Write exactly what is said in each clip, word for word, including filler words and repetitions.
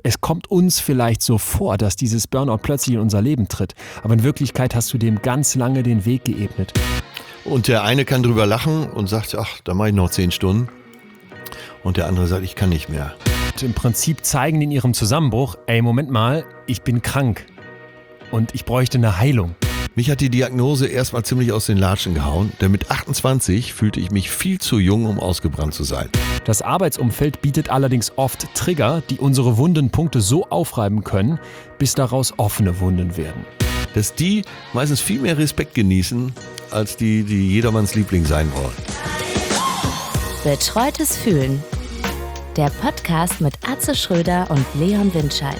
es kommt uns vielleicht so vor, dass dieses Burnout plötzlich in unser Leben tritt. Aber in Wirklichkeit hast du dem ganz lange den Weg geebnet. Und der eine kann drüber lachen und sagt, ach, da mache ich noch zehn Stunden. Und der andere sagt, ich kann nicht mehr. Und im Prinzip zeigen die in ihrem Zusammenbruch, ey, Moment mal, ich bin krank und ich bräuchte eine Heilung. Mich hat die Diagnose erstmal ziemlich aus den Latschen gehauen, denn mit achtundzwanzig fühlte ich mich viel zu jung, um ausgebrannt zu sein. Das Arbeitsumfeld bietet allerdings oft Trigger, die unsere wunden Punkte so aufreiben können, bis daraus offene Wunden werden. Dass die meistens viel mehr Respekt genießen, als die, die jedermanns Liebling sein wollen. Betreutes Fühlen. Der Podcast mit Atze Schröder und Leon Windscheid.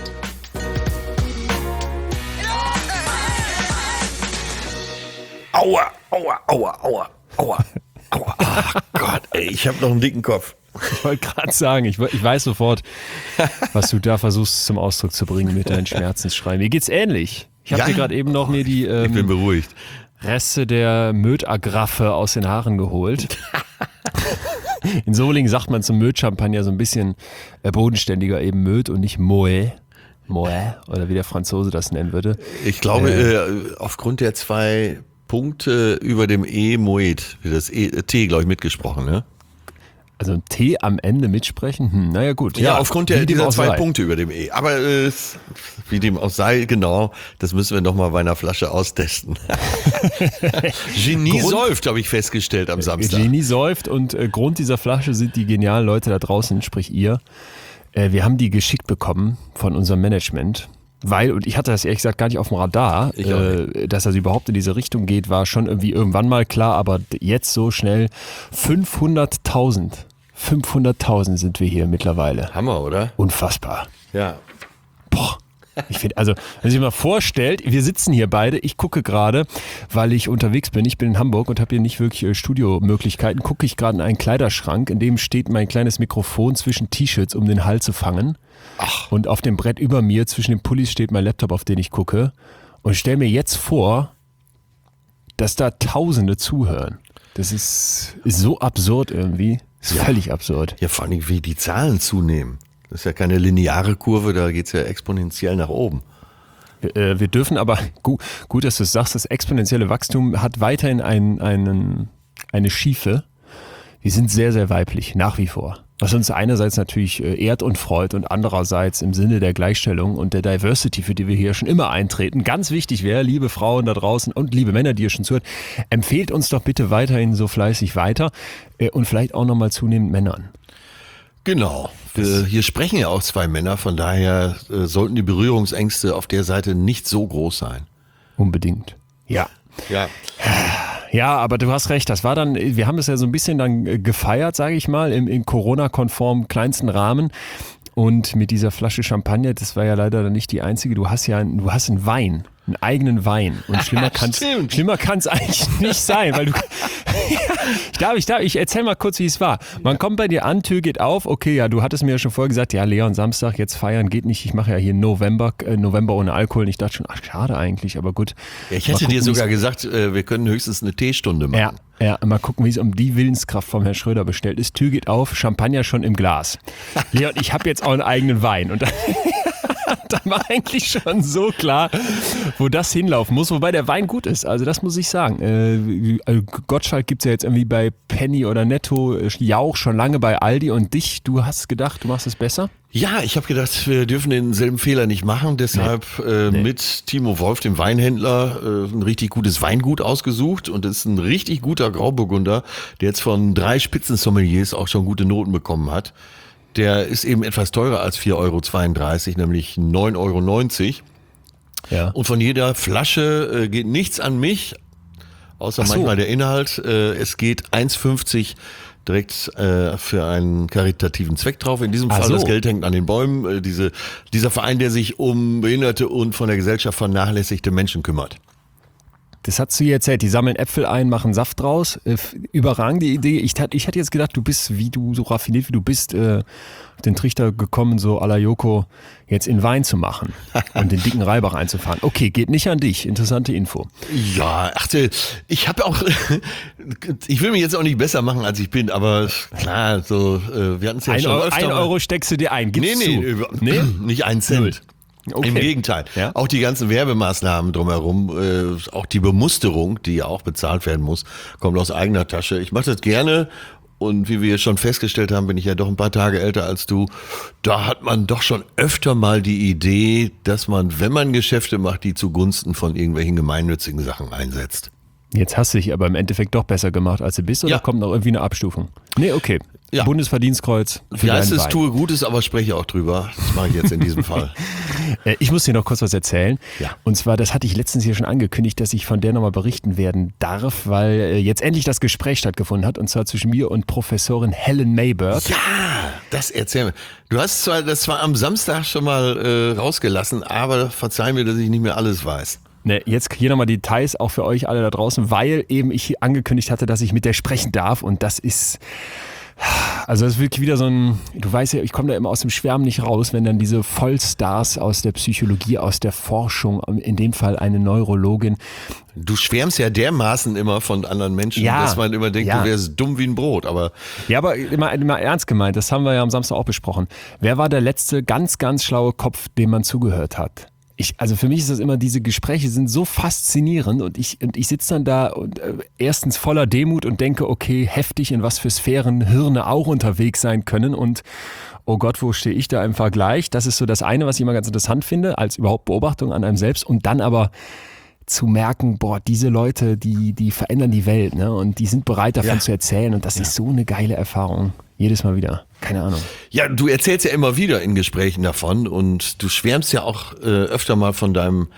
Aua, aua, aua, aua, aua, aua. Ach Gott, ey, ich habe noch einen dicken Kopf. Ich wollte gerade sagen, ich, ich weiß sofort, was du da versuchst zum Ausdruck zu bringen mit deinen Schmerzensschreien. Mir geht's ähnlich. Ich habe Ja? dir gerade eben noch mir die ähm, Ich bin beruhigt. Reste der Möd-Agraffe aus den Haaren geholt. In Solingen sagt man zum Möd-Champagner so ein bisschen äh, bodenständiger, eben Möd und nicht Moët. Moët, oder wie der Franzose das nennen würde. Ich glaube, Äh. äh, aufgrund der zwei Punkte über dem E, Moet, wie das e, T, glaube ich, mitgesprochen, ne? Also ein T am Ende mitsprechen? Hm, naja gut. Ja, aufgrund der, wie dem dieser auch zwei sei. Punkte über dem E. Aber äh, wie dem auch sei, genau, das müssen wir noch mal bei einer Flasche austesten. Genie Grund- säuft, habe ich festgestellt am Samstag. Genie säuft und äh, Grund dieser Flasche sind die genialen Leute da draußen, sprich ihr. Äh, wir haben die geschickt bekommen von unserem Management. Weil, und ich hatte das ehrlich gesagt gar nicht auf dem Radar, Ich auch äh, dass das überhaupt in diese Richtung geht, war schon irgendwie irgendwann mal klar, aber jetzt so schnell fünfhunderttausend. fünfhunderttausend sind wir hier mittlerweile. Hammer, oder? Unfassbar. Ja. Boah. Ich finde, also, wenn man sich mal vorstellt, wir sitzen hier beide, ich gucke gerade, weil ich unterwegs bin, ich bin in Hamburg und habe hier nicht wirklich äh, Studiomöglichkeiten, gucke ich gerade in einen Kleiderschrank, in dem steht mein kleines Mikrofon zwischen T-Shirts, um den Hals zu fangen. Ach. Und auf dem Brett über mir, zwischen den Pullis, steht mein Laptop, auf den ich gucke. Und stell mir jetzt vor, dass da Tausende zuhören. Das ist, ist so absurd irgendwie. Ist Ja. völlig absurd. Ja, vor allem, wie die Zahlen zunehmen. Das ist ja keine lineare Kurve, da geht's ja exponentiell nach oben. Äh, Wir dürfen aber, gut, gut, dass du es sagst, das exponentielle Wachstum hat weiterhin einen, einen, eine Schiefe. Wir sind sehr, sehr weiblich, nach wie vor. Was uns einerseits natürlich äh, ehrt und freut und andererseits im Sinne der Gleichstellung und der Diversity, für die wir hier schon immer eintreten, ganz wichtig wäre, liebe Frauen da draußen und liebe Männer, die ihr schon zuhört, empfehlt uns doch bitte weiterhin so fleißig weiter äh, und vielleicht auch nochmal zunehmend Männern. Genau. Wir, hier sprechen ja auch zwei Männer, von daher äh, sollten die Berührungsängste auf der Seite nicht so groß sein. Unbedingt. Ja. Ja. Ja, aber du hast recht, das war dann, wir haben es ja so ein bisschen dann äh, gefeiert, sage ich mal, im, im Corona-konform kleinsten Rahmen. Und mit dieser Flasche Champagner, das war ja leider dann nicht die einzige, du hast ja einen, du hast einen Wein, einen eigenen Wein. Und schlimmer kann es Stimmt. schlimmer kann's eigentlich nicht sein, weil du. ich darf, ich darf, ich erzähl mal kurz, wie es war. Man kommt bei dir an, Tür geht auf, okay, ja, du hattest mir ja schon vorher gesagt, ja, Leon, Samstag, jetzt feiern geht nicht, ich mache ja hier November, äh, November ohne Alkohol. Und ich dachte schon, ach, schade eigentlich, aber gut. Ja, ich Mal hätte gucken, dir sogar wie's- gesagt, äh, wir können höchstens eine Teestunde machen. Ja, ja, mal gucken, wie es um die Willenskraft vom Herrn Schröder bestellt ist. Tür geht auf, Champagner schon im Glas. Leon, ich habe jetzt auch einen eigenen Wein. Und dann, dann war eigentlich schon so klar, wo das hinlaufen muss. Wobei der Wein gut ist, also das muss ich sagen. Äh, Gottschalk gibt es ja jetzt irgendwie bei Penny oder Netto, Jauch schon lange bei Aldi. Und dich, du hast gedacht, du machst es besser? Ja, ich habe gedacht, wir dürfen denselben Fehler nicht machen. Deshalb äh, Nee. mit Timo Wolf, dem Weinhändler, äh, ein richtig gutes Weingut ausgesucht. Und es ist ein richtig guter Grauburgunder, der jetzt von drei Spitzensommeliers auch schon gute Noten bekommen hat. Der ist eben etwas teurer als vier Euro zweiunddreißig, nämlich neun Euro neunzig. Ja. Und von jeder Flasche äh, geht nichts an mich, außer Ach so. manchmal der Inhalt. Äh, es geht eins fünfzig direkt äh, für einen karitativen Zweck drauf. In diesem Ach Fall, so. das Geld hängt an den Bäumen. Äh, diese, dieser Verein, der sich um behinderte und von der Gesellschaft vernachlässigte Menschen kümmert. Das hast du dir erzählt. Die sammeln Äpfel ein, machen Saft draus. Äh, überragende Idee. Ich, ich hatte jetzt gedacht, du bist, wie du so raffiniert wie du bist, äh, auf den Trichter gekommen, so à la Joko, jetzt in Wein zu machen und den dicken Reibach einzufahren. Okay, geht nicht an dich. Interessante Info. Ja, ach, ich habe auch, ich will mich jetzt auch nicht besser machen, als ich bin, aber klar, so, wir hatten es ja ein schon Euro, öfter Ein mal. Euro steckst du dir ein, gibst nee, nee, du? Nee, nicht ein Cent. Okay. Im Gegenteil. Ja? Auch die ganzen Werbemaßnahmen drumherum, äh, auch die Bemusterung, die ja auch bezahlt werden muss, kommt aus eigener Tasche. Ich mache das gerne und wie wir schon festgestellt haben, bin ich ja doch ein paar Tage älter als du. Da hat man doch schon öfter mal die Idee, dass man, wenn man Geschäfte macht, die zugunsten von irgendwelchen gemeinnützigen Sachen einsetzt. Jetzt hast du dich aber im Endeffekt doch besser gemacht, als du bist, oder Ja. kommt noch irgendwie eine Abstufung? Nee, okay. Ja. Bundesverdienstkreuz für Wie heißt deinen es, Wein. tue Gutes, aber spreche auch drüber. Das mache ich jetzt in diesem Fall. Äh, Ich muss dir noch kurz was erzählen. Ja. Und zwar, das hatte ich letztens hier schon angekündigt, dass ich von der nochmal berichten werden darf, weil äh, jetzt endlich das Gespräch stattgefunden hat, und zwar zwischen mir und Professorin Helen Mayberg. Ja, das erzähl mir. Du hast zwar das zwar am Samstag schon mal äh, rausgelassen, aber verzeih mir, dass ich nicht mehr alles weiß. Ne, jetzt hier nochmal Details auch für euch alle da draußen, weil eben ich angekündigt hatte, dass ich mit der sprechen darf, und das ist... Also das ist wirklich wieder so ein, du weißt ja, ich komme da immer aus dem Schwärmen nicht raus, wenn dann diese Vollstars aus der Psychologie, aus der Forschung, in dem Fall eine Neurologin. Du schwärmst ja dermaßen immer von anderen Menschen, Ja, dass man immer denkt, ja. du wärst dumm wie ein Brot, aber Ja, aber immer, immer ernst gemeint, das haben wir ja am Samstag auch besprochen. Wer war der letzte ganz, ganz schlaue Kopf, dem man zugehört hat? Ich, also für mich ist das immer, diese Gespräche sind so faszinierend, und ich, und ich sitze dann da und äh, erstens voller Demut und denke, okay, heftig, in was für Sphären Hirne auch unterwegs sein können, und oh Gott, wo stehe ich da im Vergleich? Das ist so das eine, was ich immer ganz interessant finde, als überhaupt Beobachtung an einem selbst, und dann aber zu merken, boah, diese Leute, die, die verändern die Welt, ne? Und die sind bereit davon Ja. zu erzählen, und das ist so eine geile Erfahrung. Jedes Mal wieder. Keine Ahnung. ja, du erzählst ja immer wieder in Gesprächen davon und du schwärmst ja auch äh, öfter mal von deinem,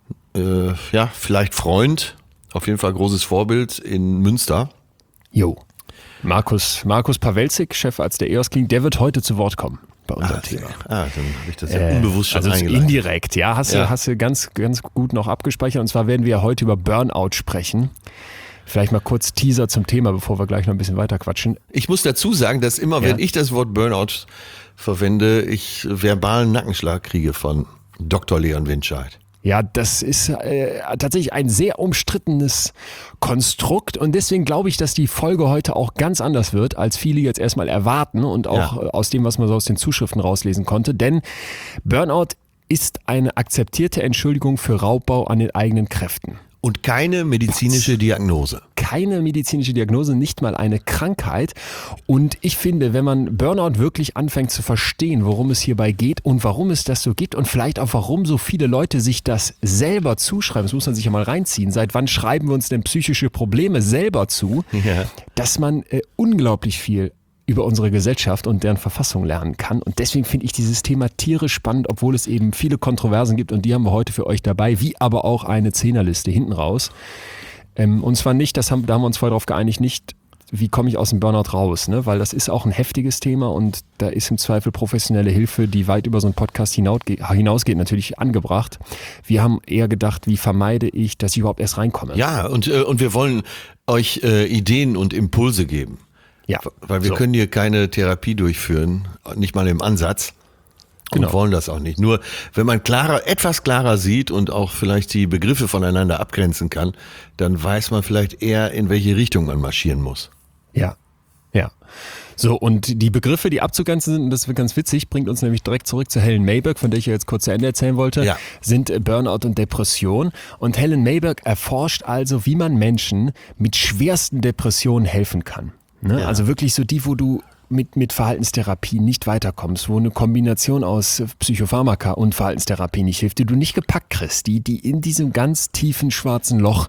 äh, ja, vielleicht Freund, auf jeden Fall großes Vorbild in Münster. Jo. Markus, Markus Pawelzig, Chefarzt der E O S-Klinik, der wird heute zu Wort kommen bei unserem Ah, Thema. ah, dann habe ich das ja unbewusst schon also eingeleitet. indirekt, ja, hast, Ja. Du, hast du ganz, ganz gut noch abgespeichert. Und zwar werden wir heute über Burnout sprechen. Vielleicht mal kurz Teaser zum Thema, bevor wir gleich noch ein bisschen weiter quatschen. Ich muss dazu sagen, dass immer, Ja. wenn ich das Wort Burnout verwende, ich verbalen Nackenschlag kriege von Doktor Leon Windscheid. Ja, das ist äh, tatsächlich ein sehr umstrittenes Konstrukt, und deswegen glaube ich, dass die Folge heute auch ganz anders wird, als viele jetzt erstmal erwarten, und auch Ja. äh, aus dem, was man so aus den Zuschriften rauslesen konnte. Denn Burnout ist eine akzeptierte Entschuldigung für Raubbau an den eigenen Kräften. Und keine medizinische Diagnose. Keine medizinische Diagnose, nicht mal eine Krankheit. Und ich finde, wenn man Burnout wirklich anfängt zu verstehen, worum es hierbei geht und warum es das so gibt und vielleicht auch warum so viele Leute sich das selber zuschreiben, das muss man sich ja mal reinziehen. Seit wann schreiben wir uns denn psychische Probleme selber zu? Ja. Dass man äh, unglaublich viel über unsere Gesellschaft und deren Verfassung lernen kann. Und deswegen finde ich dieses Thema tierisch spannend, obwohl es eben viele Kontroversen gibt, und die haben wir heute für euch dabei, wie aber auch eine Zehnerliste hinten raus. Ähm, und zwar nicht, das haben, da haben wir uns vorher darauf geeinigt, nicht, wie komme ich aus dem Burnout raus, ne? Weil das ist auch ein heftiges Thema, und da ist im Zweifel professionelle Hilfe, die weit über so einen Podcast hinausgeht, hinausgeht natürlich angebracht. Wir haben eher gedacht, wie vermeide ich, dass ich überhaupt erst reinkomme. Ja, und, äh, und wir wollen euch äh, Ideen und Impulse geben. Ja. Weil wir So. können hier keine Therapie durchführen, nicht mal im Ansatz. Und Genau. wollen das auch nicht. Nur wenn man klarer, etwas klarer sieht und auch vielleicht die Begriffe voneinander abgrenzen kann, dann weiß man vielleicht eher, in welche Richtung man marschieren muss. Ja, ja. So, und die Begriffe, die abzugrenzen sind, und das wird ganz witzig, bringt uns nämlich direkt zurück zu Helen Mayberg, von der ich ja jetzt kurz zu Ende erzählen wollte, Ja. sind äh, Burnout und Depression. Und Helen Mayberg erforscht also, wie man Menschen mit schwersten Depressionen helfen kann. Ne? Ja. Also wirklich so die, wo du mit, mit Verhaltenstherapie nicht weiterkommst, wo eine Kombination aus Psychopharmaka und Verhaltenstherapie nicht hilft, die du nicht gepackt kriegst, die, die in diesem ganz tiefen schwarzen Loch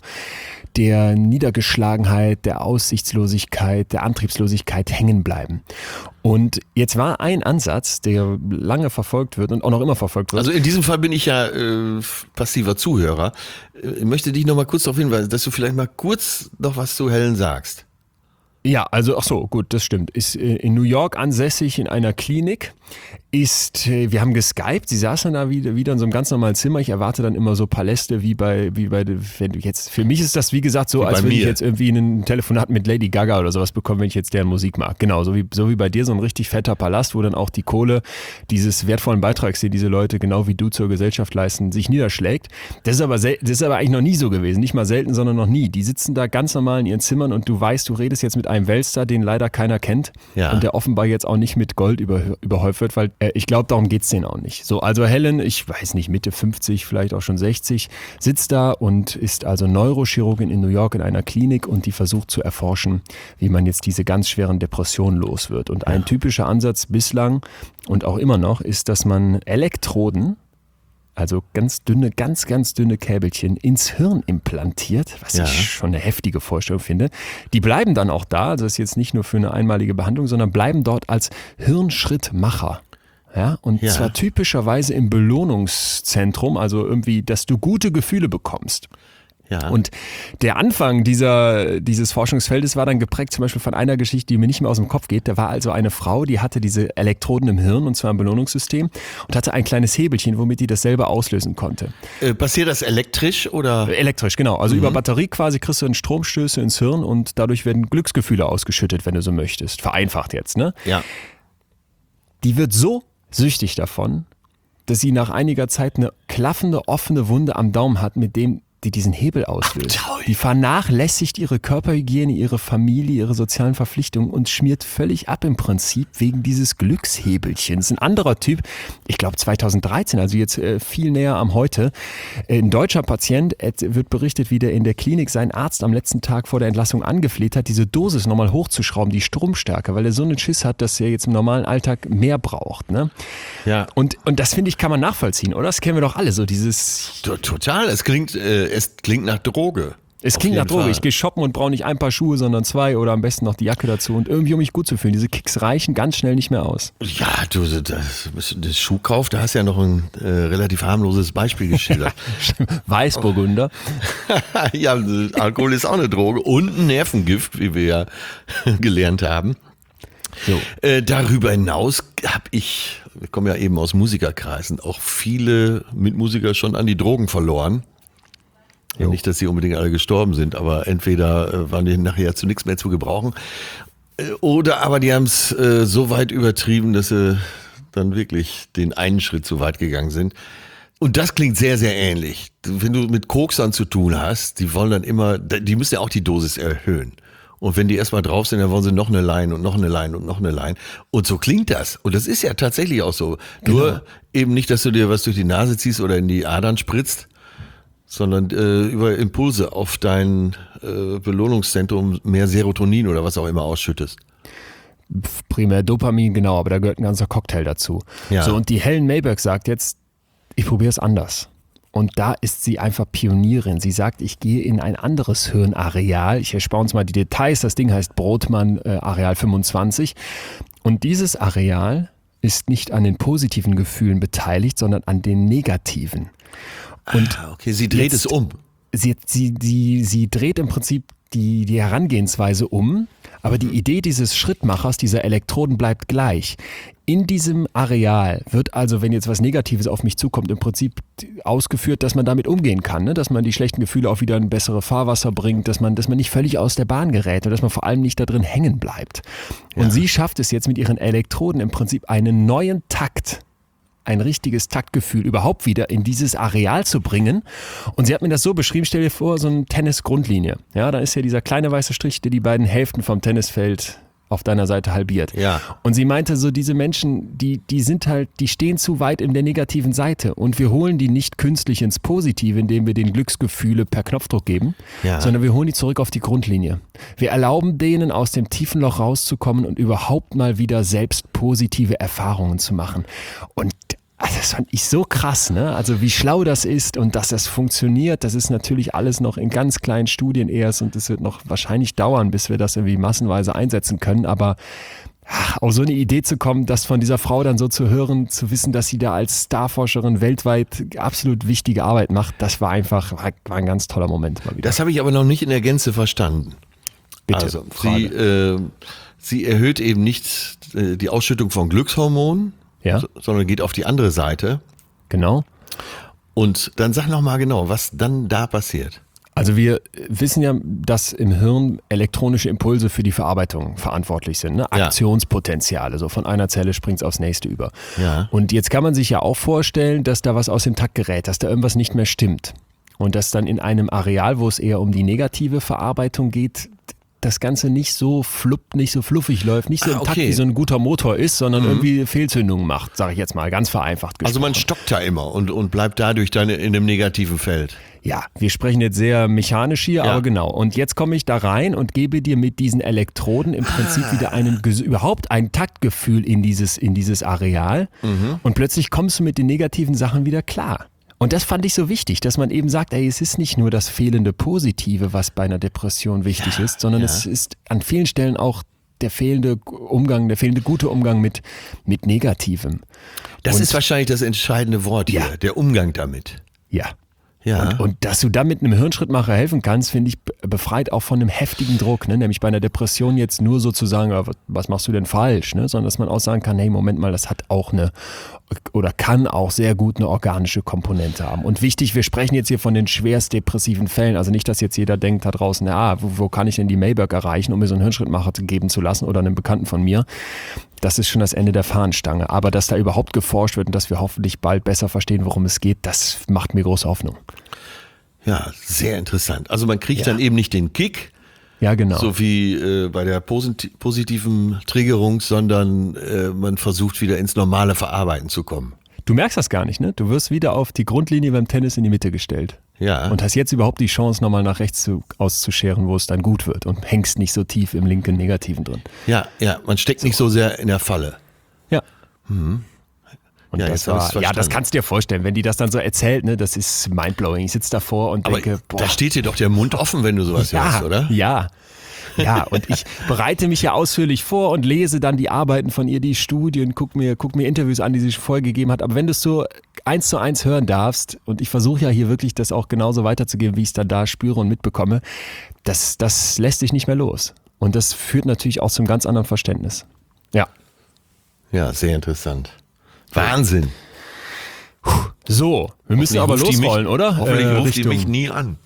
der Niedergeschlagenheit, der Aussichtslosigkeit, der Antriebslosigkeit hängen bleiben. Und jetzt war ein Ansatz, der lange verfolgt wird und auch noch immer verfolgt wird. Also in diesem Fall bin ich ja äh, passiver Zuhörer. Ich möchte dich noch mal kurz darauf hinweisen, dass du vielleicht mal kurz noch was zu Helen sagst. Ja, also ach so, gut, das stimmt. Ist äh, in New York ansässig in einer Klinik, ist, wir haben geskypt, sie saß dann da wieder, wieder in so einem ganz normalen Zimmer. Ich erwarte dann immer so Paläste wie bei, wie bei, wenn du jetzt, für mich ist das wie gesagt so, Wie als bei würde ich mir. jetzt irgendwie ein Telefonat mit Lady Gaga oder sowas bekommen, wenn ich jetzt deren Musik mag. Genau, so wie, so wie bei dir, so ein richtig fetter Palast, wo dann auch die Kohle dieses wertvollen Beitrags, den diese Leute genau wie du zur Gesellschaft leisten, sich niederschlägt. Das ist aber sel- das ist aber eigentlich noch nie so gewesen. Nicht mal selten, sondern noch nie. Die sitzen da ganz normal in ihren Zimmern und du weißt, du redest jetzt mit einem Weltstar, den leider keiner kennt Ja. und der offenbar jetzt auch nicht mit Gold über, überhäuft wird, weil äh, ich glaube, darum geht's denen auch nicht. So, also Helen, ich weiß nicht, Mitte fünfzig, vielleicht auch schon sechzig, sitzt da und ist also Neurochirurgin in New York in einer Klinik und die versucht zu erforschen, wie man jetzt diese ganz schweren Depressionen los wird. Und ein typischer Ansatz bislang und auch immer noch ist, dass man Elektroden, also ganz dünne, ganz, ganz dünne Käbelchen ins Hirn implantiert, was Ja. ich schon eine heftige Vorstellung finde. Die bleiben dann auch da, also das ist jetzt nicht nur für eine einmalige Behandlung, sondern bleiben dort als Hirnschrittmacher. Ja, und Ja. zwar typischerweise im Belohnungszentrum, also irgendwie, dass du gute Gefühle bekommst. Ja. Und der Anfang dieser, dieses Forschungsfeldes war dann geprägt zum Beispiel von einer Geschichte, die mir nicht mehr aus dem Kopf geht. Da war also eine Frau, die hatte diese Elektroden im Hirn, und zwar im Belohnungssystem, und hatte ein kleines Hebelchen, womit die das selber auslösen konnte. äh, passiert das elektrisch oder? Elektrisch, genau. Also über Batterie quasi kriegst du einen Stromstöße ins Hirn und dadurch werden Glücksgefühle ausgeschüttet, wenn du so möchtest. Vereinfacht jetzt, ne? Ja. Die wird so süchtig davon, dass sie nach einiger Zeit eine klaffende, offene Wunde am Daumen hat, mit dem die diesen Hebel auslöst. Ach, toll. Die vernachlässigt ihre Körperhygiene, ihre Familie, ihre sozialen Verpflichtungen und schmiert völlig ab im Prinzip wegen dieses Glückshebelchens. Ein anderer Typ, ich glaube zweitausenddreizehn, also jetzt äh, viel näher am Heute, äh, ein deutscher Patient, äh, wird berichtet, wie der in der Klinik seinen Arzt am letzten Tag vor der Entlassung angefleht hat, diese Dosis nochmal hochzuschrauben, die Stromstärke, weil er so einen Schiss hat, dass er jetzt im normalen Alltag mehr braucht. Ne? Ja. Und, und das finde ich, kann man nachvollziehen, oder? Das kennen wir doch alle, so dieses... To- Total. Es klingt, äh, es klingt nach Droge. Es Auf klingt nach jeden Droge. Fall. Ich gehe shoppen und brauche nicht ein paar Schuhe, sondern zwei oder am besten noch die Jacke dazu und irgendwie, um mich gut zu fühlen. Diese Kicks reichen ganz schnell nicht mehr aus. Ja, du, das, das Schuhkauf, da hast du ja noch ein äh, relativ harmloses Beispiel geschildert. Weißburgunder. Ja, Alkohol ist auch eine Droge und ein Nervengift, wie wir ja gelernt haben. So. Äh, darüber hinaus habe ich, wir kommen ja eben aus Musikerkreisen, auch viele Mitmusiker schon an die Drogen verloren. Ja, nicht, dass sie unbedingt alle gestorben sind, aber entweder äh, waren die nachher zu nichts mehr zu gebrauchen äh, oder aber die haben es äh, so weit übertrieben, dass sie dann wirklich den einen Schritt zu weit gegangen sind. Und das klingt sehr, sehr ähnlich. Wenn du mit Koksern zu tun hast, die wollen dann immer, die müssen ja auch die Dosis erhöhen. Und wenn die erstmal drauf sind, dann wollen sie noch eine Line und noch eine Line und noch eine Line. Und so klingt das. Und das ist ja tatsächlich auch so. Nur Genau. eben nicht, dass du dir was durch die Nase ziehst oder in die Adern spritzt, sondern äh, über Impulse auf dein äh, Belohnungszentrum mehr Serotonin oder was auch immer ausschüttest. Primär Dopamin, genau, aber da gehört ein ganzer Cocktail dazu. Ja. So, und die Helen Mayberg sagt jetzt, ich probiere es anders. Und da ist sie einfach Pionierin. Sie sagt, ich gehe in ein anderes Hirnareal. Ich erspare uns mal die Details. Das Ding heißt Brodmann äh, Areal fünfundzwanzig. Und dieses Areal ist nicht an den positiven Gefühlen beteiligt, sondern an den negativen. Und ah, okay, sie dreht jetzt- es um. sie, sie, sie, sie dreht im Prinzip die, die Herangehensweise um, aber die Idee dieses Schrittmachers, dieser Elektroden bleibt gleich. In diesem Areal wird also, wenn jetzt was Negatives auf mich zukommt, im Prinzip ausgeführt, dass man damit umgehen kann, ne? Dass man die schlechten Gefühle auch wieder in bessere Fahrwasser bringt, dass man, dass man nicht völlig aus der Bahn gerät und dass man vor allem nicht da drin hängen bleibt. Und sie schafft es jetzt mit ihren Elektroden im Prinzip einen neuen Takt, ein richtiges Taktgefühl überhaupt wieder in dieses Areal zu bringen. Und sie hat mir das so beschrieben, stell dir vor, so eine Tennis-Grundlinie. Ja, da ist ja dieser kleine weiße Strich, der die beiden Hälften vom Tennisfeld auf deiner Seite halbiert. Ja. Und sie meinte so, diese Menschen, die, die sind halt, die stehen zu weit in der negativen Seite und wir holen die nicht künstlich ins Positive, indem wir den Glücksgefühle per Knopfdruck geben, Ja. sondern wir holen die zurück auf die Grundlinie. Wir erlauben denen, aus dem tiefen Loch rauszukommen und überhaupt mal wieder selbst positive Erfahrungen zu machen. Und also das fand ich so krass, ne? Also wie schlau das ist und dass das funktioniert, das ist natürlich alles noch in ganz kleinen Studien erst und es wird noch wahrscheinlich dauern, bis wir das irgendwie massenweise einsetzen können, aber ach, auf so eine Idee zu kommen, das von dieser Frau dann so zu hören, zu wissen, dass sie da als Starforscherin weltweit absolut wichtige Arbeit macht, das war einfach, war, war ein ganz toller Moment mal wieder. Das habe ich aber noch nicht in der Gänze verstanden. Bitte, also, Frage. sie, äh, sie erhöht eben nicht äh, die Ausschüttung von Glückshormonen, Ja. sondern geht auf die andere Seite. Genau. Und dann sag noch mal genau, was dann da passiert. Also wir wissen ja, dass im Hirn elektronische Impulse für die Verarbeitung verantwortlich sind. Ne? Ja. Aktionspotenziale, so von einer Zelle springt es aufs nächste über. Ja. Und jetzt kann man sich ja auch vorstellen, dass da was aus dem Takt gerät, dass da irgendwas nicht mehr stimmt. Und dass dann in einem Areal, wo es eher um die negative Verarbeitung geht, das Ganze nicht so flupp, nicht so fluffig läuft, nicht so Ah, im Takt okay. wie so ein guter Motor ist, sondern irgendwie Fehlzündungen macht, sage ich jetzt mal, ganz vereinfacht gesprochen. Also man stockt da immer und, und bleibt dadurch dann in einem negativen Feld. Ja, wir sprechen jetzt sehr mechanisch hier, Ja. aber genau. Und jetzt komme ich da rein und gebe dir mit diesen Elektroden im Prinzip Ah. wieder einen, überhaupt ein Taktgefühl in dieses, in dieses Areal. Mhm. Und plötzlich kommst du mit den negativen Sachen wieder klar. Und das fand ich so wichtig, dass man eben sagt, ey, es ist nicht nur das fehlende Positive, was bei einer Depression wichtig Ja, ist, sondern ja. es ist an vielen Stellen auch der fehlende Umgang, der fehlende gute Umgang mit, mit Negativem. Das Und- ist wahrscheinlich das entscheidende Wort hier, Ja. der Umgang damit. Ja. Ja. Und, und dass du da mit einem Hirnschrittmacher helfen kannst, finde ich be- befreit auch von einem heftigen Druck, ne? Nämlich bei einer Depression jetzt nur sozusagen, was, was machst du denn falsch, ne? Sondern dass man auch sagen kann, hey, Moment mal, das hat auch eine oder kann auch sehr gut eine organische Komponente haben. Und wichtig, wir sprechen jetzt hier von den schwerst depressiven Fällen, also nicht, dass jetzt jeder denkt da draußen, ja, wo, wo kann ich denn die Mayberg erreichen, um mir so einen Hirnschrittmacher zu geben zu lassen oder einen Bekannten von mir. Das ist schon das Ende der Fahnenstange. Aber dass da überhaupt geforscht wird und dass wir hoffentlich bald besser verstehen, worum es geht, das macht mir große Hoffnung. Ja, sehr interessant. Also man kriegt Ja. dann eben nicht den Kick, Ja, genau. so wie äh, bei der posit- positiven Triggerung, sondern äh, man versucht wieder ins normale Verarbeiten zu kommen. Du merkst das gar nicht, ne? Du wirst wieder auf die Grundlinie beim Tennis in die Mitte gestellt. Ja. Und hast jetzt überhaupt die Chance, nochmal nach rechts zu, auszuscheren, wo es dann gut wird und hängst nicht so tief im linken Negativen drin. Ja, ja, man steckt nicht so sehr in der Falle. Ja. Und Ja, das jetzt hab ich's war, ja, das verstanden. kannst du dir vorstellen, wenn die das dann so erzählt, ne, das ist mindblowing. Ich sitze davor und Aber denke, boah, da steht dir doch der Mund offen, wenn du sowas ja, hörst, oder? Ja. Ja, und ich bereite mich ja ausführlich vor und lese dann die Arbeiten von ihr, die Studien, guck mir, guck mir Interviews an, die sie vorgegeben hat. Aber wenn du es so eins zu eins hören darfst, und ich versuche ja hier wirklich das auch genauso weiterzugeben, wie ich es dann da spüre und mitbekomme, das, das lässt dich nicht mehr los. Und das führt natürlich auch zum ganz anderen Verständnis. Ja. Ja, sehr interessant. Wahnsinn. So, wir müssen aber Hoffentlich ruft die losrollen, mich, oder? Hoffentlich Äh, ruft die Richtung- mich nie an.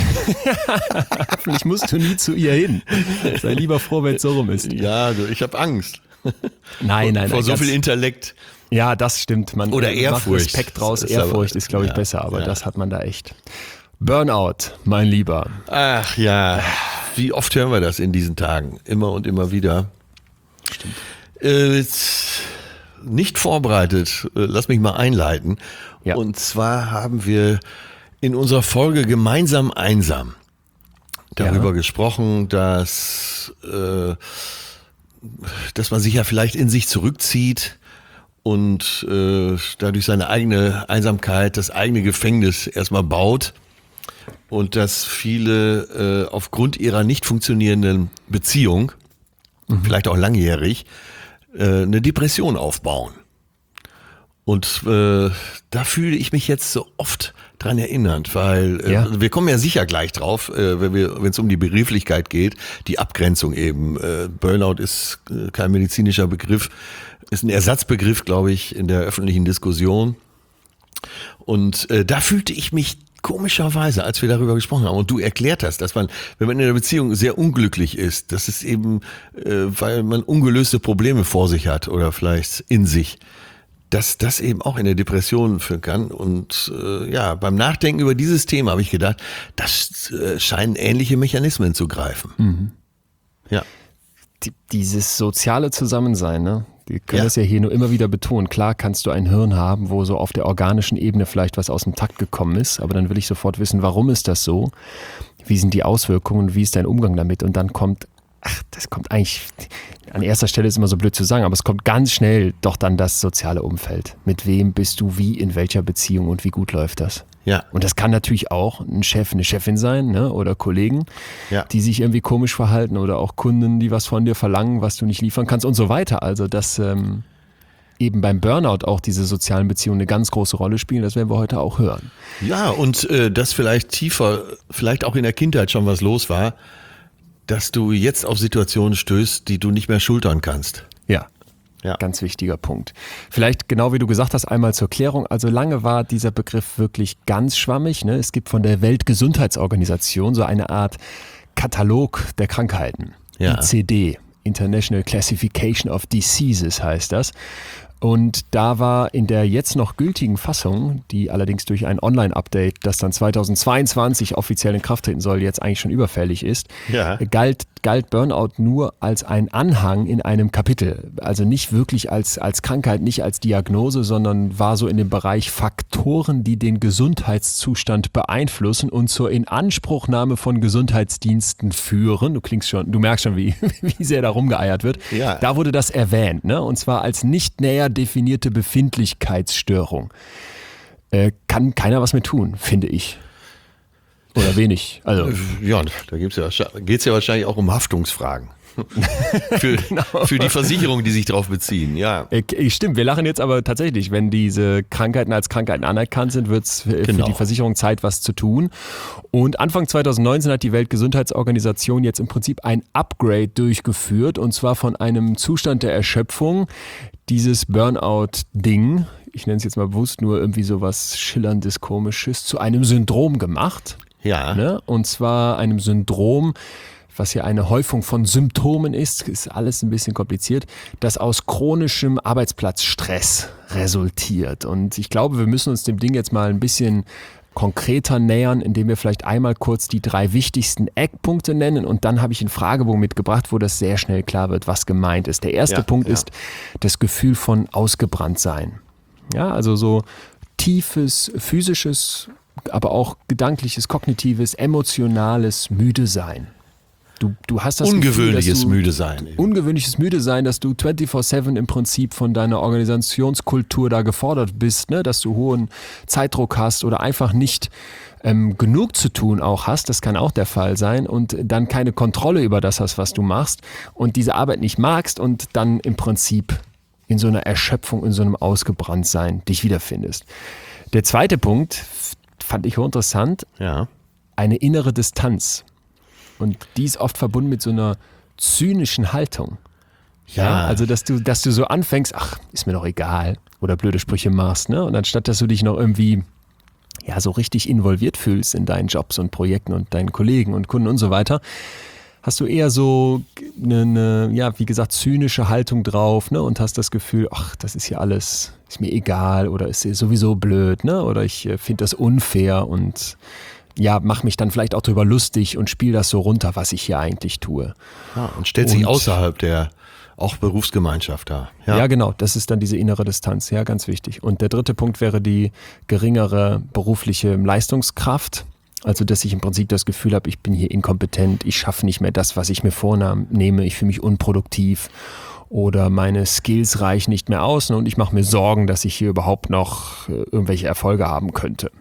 Hoffentlich musst du nie zu ihr hin. Sei lieber froh, wenn es so rum ist. Ja, du, ich habe Angst. Nein, nein, Vor nein. so ganz- viel Intellekt. Ja, das stimmt. Man Oder macht Ehrfurcht. Respekt draus. Das ist aber- Ehrfurcht ist, glaube ich, ja, besser, aber ja. das hat man da echt. Burnout, mein Lieber. Ach ja, wie oft hören wir das in diesen Tagen? Immer und immer wieder. Stimmt. Äh, jetzt nicht vorbereitet, äh, lass mich mal einleiten. Ja. Und zwar haben wir in unserer Folge Gemeinsam einsam darüber Ja. gesprochen, dass, äh, dass man sich ja vielleicht in sich zurückzieht und äh, dadurch seine eigene Einsamkeit, das eigene Gefängnis erstmal baut und dass viele äh, aufgrund ihrer nicht funktionierenden Beziehung, vielleicht auch langjährig, äh, eine Depression aufbauen. Und äh, da fühle ich mich jetzt so oft dran erinnert, weil äh, Ja. wir kommen ja sicher gleich drauf, äh, wenn wir, wenn es um die Begrifflichkeit geht, die Abgrenzung eben. Äh, Burnout ist äh, kein medizinischer Begriff, ist ein Ersatzbegriff, glaube ich, in der öffentlichen Diskussion. Und äh, da fühlte ich mich komischerweise, als wir darüber gesprochen haben, und du erklärt hast, dass man, wenn man in einer Beziehung sehr unglücklich ist, dass es eben, äh, weil man ungelöste Probleme vor sich hat oder vielleicht in sich, dass das eben auch in der Depression führen kann. Und äh, ja, beim Nachdenken über dieses Thema habe ich gedacht, das äh, scheinen ähnliche Mechanismen zu greifen. Ja. Die, dieses soziale Zusammensein, ne? Wir können Ja. das ja hier nur immer wieder betonen. Klar kannst du ein Hirn haben, wo so auf der organischen Ebene vielleicht was aus dem Takt gekommen ist, aber dann will ich sofort wissen, warum ist das so? Wie sind die Auswirkungen? Wie ist dein Umgang damit? Und dann kommt, ach, das kommt eigentlich, an erster Stelle ist immer so blöd zu sagen, aber es kommt ganz schnell doch dann das soziale Umfeld. Mit wem bist du wie, in welcher Beziehung und wie gut läuft das? Ja. Und das kann natürlich auch ein Chef, eine Chefin sein, ne? Oder Kollegen, Ja. die sich irgendwie komisch verhalten oder auch Kunden, die was von dir verlangen, was du nicht liefern kannst und so weiter. Also dass ähm, eben beim Burnout auch diese sozialen Beziehungen eine ganz große Rolle spielen, das werden wir heute auch hören. Ja, und äh, dass vielleicht tiefer, vielleicht auch in der Kindheit schon was los war, dass du jetzt auf Situationen stößt, die du nicht mehr schultern kannst. Ja. Ja. Ganz wichtiger Punkt. Vielleicht genau wie du gesagt hast, einmal zur Klärung. Also lange war dieser Begriff wirklich ganz schwammig. Ne? Es gibt von der Weltgesundheitsorganisation so eine Art Katalog der Krankheiten. Ja. I C D, International Classification of Diseases heißt das. Und da war in der jetzt noch gültigen Fassung, die allerdings durch ein Online-Update, das dann zweitausendzweiundzwanzig offiziell in Kraft treten soll, jetzt eigentlich schon überfällig ist, Ja. galt, galt Burnout nur als ein Anhang in einem Kapitel. Also nicht wirklich als, als Krankheit, nicht als Diagnose, sondern war so in dem Bereich Faktoren, die den Gesundheitszustand beeinflussen und zur Inanspruchnahme von Gesundheitsdiensten führen. Du klingst schon, du merkst schon, wie, wie sehr da rumgeeiert wird. Ja. Da wurde das erwähnt, ne? Und zwar als nicht näher definierte Befindlichkeitsstörung. Äh, kann keiner was mit tun, finde ich. Oder wenig. Also Ja, da geht's ja, geht's ja wahrscheinlich auch um Haftungsfragen. für, Genau. für die Versicherungen, die sich darauf beziehen, ja. Äh, Stimmt, wir lachen jetzt aber tatsächlich, wenn diese Krankheiten als Krankheiten anerkannt sind, wird es für Genau. die Versicherung Zeit, was zu tun. Und Anfang zweitausendneunzehn hat die Weltgesundheitsorganisation jetzt im Prinzip ein Upgrade durchgeführt, und zwar von einem Zustand der Erschöpfung, dieses Burnout-Ding, ich nenne es jetzt mal bewusst nur irgendwie so was Schillerndes, Komisches, zu einem Syndrom gemacht. Ja. Ne? Und zwar einem Syndrom, was ja eine Häufung von Symptomen ist, ist alles ein bisschen kompliziert, das aus chronischem Arbeitsplatzstress resultiert. Und ich glaube, wir müssen uns dem Ding jetzt mal ein bisschen konkreter nähern, indem wir vielleicht einmal kurz die drei wichtigsten Eckpunkte nennen, und dann habe ich einen Fragebogen mitgebracht, wo das sehr schnell klar wird, was gemeint ist. Der erste Ja, Punkt ja. ist das Gefühl von Ausgebranntsein. Ja, also so tiefes physisches, aber auch gedankliches, kognitives, emotionales Müde-Sein. Du, du hast das Ungewöhnliches Gefühl, dass du, müde sein. Ungewöhnliches müde sein, dass du vierundzwanzig sieben im Prinzip von deiner Organisationskultur da gefordert bist, ne? Dass du hohen Zeitdruck hast oder einfach nicht ähm, genug zu tun auch hast, das kann auch der Fall sein, und dann keine Kontrolle über das hast, was du machst, und diese Arbeit nicht magst und dann im Prinzip in so einer Erschöpfung, in so einem Ausgebranntsein dich wiederfindest. Der zweite Punkt fand ich hochinteressant, Ja. eine innere Distanz. Und die ist oft verbunden mit so einer zynischen Haltung. Ja, also dass du, dass du so anfängst, ach, ist mir doch egal, oder blöde Sprüche machst, ne? Und anstatt, dass du dich noch irgendwie ja so richtig involviert fühlst in deinen Jobs und Projekten und deinen Kollegen und Kunden und so weiter, hast du eher so eine, eine ja, wie gesagt, zynische Haltung drauf, ne? Und hast das Gefühl, ach, das ist ja alles, ist mir egal, oder ist sowieso blöd, ne? Oder ich äh, finde das unfair und ja, mach mich dann vielleicht auch drüber lustig und spiele das so runter, was ich hier eigentlich tue. Ja, und stellt sich Und- außerhalb der auch Berufsgemeinschaft dar. Ja. genau, das ist dann diese innere Distanz, ja, ganz wichtig. Und der dritte Punkt wäre die geringere berufliche Leistungskraft. Also, dass ich im Prinzip das Gefühl habe, ich bin hier inkompetent, ich schaffe nicht mehr das, was ich mir vornehme, ich fühle mich unproduktiv oder meine Skills reichen nicht mehr aus, und ich mache mir Sorgen, dass ich hier überhaupt noch äh, irgendwelche Erfolge haben könnte.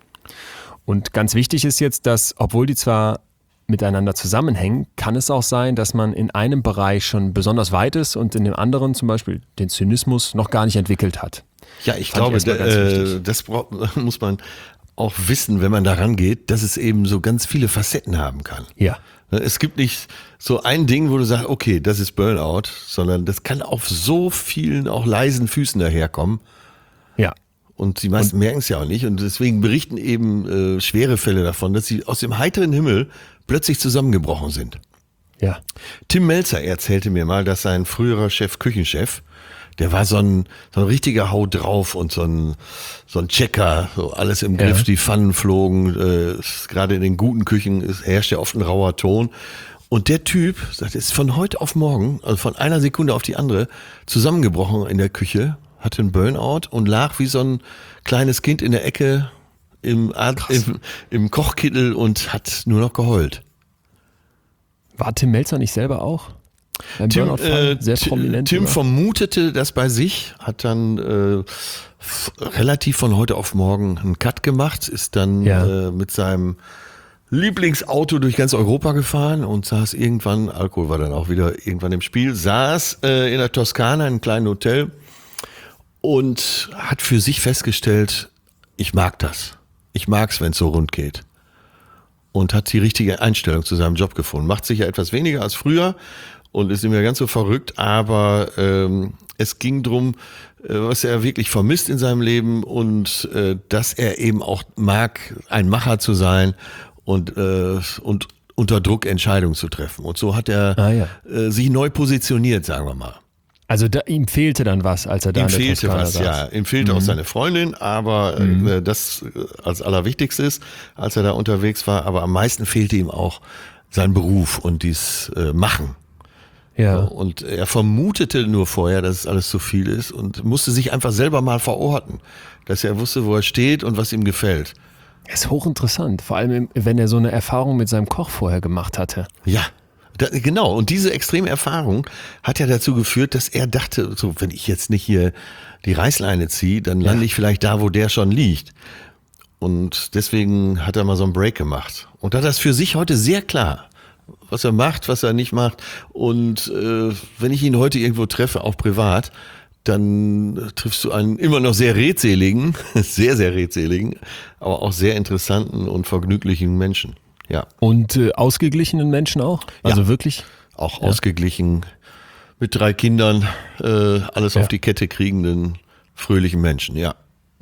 Und ganz wichtig ist jetzt, dass, obwohl die zwar miteinander zusammenhängen, kann es auch sein, dass man in einem Bereich schon besonders weit ist und in dem anderen, zum Beispiel den Zynismus, noch gar nicht entwickelt hat. Ja, ich Fand glaube, ich erstmal ganz äh, wichtig. das braucht, muss man auch wissen, wenn man da rangeht, dass es eben so ganz viele Facetten haben kann. Ja. Es gibt nicht so ein Ding, wo du sagst, okay, das ist Burnout, sondern das kann auf so vielen auch leisen Füßen daherkommen. Ja. Und die meisten merken es ja auch nicht. Und deswegen berichten eben äh, schwere Fälle davon, dass sie aus dem heiteren Himmel plötzlich zusammengebrochen sind. Ja. Tim Melzer erzählte mir mal, dass sein früherer Chef, Küchenchef, der war so ein, so ein richtiger Haut drauf und so ein, so ein Checker, so alles im Griff, Ja. die Pfannen flogen, äh, gerade in den guten Küchen ist, herrscht ja oft ein rauer Ton. Und der Typ, sagt, ist von heute auf morgen, also von einer Sekunde auf die andere, zusammengebrochen in der Küche, hatte einen Burnout und lag wie so ein kleines Kind in der Ecke im, Ad, im, im Kochkittel und hat nur noch geheult. War Tim Melzer nicht selber auch? Beim Tim, Burnout-Fall? äh, Sehr Ti- prominent. Tim oder? vermutete das bei sich, hat dann äh, f- relativ von heute auf morgen einen Cut gemacht, ist dann Ja. äh, mit seinem Lieblingsauto durch ganz Europa gefahren und saß irgendwann, Alkohol war dann auch wieder irgendwann im Spiel, saß äh, in der Toskana in einem kleinen Hotel und hat für sich festgestellt, ich mag das. Ich mag's, wenn es so rund geht. Und hat die richtige Einstellung zu seinem Job gefunden. Macht sicher etwas weniger als früher und ist nicht mehr ganz so verrückt, aber ähm, es ging drum, äh, was er wirklich vermisst in seinem Leben und äh, dass er eben auch mag, ein Macher zu sein und, äh, und unter Druck Entscheidungen zu treffen. Und so hat er Ah, ja. äh, sich neu positioniert, sagen wir mal. Also da, ihm fehlte dann was, als er da Ihm in der fehlte Toskana was, saß. ja. Ihm fehlte Mhm. auch seine Freundin, aber Mhm. äh, das äh, als Allerwichtigste ist, als er da unterwegs war. Aber am meisten fehlte ihm auch sein Beruf und dies äh, Machen. Ja. Und er vermutete nur vorher, dass es alles zu viel ist und musste sich einfach selber mal verorten, dass er wusste, wo er steht und was ihm gefällt. Das ist hochinteressant, vor allem wenn er so eine Erfahrung mit seinem Koch vorher gemacht hatte. Ja. Da, genau, und diese extreme Erfahrung hat ja dazu geführt, dass er dachte, so, wenn ich jetzt nicht hier die Reißleine ziehe, dann lande Ja. ich vielleicht da, wo der schon liegt. Und deswegen hat er mal so einen Break gemacht. Und hat das für sich heute sehr klar, was er macht, was er nicht macht. Und äh, wenn ich ihn heute irgendwo treffe, auch privat, dann triffst du einen immer noch sehr redseligen, sehr, sehr redseligen, aber auch sehr interessanten und vergnüglichen Menschen. Ja. Und äh, ausgeglichenen Menschen auch? Also Ja. wirklich? Auch ausgeglichen, mit drei Kindern, äh, alles Ja. auf die Kette kriegenden, fröhlichen Menschen, ja.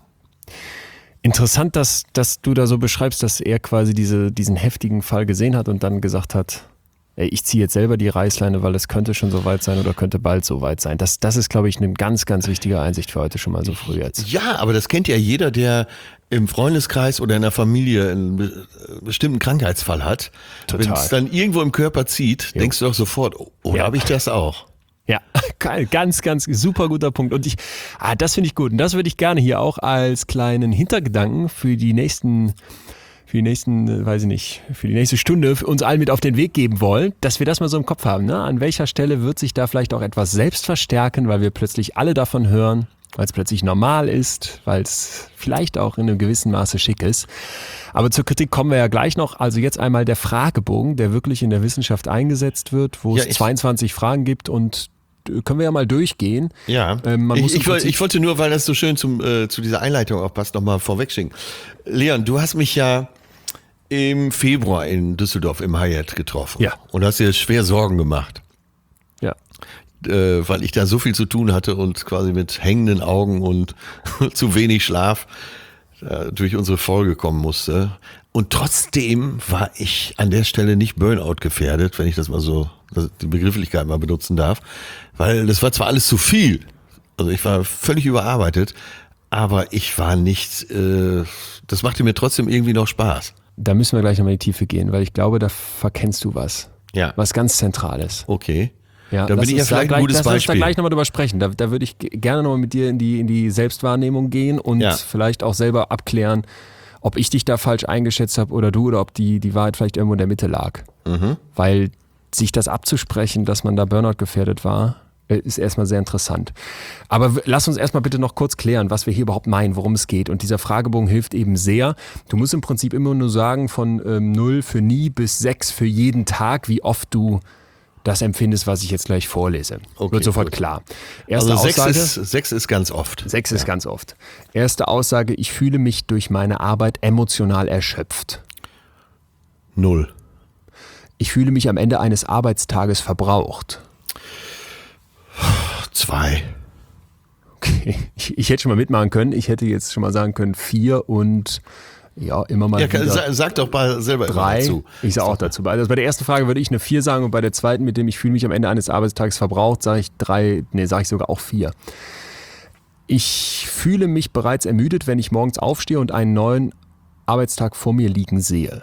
Interessant, dass, dass du da so beschreibst, dass er quasi diese, diesen heftigen Fall gesehen hat und dann gesagt hat, ey, ich ziehe jetzt selber die Reißleine, weil es könnte schon so weit sein oder könnte bald so weit sein. Das, das ist, glaube ich, eine ganz, ganz wichtige Einsicht für heute schon mal so früh jetzt. Ja, aber das kennt ja jeder, der im Freundeskreis oder in der Familie einen be- bestimmten Krankheitsfall hat. Total. Wenn es dann irgendwo im Körper zieht, Jo. denkst du doch sofort, oh, oder Ja. habe ich das auch? Ja, geil, ganz, ganz super guter Punkt. Und ich, ah, das finde ich gut. Und das würde ich gerne hier auch als kleinen Hintergedanken für die nächsten, für die nächsten, äh, weiß ich nicht, für die nächste Stunde für uns allen mit auf den Weg geben wollen, dass wir das mal so im Kopf haben. Ne? An welcher Stelle wird sich da vielleicht auch etwas selbst verstärken, weil wir plötzlich alle davon hören, weil es plötzlich normal ist, weil es vielleicht auch in einem gewissen Maße schick ist. Aber zur Kritik kommen wir ja gleich noch. Also jetzt einmal der Fragebogen, der wirklich in der Wissenschaft eingesetzt wird, wo Ja, es ich- zweiundzwanzig Fragen gibt und äh, können wir ja mal durchgehen. Ja, Ähm, man muss ich, im ich, woll- Prinzip- ich wollte nur, weil das so schön zum, äh, zu dieser Einleitung auch passt, nochmal vorwegschicken. Leon, du hast mich ja im Februar in Düsseldorf im Hyatt getroffen. Ja. Und hast dir schwer Sorgen gemacht, Ja. äh, weil ich da so viel zu tun hatte und quasi mit hängenden Augen und zu wenig Schlaf äh, durch unsere Folge kommen musste. Und trotzdem war ich an der Stelle nicht Burnout gefährdet, wenn ich das mal so, das- die Begrifflichkeit mal benutzen darf, weil das war zwar alles zu viel, also ich war völlig überarbeitet, aber ich war nicht, äh, das machte mir trotzdem irgendwie noch Spaß. Da müssen wir gleich nochmal in die Tiefe gehen, weil ich glaube, da verkennst du was. Ja. Was ganz Zentrales. Okay. Ja, Dann lass bin ich ja uns da vielleicht gleich, ein gutes lass uns da Beispiel. gleich nochmal drüber sprechen. Da, da würde ich g- gerne nochmal mit dir in die, in die Selbstwahrnehmung gehen und Ja. vielleicht auch selber abklären, ob ich dich da falsch eingeschätzt habe oder du oder ob die, die Wahrheit vielleicht irgendwo in der Mitte lag. Mhm. Weil sich das abzusprechen, dass man da Burnout gefährdet war, äh, ist erstmal sehr interessant. Aber w- lass uns erstmal bitte noch kurz klären, was wir hier überhaupt meinen, worum es geht. Und dieser Fragebogen hilft eben sehr. Du musst im Prinzip immer nur sagen, von ähm, null für nie bis sechs für jeden Tag, wie oft du das empfindest, was ich jetzt gleich vorlese. Okay, Wird sofort gut. klar. Erste Also sechs Aussage. ist, sechs ist ganz oft. Sechs ist ganz oft. Erste Aussage, ich fühle mich durch meine Arbeit emotional erschöpft. Null. Ich fühle mich am Ende eines Arbeitstages verbraucht. Zwei. Okay. Ich, ich hätte schon mal mitmachen können. Ich hätte jetzt schon mal sagen können vier und ja, immer mal Ja, kann, wieder sag, sag doch mal selber immer drei. dazu. Ich sage auch dazu. Also bei der ersten Frage würde ich eine vier sagen und bei der zweiten, mit dem ich fühle mich am Ende eines Arbeitstages verbraucht, sage ich drei, nee, sage ich sogar auch vier. Ich fühle mich bereits ermüdet, wenn ich morgens aufstehe und einen neuen Arbeitstag vor mir liegen sehe.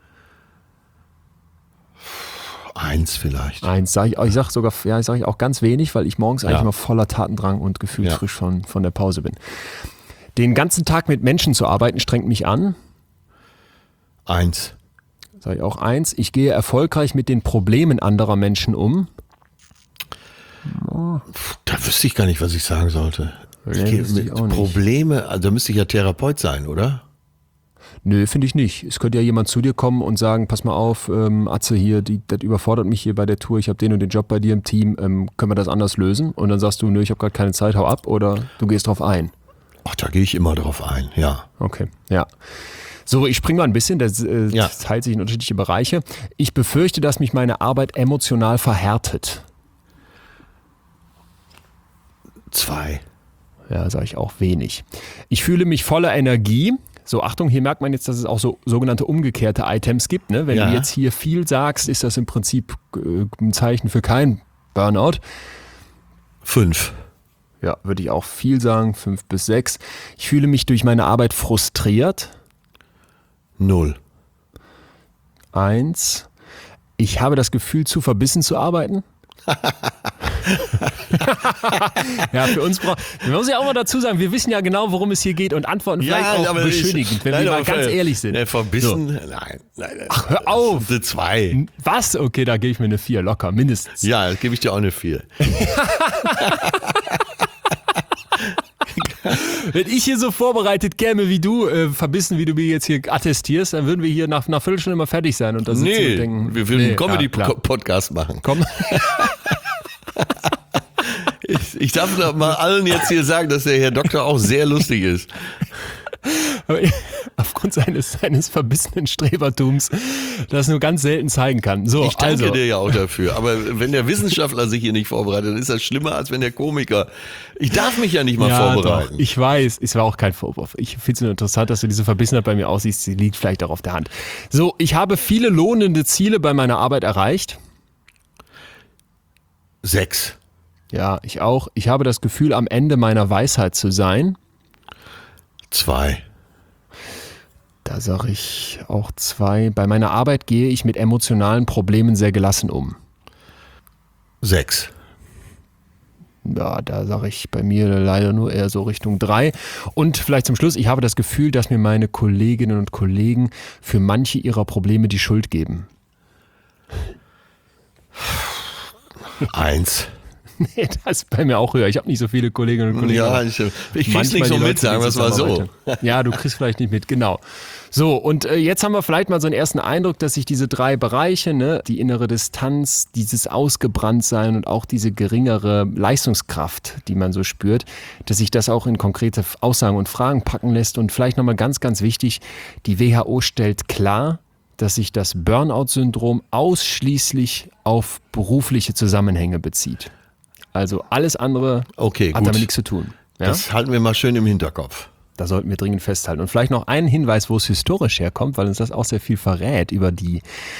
Eins vielleicht. Eins sage ich, ich sage sogar, ja, ich sage auch ganz wenig, weil ich morgens eigentlich Ja. mal voller Tatendrang und gefühlt Ja. frisch von, von der Pause bin. Den ganzen Tag mit Menschen zu arbeiten strengt mich an. Eins. Sage ich auch eins. Ich gehe erfolgreich mit den Problemen anderer Menschen um. Da wüsste ich gar nicht, was ich sagen sollte. Ich Nee, gehe wüsste ich mit auch nicht. Probleme, also da müsste ich ja Therapeut sein, oder? Nö, finde ich nicht. Es könnte ja jemand zu dir kommen und sagen, pass mal auf, ähm, Atze hier, die, das überfordert mich hier bei der Tour, ich habe den und den Job bei dir im Team, ähm, können wir das anders lösen? Und dann sagst du, nö, ich habe gerade keine Zeit, hau ab, oder du gehst drauf ein. Ach, da gehe ich immer drauf ein, ja. Okay, ja. So, ich springe mal ein bisschen, das, äh, Ja. das teilt sich in unterschiedliche Bereiche. Ich befürchte, dass mich meine Arbeit emotional verhärtet. Zwei. Ja, sage ich auch wenig. Ich fühle mich voller Energie. So, Achtung, hier merkt man jetzt, dass es auch so sogenannte umgekehrte Items gibt. Ne? Wenn Ja. du jetzt hier viel sagst, ist das im Prinzip äh, ein Zeichen für kein Burnout. Fünf. Ja, würde ich auch viel sagen, fünf bis sechs. Ich fühle mich durch meine Arbeit frustriert. Null. Eins. Ich habe das Gefühl, zu verbissen zu arbeiten. Ja, für uns braucht. Man muss ja auch mal dazu sagen, wir wissen ja genau, worum es hier geht und antworten vielleicht auch aber beschönigend, ich, wenn nein, wir mal aber ganz ver- ehrlich sind. Ne, verbissen? Nein, nein, nein. Ach, hör auf! Eine zwei. Was? Okay, da gebe ich mir eine vier locker, mindestens. Ja, gebe ich dir auch eine vier. Wenn ich hier so vorbereitet käme wie du, äh, verbissen, wie du mir jetzt hier attestierst, dann würden wir hier nach einer Viertelstunde immer fertig sein und da sitzen Nee, und denken, wir würden nee, einen ja, klar. Comedy-Podcast machen. Komm. Ich, ich darf doch mal allen jetzt hier sagen, dass der Herr Doktor auch sehr lustig ist. Aber aufgrund seines, seines verbissenen Strebertums, das nur ganz selten zeigen kann. So, Ich danke also, dir ja auch dafür. Aber wenn der Wissenschaftler sich hier nicht vorbereitet, dann ist das schlimmer, als wenn der Komiker. Ich darf mich ja nicht mal ja, vorbereiten. doch, ich weiß, es war auch kein Vorwurf. Ich finde es nur interessant, dass du diese Verbissenheit bei mir aussiehst. Sie liegt vielleicht auch auf der Hand. So, ich habe viele lohnende Ziele bei meiner Arbeit erreicht. Sechs. Ja, ich auch. Ich habe das Gefühl, am Ende meiner Weisheit zu sein. Zwei. Da sage ich auch zwei. Bei meiner Arbeit gehe ich mit emotionalen Problemen sehr gelassen um. Sechs. Ja, da sage ich bei mir leider nur eher so Richtung drei. Und vielleicht zum Schluss, ich habe das Gefühl, dass mir meine Kolleginnen und Kollegen für manche ihrer Probleme die Schuld geben. Eins. Nee, das ist bei mir auch höher. Ich habe nicht so viele Kolleginnen und Kollegen. Ja, ich, ich krieg's Manchmal nicht so die mit, Leute, sagen wir es die mal so. zusammenarbeiten. Ja, du kriegst vielleicht nicht mit, genau. So, und äh, jetzt haben wir vielleicht mal so einen ersten Eindruck, dass sich diese drei Bereiche, ne, die innere Distanz, dieses Ausgebranntsein und auch diese geringere Leistungskraft, die man so spürt, dass sich das auch in konkrete Aussagen und Fragen packen lässt. Und vielleicht nochmal ganz, ganz wichtig, die W H O stellt klar, dass sich das Burnout-Syndrom ausschließlich auf berufliche Zusammenhänge bezieht. Also alles andere Okay, hat gut. damit nichts zu tun. Ja? Das halten wir mal schön im Hinterkopf. Da sollten wir dringend festhalten. Und vielleicht noch einen Hinweis, wo es historisch herkommt, weil uns das auch sehr viel verrät über die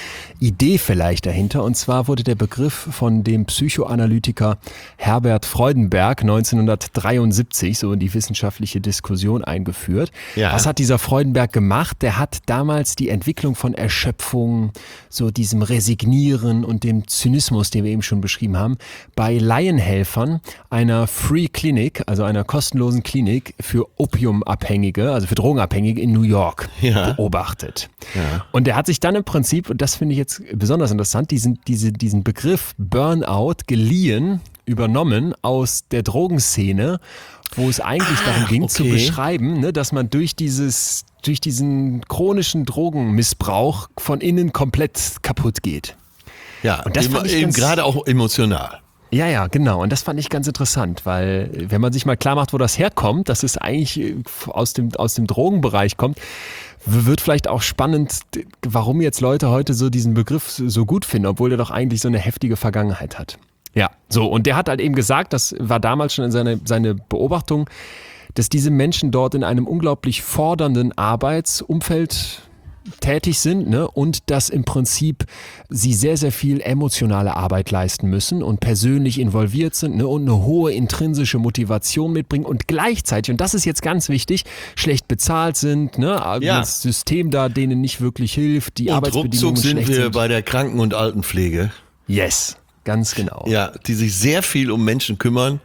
Idee vielleicht dahinter. Und zwar wurde der Begriff von dem Psychoanalytiker Herbert Freudenberg neunzehnhundertdreiundsiebzig so in die wissenschaftliche Diskussion eingeführt. Ja. Was hat dieser Freudenberg gemacht? Der hat damals die Entwicklung von Erschöpfung, so diesem Resignieren und dem Zynismus, den wir eben schon beschrieben haben, bei Laienhelfern einer Free Clinic, also einer kostenlosen Klinik für Opiumabhängige, also für Drogenabhängige in New York Ja. beobachtet. Ja. Und er hat sich dann im Prinzip, und das finde ich jetzt besonders interessant, diesen, diese, diesen Begriff Burnout geliehen, übernommen aus der Drogenszene, wo es eigentlich Ah, darum ging zu okay. beschreiben, ne, dass man durch dieses, durch diesen chronischen Drogenmissbrauch von innen komplett kaputt geht. Ja, Und das eben, fand ich eben ganz- gerade auch emotional. Ja, ja, genau. Und das fand ich ganz interessant, weil wenn man sich mal klar macht, wo das herkommt, dass es eigentlich äh, aus dem, aus dem Drogenbereich kommt, w- wird vielleicht auch spannend, d- warum jetzt Leute heute so diesen Begriff so gut finden, obwohl der doch eigentlich so eine heftige Vergangenheit hat. Ja, so. Und der hat halt eben gesagt, das war damals schon in seine, seine Beobachtung, dass diese Menschen dort in einem unglaublich fordernden Arbeitsumfeld tätig sind, ne? Und dass im Prinzip sie sehr, sehr viel emotionale Arbeit leisten müssen und persönlich involviert sind, ne? Und eine hohe intrinsische Motivation mitbringen und gleichzeitig, und das ist jetzt ganz wichtig, schlecht bezahlt sind, ne? Ja. Das System da denen nicht wirklich hilft, die Und Arbeitsbedingungen ruckzuck sind schlecht wir sind. bei der Kranken- und Altenpflege. Yes, ganz genau. Ja, die sich sehr viel um Menschen kümmern,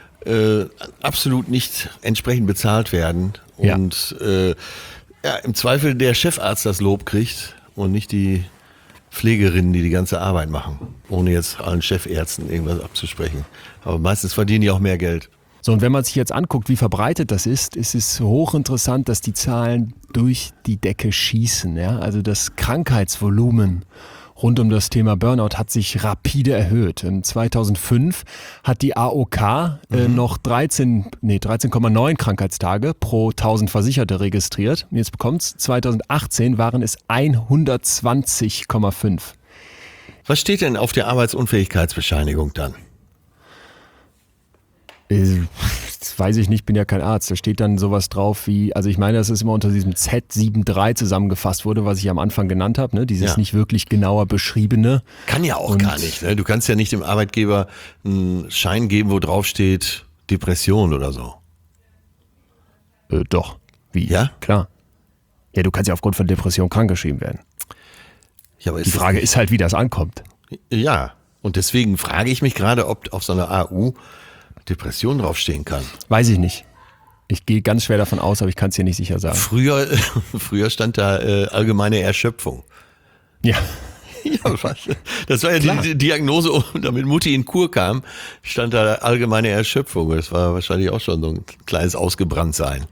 äh, absolut nicht entsprechend bezahlt werden Ja. und äh, ja, im Zweifel der Chefarzt das Lob kriegt und nicht die Pflegerinnen, die die ganze Arbeit machen, ohne jetzt allen Chefärzten irgendwas abzusprechen. Aber meistens verdienen die auch mehr Geld. So, und wenn man sich jetzt anguckt, wie verbreitet das ist, ist es hochinteressant, dass die Zahlen durch die Decke schießen. Ja? Also das Krankheitsvolumen rund um das Thema Burnout hat sich rapide erhöht. In zweitausendfünf hat die A O K äh, noch dreizehn, nee, dreizehn Komma neun Krankheitstage pro tausend Versicherte registriert. Und jetzt bekommt's, zweitausendachtzehn waren es hundertzwanzig Komma fünf. Was steht denn auf der Arbeitsunfähigkeitsbescheinigung dann? Das weiß ich nicht, bin ja kein Arzt. Da steht dann sowas drauf wie, also ich meine, dass es immer unter diesem Z sieben drei zusammengefasst wurde, was ich am Anfang genannt habe, ne? Dieses Ja. nicht wirklich genauer beschriebene. Kann ja auch Und- gar nicht. Ne? Du kannst ja nicht dem Arbeitgeber einen Schein geben, wo drauf steht Depression oder so. Äh, doch. Wie? Ja? Klar. Ja, du kannst ja aufgrund von Depression krankgeschrieben werden. Ja, aber Die Frage ist halt, wie das ankommt. Ja, und deswegen frage ich mich gerade, ob auf so einer A U Depression draufstehen kann. Weiß ich nicht. Ich gehe ganz schwer davon aus, aber ich kann es dir nicht sicher sagen. Früher, früher stand da äh, allgemeine Erschöpfung. Ja. Ja, was? Das war ja die, die Diagnose, damit Mutti in Kur kam, stand da allgemeine Erschöpfung. Das war wahrscheinlich auch schon so ein kleines Ausgebranntsein.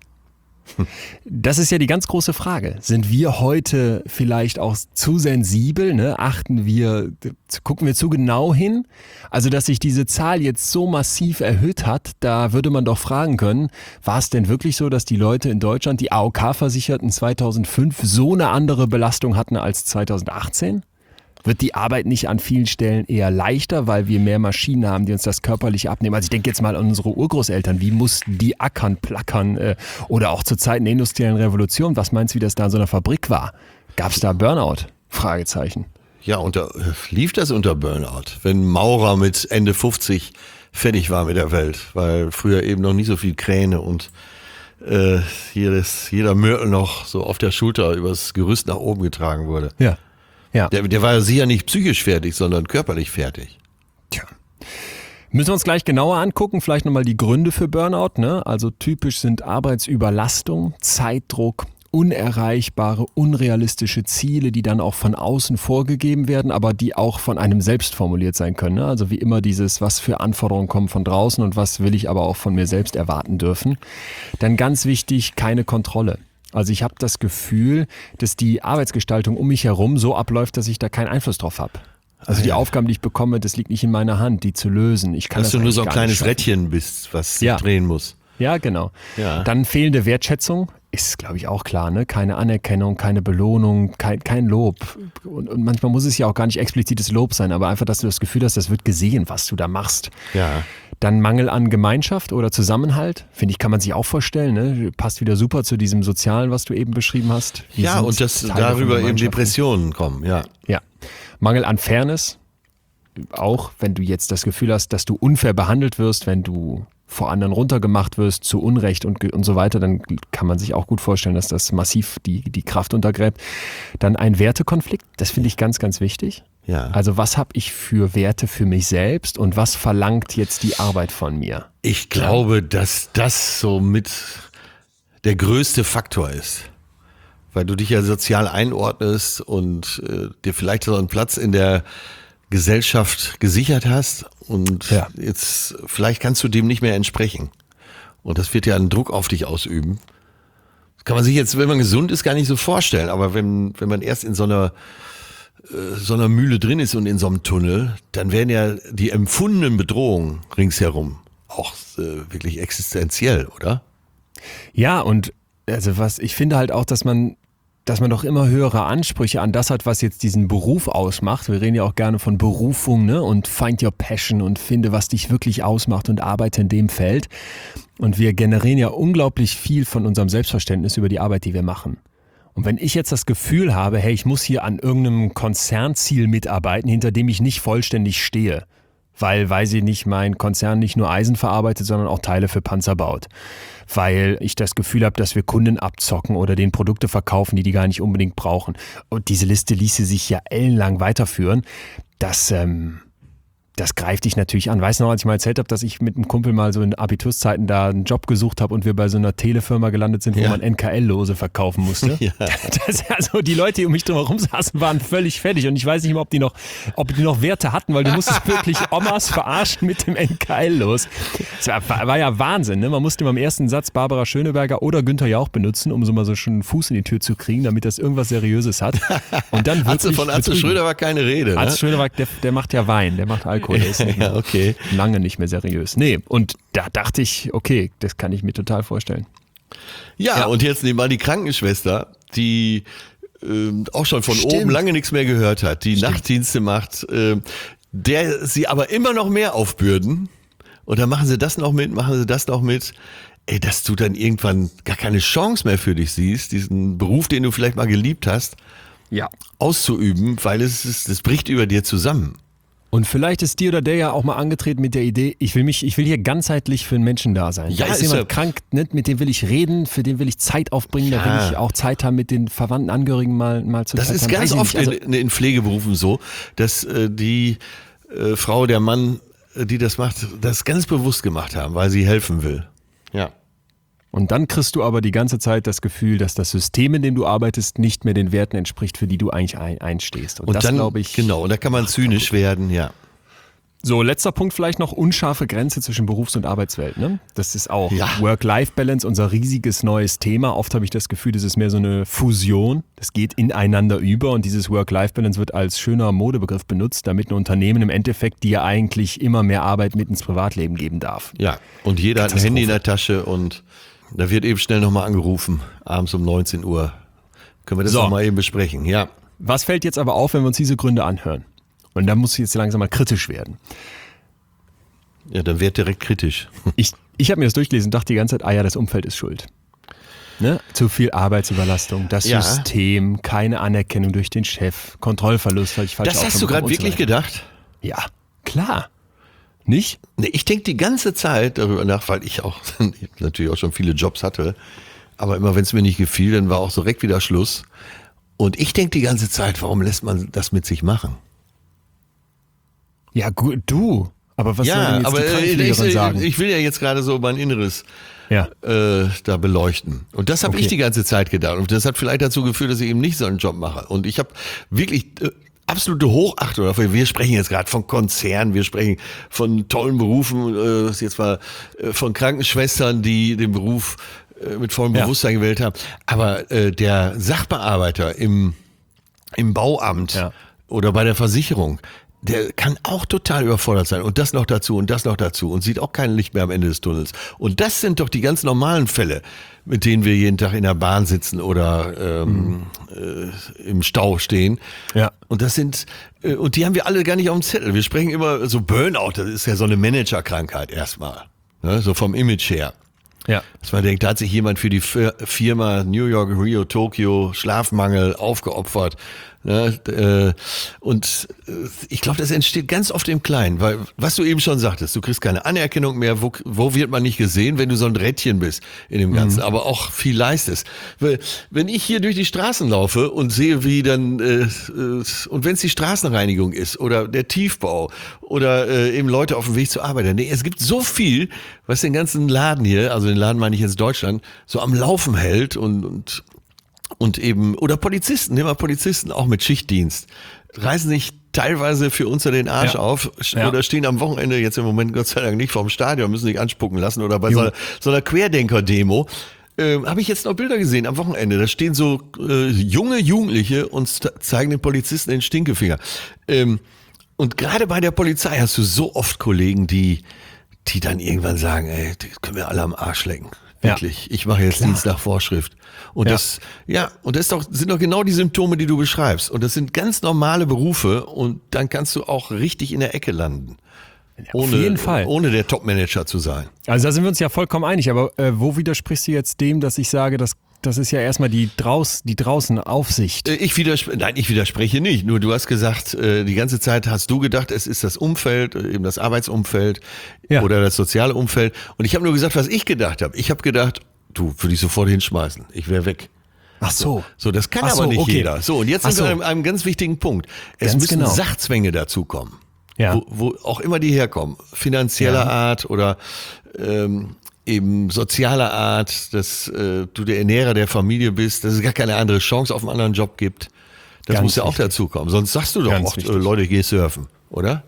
Das ist ja die ganz große Frage. Sind wir heute vielleicht auch zu sensibel? Ne? Achten wir, gucken wir zu genau hin? Also, dass sich diese Zahl jetzt so massiv erhöht hat, da würde man doch fragen können, war es denn wirklich so, dass die Leute in Deutschland, die A O K-Versicherten zweitausendfünf, so eine andere Belastung hatten als zweitausendachtzehn? Wird die Arbeit nicht an vielen Stellen eher leichter, weil wir mehr Maschinen haben, die uns das körperlich abnehmen? Also ich denke jetzt mal an unsere Urgroßeltern. Wie mussten die ackern, plackern? Äh, oder auch zur Zeit der industriellen Revolution. Was meinst du, wie das da in so einer Fabrik war? Gab es da Burnout? Fragezeichen. Ja, unter, lief das unter Burnout, wenn Maurer mit Ende fünfzig fertig war mit der Welt, weil früher eben noch nicht so viel Kräne und äh, jedes, jeder Mörtel noch so auf der Schulter übers Gerüst nach oben getragen wurde. Ja. Ja. Der, der war ja sicher nicht psychisch fertig, sondern körperlich fertig. Tja. Müssen wir uns gleich genauer angucken, vielleicht nochmal die Gründe für Burnout. Ne? Also typisch sind Arbeitsüberlastung, Zeitdruck, unerreichbare, unrealistische Ziele, die dann auch von außen vorgegeben werden, aber die auch von einem selbst formuliert sein können. Ne? Also wie immer dieses, was für Anforderungen kommen von draußen und was will ich aber auch von mir selbst erwarten dürfen. Dann ganz wichtig, keine Kontrolle. Also ich habe das Gefühl, dass die Arbeitsgestaltung um mich herum so abläuft, dass ich da keinen Einfluss drauf habe. Also Ah, die ja. Aufgaben, die ich bekomme, das liegt nicht in meiner Hand, die zu lösen. Ich kann Dass das du nur so ein eigentlich gar nicht kleines schaffen. Rädchen bist, was sich Ja. drehen muss. Ja, genau. Ja. Dann fehlende Wertschätzung, ist glaube ich auch klar, ne? Keine Anerkennung, keine Belohnung, kein, kein Lob. Und, und manchmal muss es ja auch gar nicht explizites Lob sein, aber einfach, dass du das Gefühl hast, das wird gesehen, was du da machst. Ja. Dann Mangel an Gemeinschaft oder Zusammenhalt, finde ich, kann man sich auch vorstellen. Ne? Passt wieder super zu diesem Sozialen, was du eben beschrieben hast. Wir Ja, sind und dass Teil von darüber eben Gemeinschaften. Depressionen kommen, ja. Ja. Mangel an Fairness, auch wenn du jetzt das Gefühl hast, dass du unfair behandelt wirst, wenn du vor anderen runtergemacht wirst, zu Unrecht und, ge- und so weiter, dann kann man sich auch gut vorstellen, dass das massiv die, die Kraft untergräbt. Dann ein Wertekonflikt, das finde ich ganz, ganz wichtig. Ja. Also was habe ich für Werte für mich selbst und was verlangt jetzt die Arbeit von mir? Ich glaube, dass das so mit der größte Faktor ist. Weil du dich ja sozial einordnest und äh, dir vielleicht so einen Platz in der Gesellschaft gesichert hast und Ja. jetzt vielleicht kannst du dem nicht mehr entsprechen. Und das wird ja einen Druck auf dich ausüben. Das kann man sich jetzt, wenn man gesund ist, gar nicht so vorstellen. Aber wenn, wenn man erst in so einer äh, so einer Mühle drin ist und in so einem Tunnel, dann werden ja die empfundenen Bedrohungen ringsherum auch äh, wirklich existenziell, oder? Ja, und also was ich finde halt auch, dass man dass man doch immer höhere Ansprüche an das hat, was jetzt diesen Beruf ausmacht. Wir reden ja auch gerne von Berufung, ne? Und find your passion und finde, was dich wirklich ausmacht und arbeite in dem Feld. Und wir generieren ja unglaublich viel von unserem Selbstverständnis über die Arbeit, die wir machen. Und wenn ich jetzt das Gefühl habe, hey, ich muss hier an irgendeinem Konzernziel mitarbeiten, hinter dem ich nicht vollständig stehe, weil, weiß ich nicht, mein Konzern nicht nur Eisen verarbeitet, sondern auch Teile für Panzer baut. Weil ich das Gefühl habe, dass wir Kunden abzocken oder denen Produkte verkaufen, die die gar nicht unbedingt brauchen. Und diese Liste ließe sich ja ellenlang weiterführen. Das, ähm, das greift dich natürlich an. Weißt du noch, als ich mal erzählt habe, dass ich mit einem Kumpel mal so in Abiturszeiten da einen Job gesucht habe und wir bei so einer Telefirma gelandet sind, wo Ja. man N K L-Lose verkaufen musste. Ja. Das, also die Leute, die um mich drum herum saßen, waren völlig fertig und ich weiß nicht mehr, ob die noch, ob die noch Werte hatten, weil du musstest wirklich Omas verarschen mit dem N K L-Los. Das war, war ja Wahnsinn, ne? Man musste beim ersten Satz Barbara Schöneberger oder Günther Jauch benutzen, um so mal so schon einen Fuß in die Tür zu kriegen, damit das irgendwas Seriöses hat. Und dann Atze, wirklich von Atze betrügen. Schröder war keine Rede, Atze ne? Schröder, der, der macht ja Wein, der macht Alkohol, der ist nicht mehr, Ja, okay. lange nicht mehr seriös. Nee, und da dachte ich, okay, das kann ich mir total vorstellen. Ja, Ja. und jetzt nehmen wir die Krankenschwester, die ähm, auch schon von Stimmt. oben lange nichts mehr gehört hat, die Nachtdienste macht, ähm, der sie aber immer noch mehr aufbürden, Und dann machen sie das noch mit, machen sie das noch mit. Ey, dass du dann irgendwann gar keine Chance mehr für dich siehst, diesen Beruf, den du vielleicht mal geliebt hast, Ja. auszuüben, weil es ist, das bricht über dir zusammen. Und vielleicht ist die oder der ja auch mal angetreten mit der Idee, ich will mich, ich will hier ganzheitlich für einen Menschen da sein. Ja, da ist, ist jemand ja- krank, ne, mit dem will ich reden, für den will ich Zeit aufbringen, da Ja. will ich auch Zeit haben, mit den verwandten Angehörigen mal, mal zu Das Zeit ist haben. ganz Weiß ich oft nicht. Also, in, in Pflegeberufen so, dass äh, die äh, Frau, der Mann, äh, die das macht, das ganz bewusst gemacht haben, weil sie helfen will. Ja. und dann kriegst du aber die ganze Zeit das Gefühl, dass das System, in dem du arbeitest, nicht mehr den Werten entspricht, für die du eigentlich ein, einstehst. Und, Und das dann, glaube ich. genau, und da kann man zynisch werden, ja. So, letzter Punkt vielleicht noch, unscharfe Grenze zwischen Berufs- und Arbeitswelt. Ne? Das ist auch Ja. Work-Life-Balance, unser riesiges neues Thema. Oft habe ich das Gefühl, das ist mehr so eine Fusion. Das geht ineinander über und dieses Work-Life-Balance wird als schöner Modebegriff benutzt, damit ein Unternehmen im Endeffekt dir eigentlich immer mehr Arbeit mit ins Privatleben geben darf. Ja, und jeder hat ein Handy in der Tasche und da wird eben schnell nochmal angerufen, abends um neunzehn Uhr. Können wir das So. noch mal eben besprechen, ja. Was fällt jetzt aber auf, wenn wir uns diese Gründe anhören? Und da muss ich jetzt langsam mal kritisch werden. Ja, dann wird direkt kritisch. Ich, ich habe mir das durchgelesen und dachte die ganze Zeit, ah ja, das Umfeld ist schuld. Ne? Zu viel Arbeitsüberlastung, das Ja. System, keine Anerkennung durch den Chef, Kontrollverlust, habe ich falsch Das hast du gerade wirklich gedacht? Ja, klar. Nicht? Nee, ich denke die ganze Zeit darüber nach, weil ich auch natürlich auch schon viele Jobs hatte, aber immer wenn es mir nicht gefiel, dann war auch direkt wieder Schluss. Und ich denke die ganze Zeit, warum lässt man das mit sich machen? Ja, gut, du. Aber was soll denn Ja, jetzt aber die äh, Krankenpflegerin ich, sagen? ich will ja jetzt gerade so mein Inneres ja. äh, da beleuchten. Und das habe Okay. ich die ganze Zeit gedacht. Und das hat vielleicht dazu geführt, dass ich eben nicht so einen Job mache. Und ich habe wirklich äh, absolute Hochachtung dafür. Wir sprechen jetzt gerade von Konzernen, wir sprechen von tollen Berufen, äh, jetzt mal äh, von Krankenschwestern, die den Beruf äh, mit vollem Ja. Bewusstsein gewählt haben. Aber äh, der Sachbearbeiter im, im Bauamt Ja. oder bei der Versicherung, der kann auch total überfordert sein und das noch dazu und das noch dazu und sieht auch kein Licht mehr am Ende des Tunnels. Und das sind doch die ganz normalen Fälle, mit denen wir jeden Tag in der Bahn sitzen oder ähm, äh, im Stau stehen. Ja. Und das sind, äh, und die haben wir alle gar nicht auf dem Zettel. Wir sprechen immer so Burnout, das ist ja so eine Managerkrankheit erstmal, ne? So vom Image her. Ja. Dass man denkt, da hat sich jemand für die Fir- Firma New York, Rio, Tokio, Schlafmangel aufgeopfert. Ne? Äh, Und äh, ich glaube, das entsteht ganz oft im Kleinen, weil, was du eben schon sagtest, du kriegst keine Anerkennung mehr, wo, wo wird man nicht gesehen, wenn du so ein Rädchen bist in dem Ganzen, Mhm. aber auch viel leistest. Weil, wenn ich hier durch die Straßen laufe und sehe, wie dann, äh, äh, und wenn es die Straßenreinigung ist oder der Tiefbau oder äh, eben Leute auf dem Weg zur Arbeit, nee, es gibt so viel, was den ganzen Laden hier, also den Laden meine ich jetzt Deutschland, so am Laufen hält und, und Und eben, oder Polizisten, nehmen wir Polizisten, auch mit Schichtdienst, reißen sich teilweise für uns den Arsch Ja. auf Ja. oder stehen am Wochenende, jetzt im Moment Gott sei Dank nicht vorm Stadion, müssen sich anspucken lassen oder bei so Jo. einer, so einer Querdenker-Demo. Ähm, habe ich jetzt noch Bilder gesehen am Wochenende, da stehen so äh, junge Jugendliche und st- zeigen den Polizisten den Stinkefinger. Ähm, und gerade bei der Polizei hast du so oft Kollegen, die, die dann irgendwann sagen, ey, die können wir alle am Arsch lecken. Ja. Wirklich, ich mache jetzt Klar. Dienst nach Vorschrift. Und Ja. das, ja, und das ist doch, sind doch genau die Symptome, die du beschreibst. Und das sind ganz normale Berufe und dann kannst du auch richtig in der Ecke landen. Ohne, jeden Fall. Ohne der Top-Manager zu sein. Also da sind wir uns ja vollkommen einig, aber äh, wo widersprichst du jetzt dem, dass ich sage, dass das ist ja erstmal die, draus, die draußen Aufsicht. Äh, Ich widerspreche, nein, ich widerspreche nicht. Nur du hast gesagt, äh, die ganze Zeit hast du gedacht, es ist das Umfeld, äh, eben das Arbeitsumfeld Ja. oder das soziale Umfeld. Und ich habe nur gesagt, was ich gedacht habe. Ich habe gedacht, du, würde ich sofort hinschmeißen. Ich wäre weg. Ach so. So, das kann Ach aber so, nicht okay. jeder. So, und jetzt Ach sind wir so. an einem ganz wichtigen Punkt. Es Ganz müssen genau. Sachzwänge dazukommen. Ja. Wo, wo auch immer die herkommen. Finanzieller Ja. Art oder ähm, eben sozialer Art, dass äh, du der Ernährer der Familie bist, dass es gar keine andere Chance auf einen anderen Job gibt. Das Ganz muss ja auch wichtig. dazukommen. Sonst sagst du doch Ganz oft, äh, wichtig. Leute, geh surfen, oder?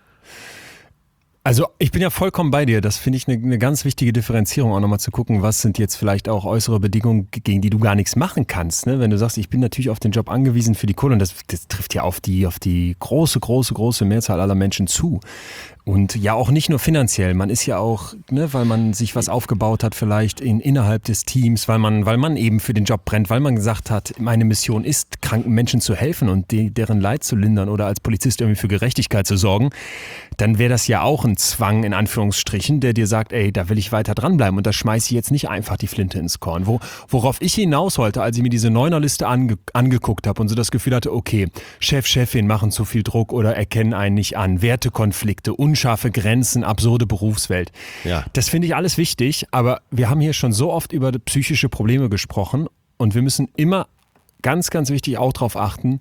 Also ich bin ja vollkommen bei dir. Das finde ich eine, eine ganz wichtige Differenzierung, auch nochmal zu gucken, was sind jetzt vielleicht auch äußere Bedingungen, gegen die du gar nichts machen kannst. Ne? Wenn du sagst, ich bin natürlich auf den Job angewiesen für die Kohle und das, das trifft ja auf die, auf die große, große, große Mehrzahl aller Menschen zu. Und ja auch nicht nur finanziell, man ist ja auch, ne, weil man sich was aufgebaut hat vielleicht in, innerhalb des Teams, weil man, weil man eben für den Job brennt, weil man gesagt hat, meine Mission ist, kranken Menschen zu helfen und die, deren Leid zu lindern oder als Polizist irgendwie für Gerechtigkeit zu sorgen, dann wäre das ja auch ein Zwang in Anführungsstrichen, der dir sagt, ey, da will ich weiter dranbleiben und da schmeiße ich jetzt nicht einfach die Flinte ins Korn. Wo, worauf ich hinaus wollte, als ich mir diese Neunerliste ange, angeguckt habe und so das Gefühl hatte, okay, Chef, Chefin machen zu viel Druck oder erkennen einen nicht an, Wertekonflikte, unscharfe Grenzen, absurde Berufswelt. Ja. Das finde ich alles wichtig, aber wir haben hier schon so oft über psychische Probleme gesprochen und wir müssen immer ganz, ganz wichtig auch darauf achten,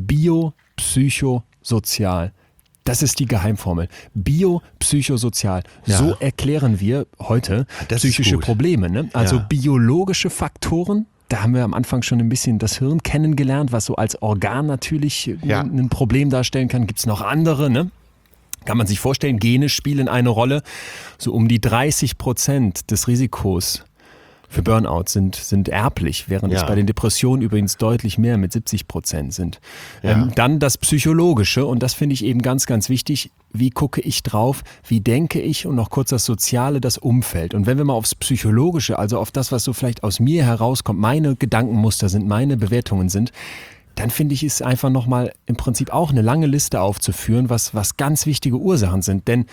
biopsychosozial. Das ist die Geheimformel. Biopsychosozial. Ja. So erklären wir heute Das ist psychische gut. Probleme. Ne? Also Ja. biologische Faktoren. Da haben wir am Anfang schon ein bisschen das Hirn kennengelernt, was so als Organ natürlich Ja. ein, ein Problem darstellen kann. Gibt es noch andere, ne? Kann man sich vorstellen, Gene spielen eine Rolle. So um die dreißig Prozent des Risikos für Burnout sind, sind erblich, während Ja. es bei den Depressionen übrigens deutlich mehr mit siebzig Prozent sind. Ja. Ähm, dann das Psychologische und das finde ich eben ganz, ganz wichtig. Wie gucke ich drauf? Wie denke ich? Und noch kurz das Soziale, das Umfeld. Und wenn wir mal aufs Psychologische, also auf das, was so vielleicht aus mir herauskommt, meine Gedankenmuster sind, meine Bewertungen sind, dann finde ich es einfach nochmal im Prinzip auch eine lange Liste aufzuführen, was, was ganz wichtige Ursachen sind. Denn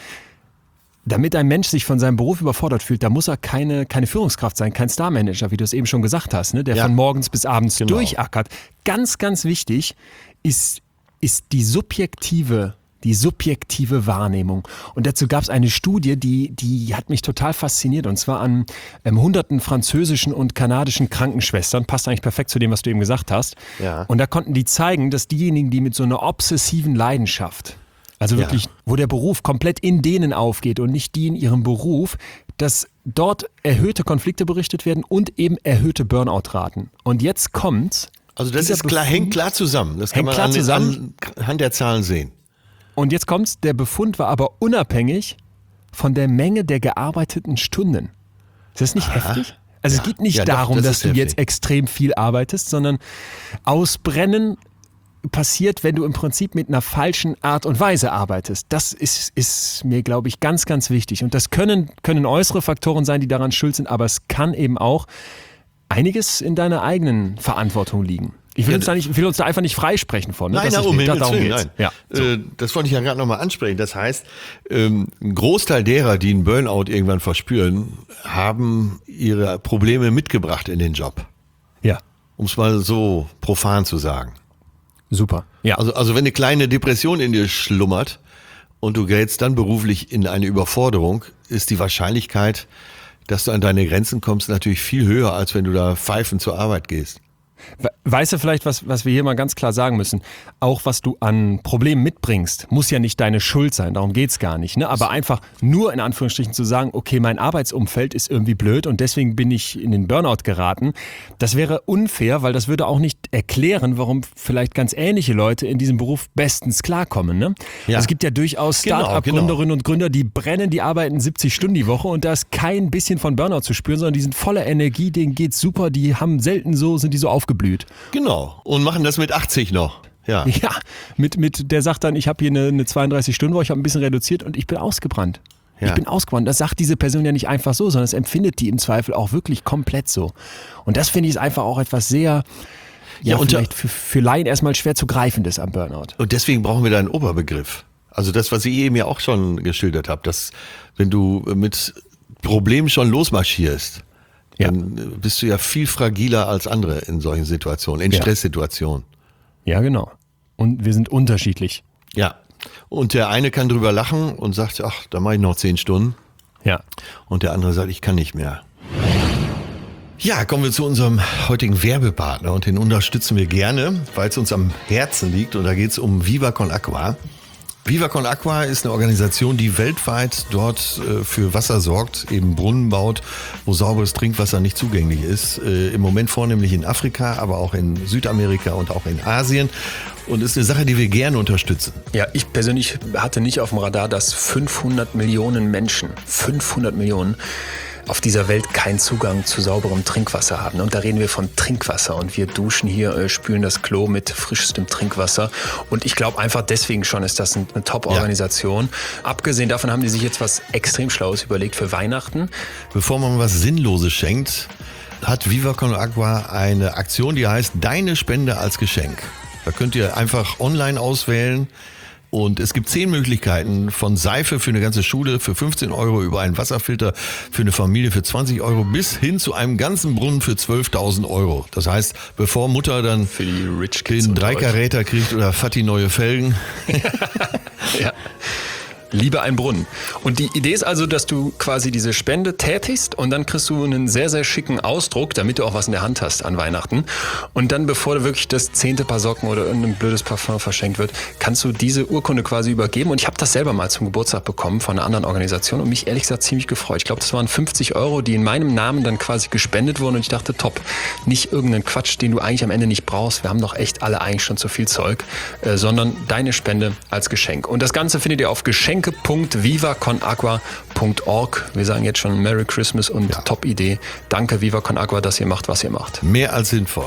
damit ein Mensch sich von seinem Beruf überfordert fühlt, da muss er keine, keine Führungskraft sein, kein Starmanager, wie du es eben schon gesagt hast, ne? Der Ja. von morgens bis abends Genau. durchackert. Ganz, ganz wichtig ist, ist die subjektive die subjektive Wahrnehmung. Und dazu gab es eine Studie, die, die hat mich total fasziniert, und zwar an ähm, hunderten französischen und kanadischen Krankenschwestern. Passt eigentlich perfekt zu dem, was du eben gesagt hast. Ja. Und da konnten die zeigen, dass diejenigen, die mit so einer obsessiven Leidenschaft, also wirklich, Ja. wo der Beruf komplett in denen aufgeht und nicht die in ihrem Beruf, dass dort erhöhte Konflikte berichtet werden und eben erhöhte Burnout-Raten. Und jetzt kommt's. Also das dieser ist klar, Befund- hängt klar zusammen. Das kann Hängt man klar an, zusammen. anhand der Zahlen sehen. Und jetzt kommt's, der Befund war aber unabhängig von der Menge der gearbeiteten Stunden. Ist das nicht heftig? Also Ja. es geht nicht Ja, doch, darum, das dass ist du heftig. jetzt extrem viel arbeitest, sondern Ausbrennen passiert, wenn du im Prinzip mit einer falschen Art und Weise arbeitest. Das ist, ist mir, glaube ich, ganz, ganz wichtig. Und das können, können äußere Faktoren sein, die daran schuld sind, aber es kann eben auch einiges in deiner eigenen Verantwortung liegen. Ich will, Ja, uns, da nicht, ich will uns da einfach nicht freisprechen von. Ne? Nein, Das nein, ist- um da- Himmels darum Willen, geht's. nein. Ja, so. Äh, Das wollte ich ja gerade nochmal ansprechen. Das heißt, ähm, ein Großteil derer, die einen Burnout irgendwann verspüren, haben ihre Probleme mitgebracht in den Job. ja, Um es mal so profan zu sagen. super. Ja. Also, also wenn eine kleine Depression in dir schlummert und du gerätst dann beruflich in eine Überforderung, ist die Wahrscheinlichkeit, dass du an deine Grenzen kommst, natürlich viel höher, als wenn du da pfeifend zur Arbeit gehst. We- Weißt du vielleicht, was, was wir hier mal ganz klar sagen müssen? Auch was du an Problemen mitbringst, muss ja nicht deine Schuld sein, darum geht's gar nicht. Ne? Aber einfach nur in Anführungsstrichen zu sagen, okay, mein Arbeitsumfeld ist irgendwie blöd und deswegen bin ich in den Burnout geraten, das wäre unfair, weil das würde auch nicht erklären, warum vielleicht ganz ähnliche Leute in diesem Beruf bestens klarkommen. Ne? Ja. Es gibt ja durchaus Genau, Start-up-Gründerinnen genau. und Gründer, die brennen, die arbeiten siebzig Stunden die Woche und da ist kein bisschen von Burnout zu spüren, sondern die sind voller Energie, denen geht's super, die haben selten so, sind die so aufgeblüht. Genau. Und machen das mit achtzig noch. Ja. Ja, mit, mit, der sagt dann, ich habe hier eine, eine zweiunddreißig-Stunden-Woche, ich habe ein bisschen reduziert und ich bin ausgebrannt. Ja. Ich bin ausgebrannt. Das sagt diese Person ja nicht einfach so, sondern es empfindet die im Zweifel auch wirklich komplett so. Und das finde ich ist einfach auch etwas sehr, ja, Ja, und vielleicht für, für Laien erstmal schwer zu greifendes am Burnout. Und deswegen brauchen wir da einen Oberbegriff. Also das, was ich eben ja auch schon geschildert habe, dass wenn du mit Problemen schon losmarschierst, Ja. dann bist du ja viel fragiler als andere in solchen Situationen, in Ja. Stresssituationen. Ja, genau. Und wir sind unterschiedlich. Ja. Und der eine kann drüber lachen und sagt, ach, da mache ich noch zehn Stunden. Ja. Und der andere sagt, ich kann nicht mehr. Ja, kommen wir zu unserem heutigen Werbepartner und den unterstützen wir gerne, weil es uns am Herzen liegt, und da geht es um Viva Con Aqua. Viva Con Aqua ist eine Organisation, die weltweit dort äh, für Wasser sorgt, eben Brunnen baut, wo sauberes Trinkwasser nicht zugänglich ist. Äh, Im Moment vornehmlich in Afrika, aber auch in Südamerika und auch in Asien. Und ist eine Sache, die wir gerne unterstützen. Ja, ich persönlich hatte nicht auf dem Radar, dass fünfhundert Millionen Menschen, fünfhundert Millionen, auf dieser Welt keinen Zugang zu sauberem Trinkwasser haben. Und da reden wir von Trinkwasser. Und wir duschen hier, äh, spülen das Klo mit frischstem Trinkwasser. Und ich glaube einfach deswegen schon ist das eine Top-Organisation. Ja. Abgesehen davon haben die sich jetzt was extrem Schlaues überlegt für Weihnachten. Bevor man was Sinnloses schenkt, hat Viva Con Agua eine Aktion, die heißt Deine Spende als Geschenk. Da könnt ihr einfach online auswählen. Und es gibt zehn Möglichkeiten, von Seife für eine ganze Schule für fünfzehn Euro über einen Wasserfilter für eine Familie für zwanzig Euro bis hin zu einem ganzen Brunnen für zwölftausend Euro. Das heißt, bevor Mutter dann für die Rich Kids den Dreikaräter kriegt oder Fatty neue Felgen. Ja. Liebe ein Brunnen. Und die Idee ist also, dass du quasi diese Spende tätigst und dann kriegst du einen sehr, sehr schicken Ausdruck, damit du auch was in der Hand hast an Weihnachten. Und dann, bevor du wirklich das zehnte Paar Socken oder irgendein blödes Parfum verschenkt wird, kannst du diese Urkunde quasi übergeben. Und ich habe das selber mal zum Geburtstag bekommen von einer anderen Organisation und mich ehrlich gesagt ziemlich gefreut. Ich glaube, das waren fünfzig Euro, die in meinem Namen dann quasi gespendet wurden. Und ich dachte, top, nicht irgendeinen Quatsch, den du eigentlich am Ende nicht brauchst. Wir haben doch echt alle eigentlich schon zu viel Zeug, äh, sondern deine Spende als Geschenk. Und das Ganze findet ihr auf Geschenk punkt viva con agua punkt org. Wir sagen jetzt schon Merry Christmas und ja. Top-Idee. Danke Viva Con Agua, dass ihr macht, was ihr macht. Mehr als sinnvoll.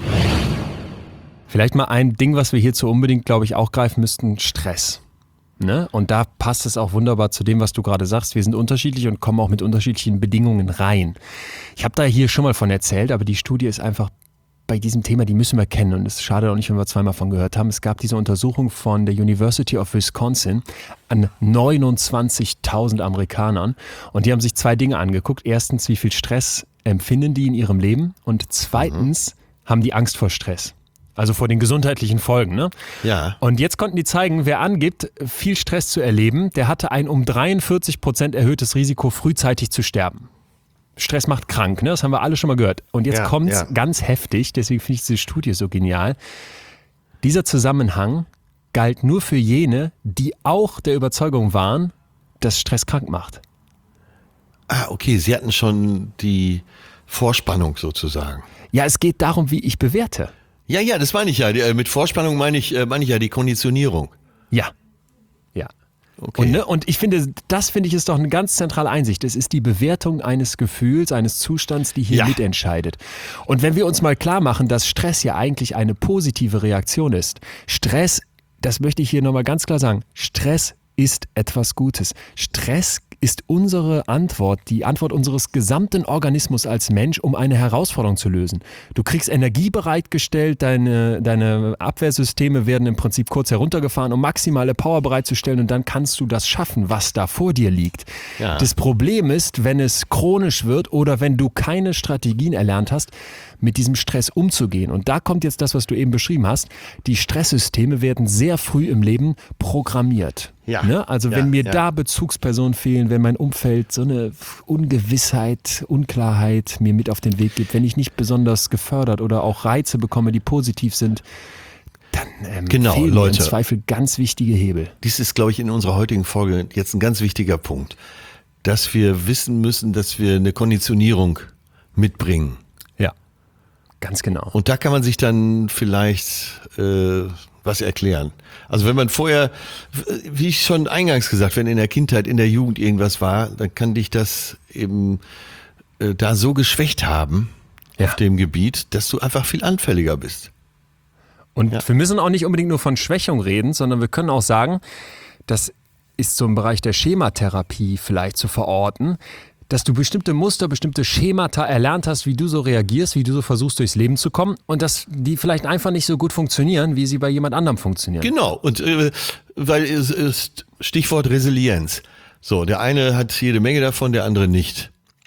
Vielleicht mal ein Ding, was wir hierzu unbedingt, glaube ich, auch greifen müssten, Stress. Ne? Und da passt es auch wunderbar zu dem, was du gerade sagst. Wir sind unterschiedlich und kommen auch mit unterschiedlichen Bedingungen rein. Ich habe da hier schon mal von erzählt, aber die Studie ist einfach bei diesem Thema, die müssen wir kennen und es ist schade auch nicht, wenn wir zweimal von gehört haben. Es gab diese Untersuchung von der University of Wisconsin an neunundzwanzigtausend Amerikanern und die haben sich zwei Dinge angeguckt. Erstens, wie viel Stress empfinden die in ihrem Leben und zweitens mhm. haben die Angst vor Stress. Also vor den gesundheitlichen Folgen. Ne? Ja. Und jetzt konnten die zeigen, wer angibt, viel Stress zu erleben, der hatte ein um dreiundvierzig Prozent erhöhtes Risiko, frühzeitig zu sterben. Stress macht krank, ne? Das haben wir alle schon mal gehört. Und jetzt ja, kommt es ja. ganz heftig, deswegen finde ich diese Studie so genial. Dieser Zusammenhang galt nur für jene, die auch der Überzeugung waren, dass Stress krank macht. Ah, okay, Sie hatten schon die Vorspannung sozusagen. Ja, es geht darum, wie ich bewerte. Ja, ja, das meine ich ja. Mit Vorspannung meine ich, meine ich ja die Konditionierung. Ja, ja. Okay. Und, ne, und ich finde, das finde ich ist doch eine ganz zentrale Einsicht. Es ist die Bewertung eines Gefühls, eines Zustands, die hier ja. mitentscheidet. Und wenn wir uns mal klar machen, dass Stress ja eigentlich eine positive Reaktion ist. Stress, das möchte ich hier nochmal ganz klar sagen, Stress ist etwas Gutes. Stress ist unsere Antwort, die Antwort unseres gesamten Organismus als Mensch, um eine Herausforderung zu lösen. Du kriegst Energie bereitgestellt, deine, deine Abwehrsysteme werden im Prinzip kurz heruntergefahren, um maximale Power bereitzustellen und dann kannst du das schaffen, was da vor dir liegt. Ja. Das Problem ist, wenn es chronisch wird oder wenn du keine Strategien erlernt hast, mit diesem Stress umzugehen. Und da kommt jetzt das, was du eben beschrieben hast. Die Stresssysteme werden sehr früh im Leben programmiert. Ja. Ne? Also ja, wenn mir ja. da Bezugspersonen fehlen, wenn mein Umfeld so eine Ungewissheit, Unklarheit mir mit auf den Weg gibt, wenn ich nicht besonders gefördert oder auch Reize bekomme, die positiv sind, dann ähm, genau, fehlen Leute, mir im Zweifel ganz wichtige Hebel. Dies ist, glaube ich, in unserer heutigen Folge jetzt ein ganz wichtiger Punkt, dass wir wissen müssen, dass wir eine Konditionierung mitbringen. Ja, ganz genau. Und da kann man sich dann vielleicht äh, was erklären. Also wenn man vorher, wie ich schon eingangs gesagt, wenn in der Kindheit, in der Jugend irgendwas war, dann kann dich das eben äh, da so geschwächt haben ja. auf dem Gebiet, dass du einfach viel anfälliger bist. Und ja. wir müssen auch nicht unbedingt nur von Schwächung reden, sondern wir können auch sagen, das ist so im Bereich der Schematherapie vielleicht zu verorten, dass du bestimmte Muster, bestimmte Schemata erlernt hast, wie du so reagierst, wie du so versuchst, durchs Leben zu kommen und dass die vielleicht einfach nicht so gut funktionieren, wie sie bei jemand anderem funktionieren. Genau, und äh, weil es ist Stichwort Resilienz. So, der eine hat jede Menge davon, der andere nicht.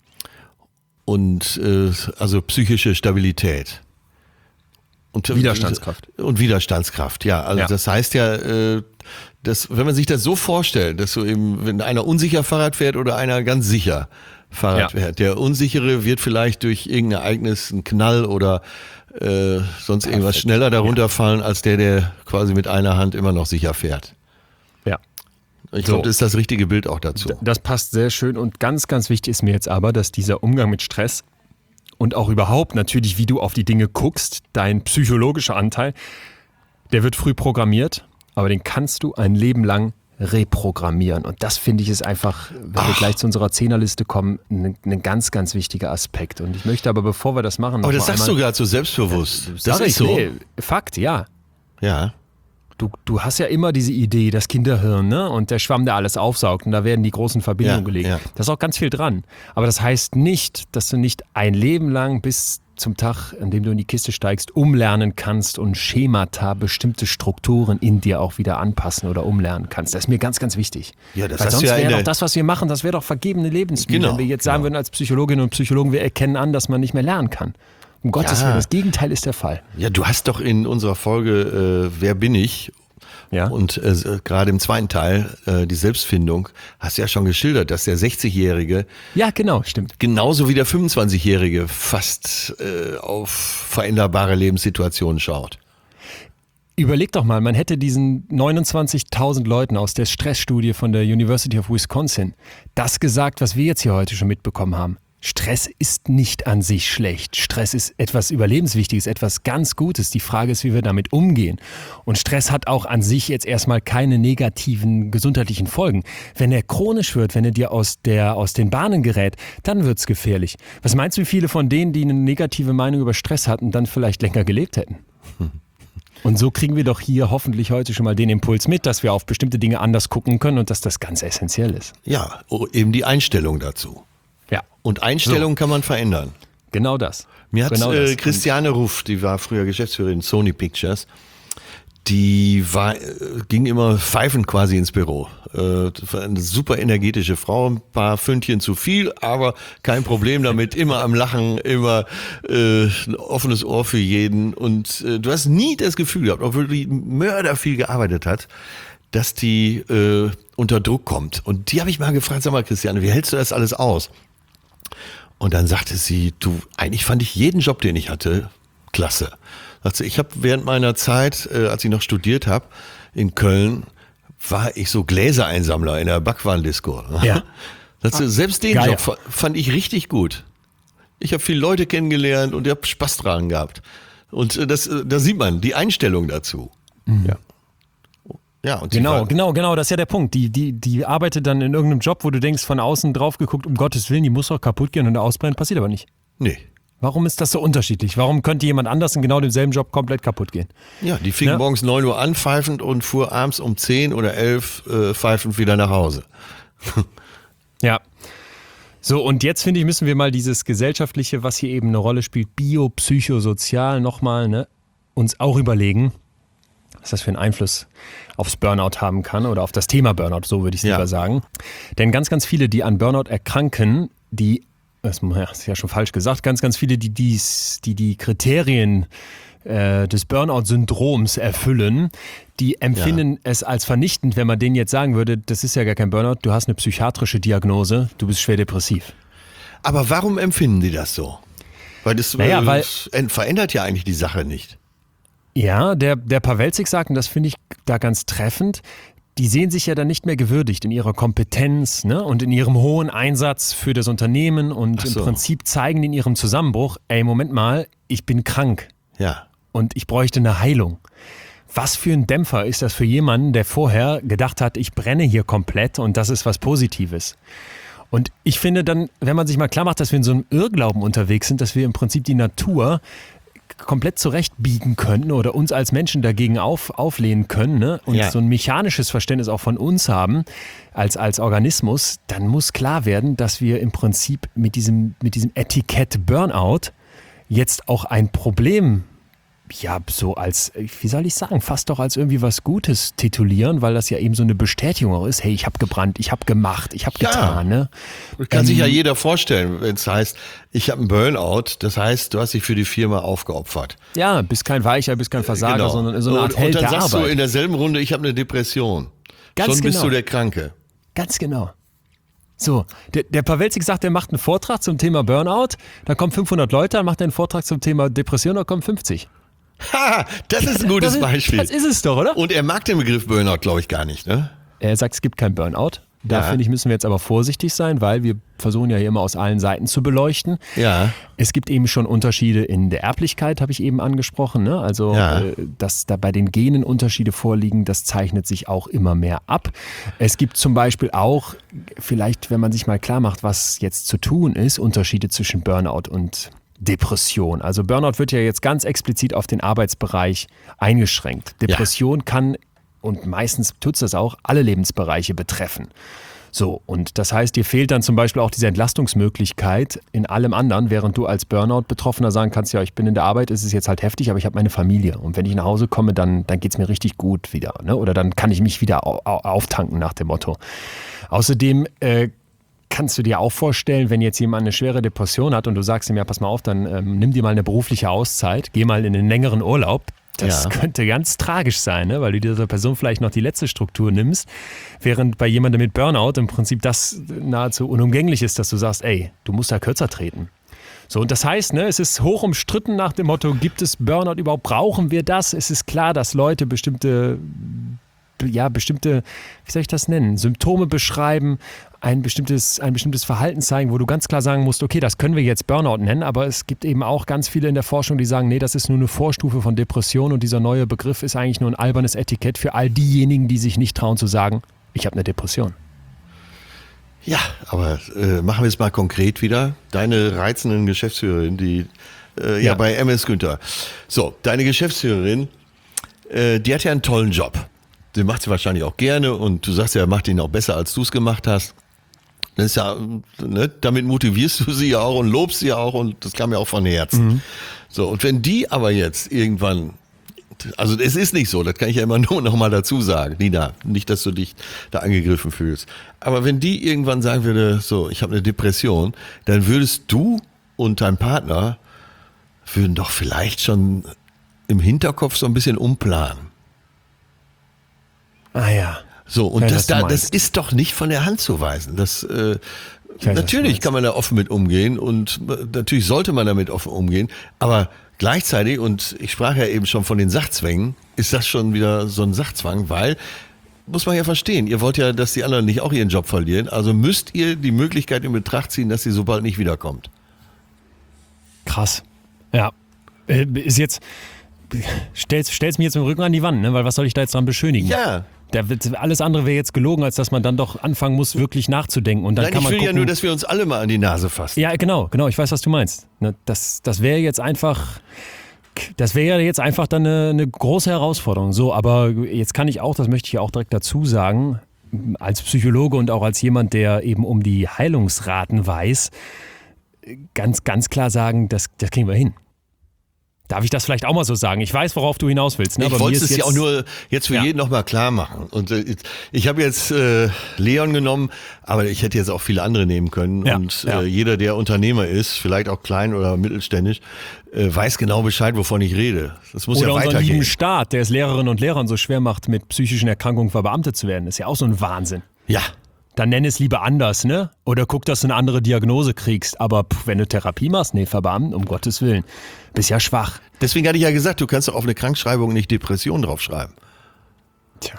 Und äh, also psychische Stabilität. Und, Widerstandskraft. Und Widerstandskraft, ja. Also ja. das heißt ja, äh, dass, wenn man sich das so vorstellt, dass so eben, wenn einer unsicher Fahrrad fährt oder einer ganz sicher Fahrrad ja. fährt, der Unsichere wird vielleicht durch irgendein Ereignis, einen Knall oder äh, sonst Perfekt. irgendwas schneller darunter ja. fallen, als der, der quasi mit einer Hand immer noch sicher fährt. Ja. Ich so. glaube, das ist das richtige Bild auch dazu. Das passt sehr schön und ganz, ganz wichtig ist mir jetzt aber, dass dieser Umgang mit Stress und auch überhaupt natürlich, wie du auf die Dinge guckst, dein psychologischer Anteil, der wird früh programmiert, aber den kannst du ein Leben lang reprogrammieren. Und das finde ich ist einfach, wenn Ach. wir gleich zu unserer Zehnerliste kommen, ein, ein ganz, ganz wichtiger Aspekt. Und ich möchte aber, bevor wir das machen, noch Aber das mal sagst einmal, du gerade so selbstbewusst. Das, das ist ist so. Nee, Fakt, ja. Ja. Du, du hast ja immer diese Idee, das Kinderhirn, ne? Und der Schwamm, der alles aufsaugt und da werden die großen Verbindungen Ja, gelegt. ja. Da ist auch ganz viel dran. Aber das heißt nicht, dass du nicht ein Leben lang bis zum Tag, an dem du in die Kiste steigst, umlernen kannst und Schemata, bestimmte Strukturen in dir auch wieder anpassen oder umlernen kannst. Das ist mir ganz, ganz wichtig. Ja, das Weil hast sonst du ja in wäre der- doch das, was wir machen, das wäre doch vergebene Lebensmühe. Genau, Wenn wir jetzt sagen genau. würden als Psychologinnen und Psychologen, wir erkennen an, dass man nicht mehr lernen kann. Um Gottes Ja. Willen, das Gegenteil ist der Fall. Ja, du hast doch in unserer Folge äh, Wer bin ich? Ja? Und äh, gerade im zweiten Teil, äh, die Selbstfindung, hast du ja schon geschildert, dass der sechzigjährige Ja, genau, stimmt. genauso wie der fünfundzwanzigjährige fast äh, auf veränderbare Lebenssituationen schaut. Überleg doch mal, man hätte diesen neunundzwanzigtausend Leuten aus der Stressstudie von der University of Wisconsin das gesagt, was wir jetzt hier heute schon mitbekommen haben. Stress ist nicht an sich schlecht. Stress ist etwas Überlebenswichtiges, etwas ganz Gutes. Die Frage ist, wie wir damit umgehen. Und Stress hat auch an sich jetzt erstmal keine negativen gesundheitlichen Folgen. Wenn er chronisch wird, wenn er dir aus, der, aus den Bahnen gerät, dann wird's gefährlich. Was meinst du, wie viele von denen, die eine negative Meinung über Stress hatten, dann vielleicht länger gelebt hätten? Und so kriegen wir doch hier hoffentlich heute schon mal den Impuls mit, dass wir auf bestimmte Dinge anders gucken können und dass das ganz essentiell ist. Ja, oh, eben die Einstellung dazu. Ja, Und Einstellung So. kann man verändern. genau das. Mir hat genau äh, das. Christiane Ruff, die war früher Geschäftsführerin Sony Pictures, die war, äh, ging immer pfeifend quasi ins Büro. Äh, das war eine super energetische Frau, ein paar Pfündchen zu viel, aber kein Problem damit, immer am Lachen, immer äh, ein offenes Ohr für jeden. Und äh, du hast nie das Gefühl gehabt, obwohl die Mörder viel gearbeitet hat, dass die äh, unter Druck kommt. Und die habe ich mal gefragt, sag mal Christiane, wie hältst du das alles aus? Und dann sagte sie, du, eigentlich fand ich jeden Job, den ich hatte, klasse. Sagt sie, ich habe während meiner Zeit, äh, als ich noch studiert habe, in Köln, war ich so Gläsereinsammler in der Backwarndisco. Ja. Sagt sie, selbst den Geil. Job fa- fand ich richtig gut. Ich habe viele Leute kennengelernt und ich habe Spaß dran gehabt. Und äh, das, äh, da sieht man die Einstellung dazu. Ja. Ja, und sie Genau, war- genau, genau, das ist ja der Punkt. Die, die, die arbeitet dann in irgendeinem Job, wo du denkst, von außen drauf geguckt, um Gottes Willen, die muss doch kaputt gehen und ausbrennen, passiert aber nicht. Nee. Warum ist das so unterschiedlich? Warum könnte jemand anders in genau demselben Job komplett kaputt gehen? Ja, die fing Ja. morgens neun Uhr an, pfeifend, und fuhr abends um zehn oder elf äh, pfeifend wieder nach Hause. Ja. So, und jetzt finde ich, müssen wir mal dieses Gesellschaftliche, was hier eben eine Rolle spielt, biopsychosozial nochmal, ne, uns auch überlegen, was das für einen Einfluss aufs Burnout haben kann oder auf das Thema Burnout, so würde ich es Ja. lieber sagen. Denn ganz, ganz viele, die an Burnout erkranken, die, das ist ja schon falsch gesagt, ganz, ganz viele, die dies, die, die Kriterien äh, des Burnout-Syndroms erfüllen, die empfinden es als vernichtend, wenn man denen jetzt sagen würde, das ist ja gar kein Burnout, du hast eine psychiatrische Diagnose, du bist schwer depressiv. Aber warum empfinden die das so? Weil das Naja, äh, weil- das verändert ja eigentlich die Sache nicht. Ja, der, der Pawelzig sagt, und das finde ich da ganz treffend, die sehen sich ja dann nicht mehr gewürdigt in ihrer Kompetenz, ne, und in ihrem hohen Einsatz für das Unternehmen, und Ach so. im Prinzip zeigen die in ihrem Zusammenbruch, ey, Moment mal, ich bin krank Ja. und ich bräuchte eine Heilung. Was für ein Dämpfer ist das für jemanden, der vorher gedacht hat, ich brenne hier komplett und das ist was Positives. Und ich finde dann, wenn man sich mal klar macht, dass wir in so einem Irrglauben unterwegs sind, dass wir im Prinzip die Natur komplett zurechtbiegen könnten oder uns als Menschen dagegen auf, auflehnen können, ne? Und Ja. so ein mechanisches Verständnis auch von uns haben als, als Organismus, dann muss klar werden, dass wir im Prinzip mit diesem, mit diesem Etikett Burnout jetzt auch ein Problem, ja, so als, wie soll ich sagen, fast doch als irgendwie was Gutes titulieren, weil das ja eben so eine Bestätigung auch ist, hey, ich habe gebrannt, ich habe gemacht, ich habe Ja. getan, ne? Das kann Ähm, sich ja jeder vorstellen, wenn es heißt, ich habe einen Burnout, das heißt, du hast dich für die Firma aufgeopfert. Ja, bist kein Weicher, bist kein Versager, sondern so eine Art und, Held und dann der sagst Arbeit. du in derselben Runde, ich habe eine Depression. Ganz Schon bist genau. du der Kranke. Ganz genau. So, der, der Pawelzig sagt, er macht einen Vortrag zum Thema Burnout, da kommen fünfhundert Leute, dann macht er einen Vortrag zum Thema Depression, da kommen fünfzig. Ha, das ist ein gutes das ist, Beispiel. Das ist es doch, oder? Und er mag den Begriff Burnout, glaube ich, gar nicht, ne? Er sagt, es gibt kein Burnout, Da Ja. finde ich, müssen wir jetzt aber vorsichtig sein, weil wir versuchen ja hier immer aus allen Seiten zu beleuchten. Ja. Es gibt eben schon Unterschiede in der Erblichkeit, habe ich eben angesprochen. Ne? Also, Ja. äh, dass da bei den Genen Unterschiede vorliegen, das zeichnet sich auch immer mehr ab. Es gibt zum Beispiel auch, vielleicht, wenn man sich mal klar macht, was jetzt zu tun ist, Unterschiede zwischen Burnout und Depression. Also Burnout wird ja jetzt ganz explizit auf den Arbeitsbereich eingeschränkt. Depression ja. kann, und meistens tut es das auch, alle Lebensbereiche betreffen. So, und das heißt, dir fehlt dann zum Beispiel auch diese Entlastungsmöglichkeit in allem anderen, während du als Burnout-Betroffener sagen kannst, ja, ich bin in der Arbeit, es ist jetzt halt heftig, aber ich habe meine Familie. Und wenn ich nach Hause komme, dann, dann geht es mir richtig gut wieder. Ne? Oder dann kann ich mich wieder au- au- auftanken nach dem Motto. Außerdem äh, kannst du dir auch vorstellen, wenn jetzt jemand eine schwere Depression hat und du sagst ihm, ja, pass mal auf, dann ähm, nimm dir mal eine berufliche Auszeit, geh mal in einen längeren Urlaub. Das ja. könnte ganz tragisch sein, ne? Weil du dieser Person vielleicht noch die letzte Struktur nimmst, während bei jemandem mit Burnout im Prinzip das nahezu unumgänglich ist, dass du sagst, ey, du musst da kürzer treten. So, und das heißt, ne, es ist hoch umstritten nach dem Motto, gibt es Burnout überhaupt, brauchen wir das? Es ist klar, dass Leute bestimmte, ja, bestimmte, wie soll ich das nennen, Symptome beschreiben, ein bestimmtes, ein bestimmtes Verhalten zeigen, wo du ganz klar sagen musst, okay, das können wir jetzt Burnout nennen, aber es gibt eben auch ganz viele in der Forschung, die sagen, nee, das ist nur eine Vorstufe von Depression und dieser neue Begriff ist eigentlich nur ein albernes Etikett für all diejenigen, die sich nicht trauen zu sagen, ich habe eine Depression. Ja, aber äh, machen wir es mal konkret wieder. Deine reizenden Geschäftsführerin, die äh, ja. ja bei M S Günther. So, deine Geschäftsführerin, äh, die hat ja einen tollen Job. Den macht sie wahrscheinlich auch gerne und du sagst ja, macht ihn auch besser, als du es gemacht hast. Das ist ja, ne, damit motivierst du sie ja auch und lobst sie ja auch und das kam ja auch von Herzen. Mhm. So, und wenn die aber jetzt irgendwann, also es ist nicht so, das kann ich ja immer nur noch mal dazu sagen, Nina, nicht, dass du dich da angegriffen fühlst. Aber wenn die irgendwann sagen würde, so, ich habe eine Depression, dann würdest du und dein Partner würden doch vielleicht schon im Hinterkopf so ein bisschen umplanen. Ah ja. So, und ja, das, da, das das ist doch nicht von der Hand zu weisen. Das, äh, weiß, natürlich kann man da offen mit umgehen und natürlich sollte man damit offen umgehen, aber gleichzeitig, und ich sprach ja eben schon von den Sachzwängen, ist das schon wieder so ein Sachzwang, weil, muss man ja verstehen, ihr wollt ja, dass die anderen nicht auch ihren Job verlieren, also müsst ihr die Möglichkeit in Betracht ziehen, dass sie so bald nicht wiederkommt. Krass. Ja. Ist jetzt, stellst, stellst mich jetzt mit dem Rücken an die Wand, ne? Weil was soll ich da jetzt dran beschönigen? Ja. Da wird, alles andere wäre jetzt gelogen, als dass man dann doch anfangen muss, wirklich nachzudenken. Und dann Nein, kann man ich will gucken, ja nur, dass wir uns alle mal an die Nase fassen. Ja, genau, genau, ich weiß, was du meinst. Das, das wäre jetzt einfach, das wäre jetzt einfach dann eine, eine große Herausforderung. So, aber jetzt kann ich auch, das möchte ich ja auch direkt dazu sagen, als Psychologe und auch als jemand, der eben um die Heilungsraten weiß, ganz, ganz klar sagen, das, das kriegen wir hin. Darf ich das vielleicht auch mal so sagen? Ich weiß, worauf du hinaus willst. Ne? Ich wollte es ja auch nur jetzt für ja. jeden nochmal klar machen. Und äh, ich habe jetzt äh, Leon genommen, aber ich hätte jetzt auch viele andere nehmen können. Ja. Und äh, ja. jeder, der Unternehmer ist, vielleicht auch klein oder mittelständisch, äh, weiß genau Bescheid, wovon ich rede. Das muss oder ja weitergehen. Oder unseren lieben Staat, der es Lehrerinnen und Lehrern so schwer macht, mit psychischen Erkrankungen verbeamtet zu werden. Das ist ja auch so ein Wahnsinn. Ja. Dann nenn es lieber anders, ne? Oder guck, dass du eine andere Diagnose kriegst. Aber pff, wenn du Therapie machst, nee, verbeamten, um Gottes Willen. Bist ja schwach. Deswegen hatte ich ja gesagt, du kannst doch auf eine Krankschreibung nicht Depression draufschreiben. Tja.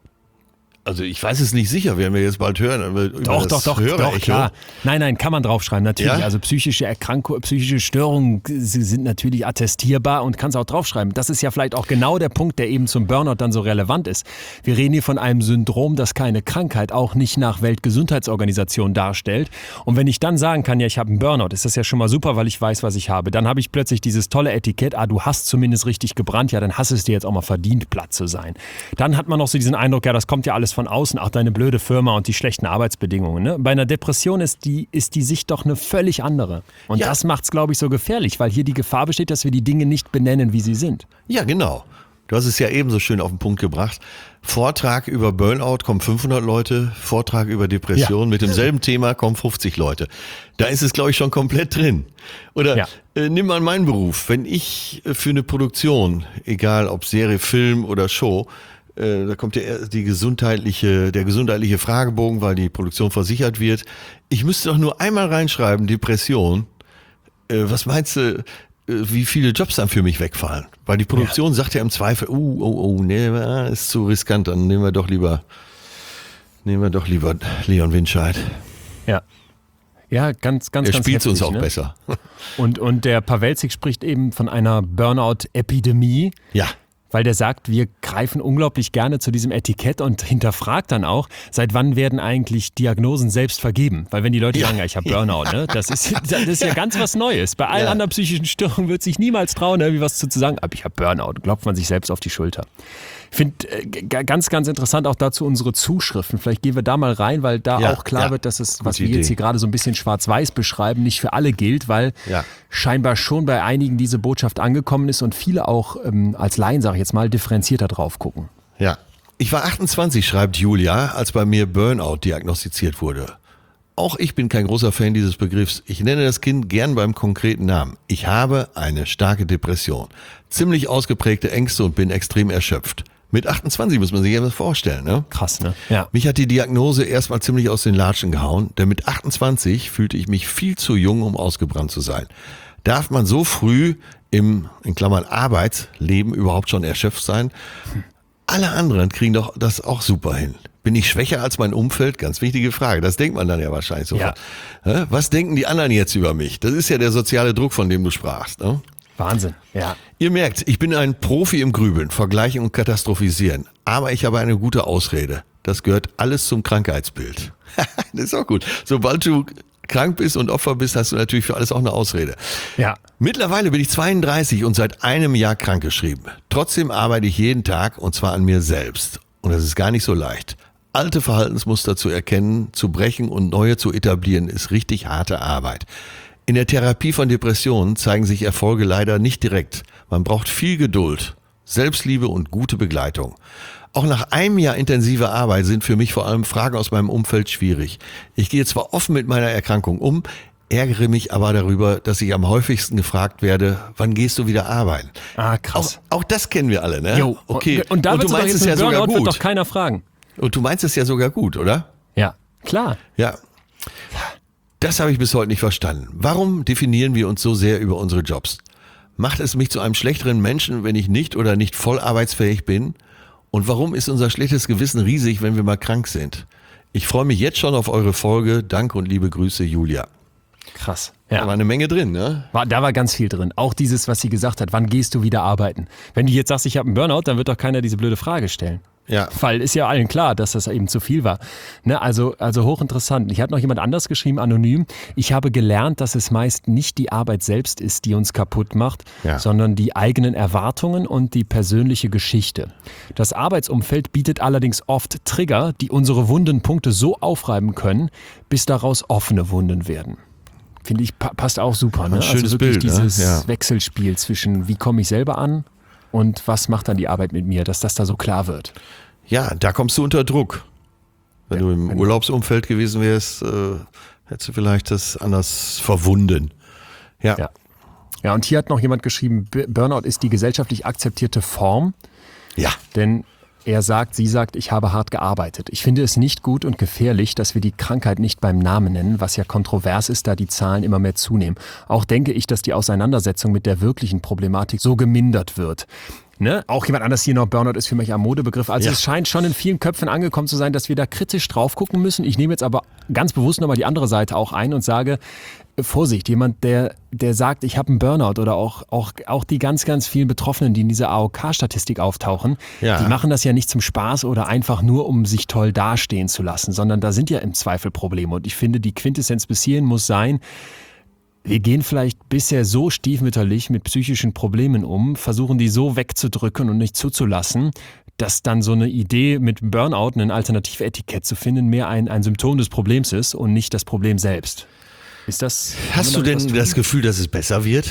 Also ich weiß es nicht sicher, werden wir jetzt bald hören. Über doch, das doch, doch, doch, klar. Nein, nein, kann man draufschreiben, natürlich. Ja? Also psychische Erkrankungen, psychische Störungen sind natürlich attestierbar und kannst auch draufschreiben. Das ist ja vielleicht auch genau der Punkt, der eben zum Burnout dann so relevant ist. Wir reden hier von einem Syndrom, das keine Krankheit, auch nicht nach Weltgesundheitsorganisation darstellt. Und wenn ich dann sagen kann, ja, ich habe einen Burnout, ist das ja schon mal super, weil ich weiß, was ich habe. Dann habe ich plötzlich dieses tolle Etikett, ah, du hast zumindest richtig gebrannt, ja, dann hast es dir jetzt auch mal verdient, platt zu sein. Dann hat man noch so diesen Eindruck, ja, das kommt ja alles von außen, auch deine blöde Firma und die schlechten Arbeitsbedingungen. Ne? Bei einer Depression ist die, ist die Sicht doch eine völlig andere. Und ja. das macht es, glaube ich, so gefährlich, weil hier die Gefahr besteht, dass wir die Dinge nicht benennen, wie sie sind. Ja, genau. Du hast es ja eben so schön auf den Punkt gebracht. Vortrag über Burnout kommen fünfhundert Leute, Vortrag über Depression ja. mit demselben Thema kommen fünfzig Leute. Da ist es, glaube ich, schon komplett drin. Oder ja. äh, nimm mal meinen Beruf. Wenn ich für eine Produktion, egal ob Serie, Film oder Show, da kommt der, die gesundheitliche, der gesundheitliche Fragebogen, weil die Produktion versichert wird. Ich müsste doch nur einmal reinschreiben, Depression. Äh, was meinst du, wie viele Jobs dann für mich wegfallen? Weil die Produktion ja. sagt ja im Zweifel, uh, oh, oh, nee, ist zu riskant, dann nehmen wir doch lieber Nehmen wir doch lieber Leon Winscheid. Ja. Ja, ganz, ganz, Er ganz spielt uns auch ne? besser. Und, und der Pawelzig spricht eben von einer Burnout-Epidemie. Ja. Weil der sagt, wir greifen unglaublich gerne zu diesem Etikett und hinterfragt dann auch, seit wann werden eigentlich Diagnosen selbst vergeben? Weil wenn die Leute Ja. sagen, ja, ich habe Burnout, ne, das ist, das ist ja ganz was Neues. Bei allen Ja. anderen psychischen Störungen wird sich niemals trauen, irgendwie was zu sagen, aber ich habe Burnout. Klopft man sich selbst auf die Schulter. Ich finde äh, g- ganz, ganz interessant auch dazu unsere Zuschriften. Vielleicht gehen wir da mal rein, weil da Ja, auch klar ja. wird, dass es, Gute was wir Idee. jetzt hier gerade so ein bisschen schwarz-weiß beschreiben, nicht für alle gilt, weil Ja. scheinbar schon bei einigen diese Botschaft angekommen ist und viele auch ähm, als Laien, sage ich jetzt mal, differenzierter drauf gucken. Ja. Ich war achtundzwanzig, schreibt Julia, als bei mir Burnout diagnostiziert wurde. Auch ich bin kein großer Fan dieses Begriffs. Ich nenne das Kind gern beim konkreten Namen. Ich habe eine starke Depression, ziemlich ausgeprägte Ängste und bin extrem erschöpft. Mit achtundzwanzig muss man sich etwas vorstellen, ne? Krass, ne? Ja. Mich hat die Diagnose erstmal ziemlich aus den Latschen gehauen, denn mit achtundzwanzig fühlte ich mich viel zu jung, um ausgebrannt zu sein. Darf man so früh im, in Klammern, Arbeitsleben überhaupt schon erschöpft sein? Alle anderen kriegen doch das auch super hin. Bin ich schwächer als mein Umfeld? Ganz wichtige Frage. Das denkt man dann ja wahrscheinlich sofort. Hä? Was denken die anderen jetzt über mich? Das ist ja der soziale Druck, von dem du sprachst, ne? Wahnsinn, ja. Ihr merkt, ich bin ein Profi im Grübeln, Vergleichen und Katastrophisieren. Aber ich habe eine gute Ausrede. Das gehört alles zum Krankheitsbild. Das ist auch gut. Sobald du krank bist und Opfer bist, hast du natürlich für alles auch eine Ausrede. Ja. Mittlerweile bin ich zweiunddreißig und seit einem Jahr krankgeschrieben. Trotzdem arbeite ich jeden Tag und zwar an mir selbst. Und das ist gar nicht so leicht. Alte Verhaltensmuster zu erkennen, zu brechen und neue zu etablieren, ist richtig harte Arbeit. In der Therapie von Depressionen zeigen sich Erfolge leider nicht direkt. Man braucht viel Geduld, Selbstliebe und gute Begleitung. Auch nach einem Jahr intensiver Arbeit sind für mich vor allem Fragen aus meinem Umfeld schwierig. Ich gehe zwar offen mit meiner Erkrankung um, ärgere mich aber darüber, dass ich am häufigsten gefragt werde, wann gehst du wieder arbeiten? Ah, krass. Auch, auch das kennen wir alle, ne? Jo, Okay. Und, und da und wird du doch meinst jetzt es ja mit sogar Burnout wird gut. doch keiner fragen. Und du meinst es ja sogar gut, oder? Ja, klar. Ja. Das habe ich bis heute nicht verstanden. Warum definieren wir uns so sehr über unsere Jobs? Macht es mich zu einem schlechteren Menschen, wenn ich nicht oder nicht voll arbeitsfähig bin? Und warum ist unser schlechtes Gewissen riesig, wenn wir mal krank sind? Ich freue mich jetzt schon auf eure Folge. Danke und liebe Grüße, Julia. Krass. Da Ja. war eine Menge drin, ne? War, da war ganz viel drin. Auch dieses, was sie gesagt hat, wann gehst du wieder arbeiten? Wenn du jetzt sagst, ich habe einen Burnout, dann wird doch keiner diese blöde Frage stellen. Ja. Weil ist ja allen klar, dass das eben zu viel war. Ne, also, also hochinteressant. Ich hatte noch jemand anders geschrieben, anonym. Ich habe gelernt, dass es meist nicht die Arbeit selbst ist, die uns kaputt macht, Ja. sondern die eigenen Erwartungen und die persönliche Geschichte. Das Arbeitsumfeld bietet allerdings oft Trigger, die unsere wunden Punkte so aufreiben können, bis daraus offene Wunden werden. Finde ich, pa- passt auch super. Ne? Ein schönes also wirklich Bild, ne? dieses Ja. Wechselspiel zwischen, wie komme ich selber an und was macht dann die Arbeit mit mir, dass das da so klar wird. Ja, da kommst du unter Druck. Wenn Ja, du im genau. Urlaubsumfeld gewesen wärst, äh, hättest du vielleicht das anders verwunden. Ja. Ja. Ja, und hier hat noch jemand geschrieben, B- Burnout ist die gesellschaftlich akzeptierte Form, Ja. denn er sagt, sie sagt, ich habe hart gearbeitet. Ich finde es nicht gut und gefährlich, dass wir die Krankheit nicht beim Namen nennen, was ja kontrovers ist, da die Zahlen immer mehr zunehmen. Auch denke ich, dass die Auseinandersetzung mit der wirklichen Problematik so gemindert wird. Ne? Auch jemand anders hier noch, Burnout ist für mich ein Modebegriff. Also Ja. es scheint schon in vielen Köpfen angekommen zu sein, dass wir da kritisch drauf gucken müssen. Ich nehme jetzt aber ganz bewusst nochmal die andere Seite auch ein und sage, äh, Vorsicht, jemand, der, der sagt, ich habe einen Burnout oder auch, auch, auch die ganz, ganz vielen Betroffenen, die in dieser A O K-Statistik auftauchen, Ja. die machen das ja nicht zum Spaß oder einfach nur, um sich toll dastehen zu lassen, sondern da sind ja im Zweifel Probleme. Und ich finde, die Quintessenz bis hierhin muss sein, wir gehen vielleicht bisher so stiefmütterlich mit psychischen Problemen um, versuchen die so wegzudrücken und nicht zuzulassen, dass dann so eine Idee mit Burnout, ein Alternativetikett zu finden, mehr ein, ein Symptom des Problems ist und nicht das Problem selbst. Ist das? Hast du kann man da denn etwas das tun? Gefühl, dass es besser wird?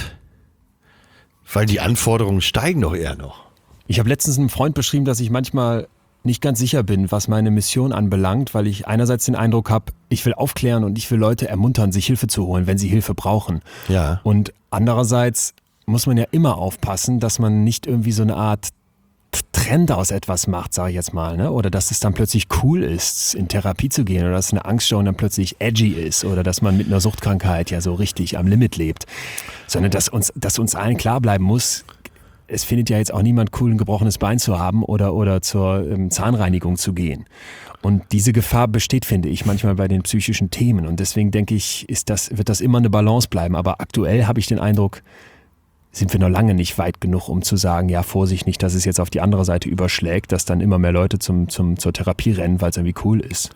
Weil die Anforderungen steigen doch eher noch. Ich habe letztens einem Freund beschrieben, dass ich manchmal nicht ganz sicher bin, was meine Mission anbelangt, weil ich einerseits den Eindruck habe, ich will aufklären und ich will Leute ermuntern, sich Hilfe zu holen, wenn sie Hilfe brauchen. Ja. Und andererseits muss man ja immer aufpassen, dass man nicht irgendwie so eine Art T- Trend aus etwas macht, sage ich jetzt mal, ne? Oder dass es dann plötzlich cool ist, in Therapie zu gehen, oder dass eine Angststörung dann plötzlich edgy ist, oder dass man mit einer Suchtkrankheit ja so richtig am Limit lebt, sondern dass uns, dass uns allen klar bleiben muss, es findet ja jetzt auch niemand cool, ein gebrochenes Bein zu haben oder, oder zur ähm, Zahnreinigung zu gehen. Und diese Gefahr besteht, finde ich, manchmal bei den psychischen Themen. Und deswegen denke ich, ist das, wird das immer eine Balance bleiben. Aber aktuell habe ich den Eindruck, sind wir noch lange nicht weit genug, um zu sagen, ja, Vorsicht nicht, dass es jetzt auf die andere Seite überschlägt, dass dann immer mehr Leute zum, zum, zur Therapie rennen, weil es irgendwie cool ist.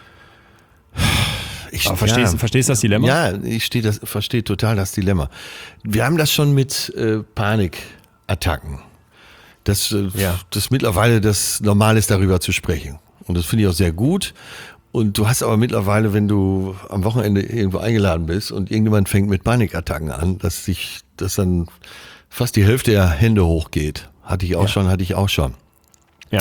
Ich, Aber verstehst, ja, verstehst du das Dilemma? Ja, ich stehe das, verstehe total das Dilemma. Wir haben das schon mit äh, Panikattacken. Das, äh, Ja. das mittlerweile das Normal ist, darüber zu sprechen. Und das finde ich auch sehr gut. Und du hast aber mittlerweile, wenn du am Wochenende irgendwo eingeladen bist und irgendjemand fängt mit Panikattacken an, dass sich, dass dann fast die Hälfte der Hände hochgeht. Hatte ich auch Ja. schon, hatte ich auch schon. Ja.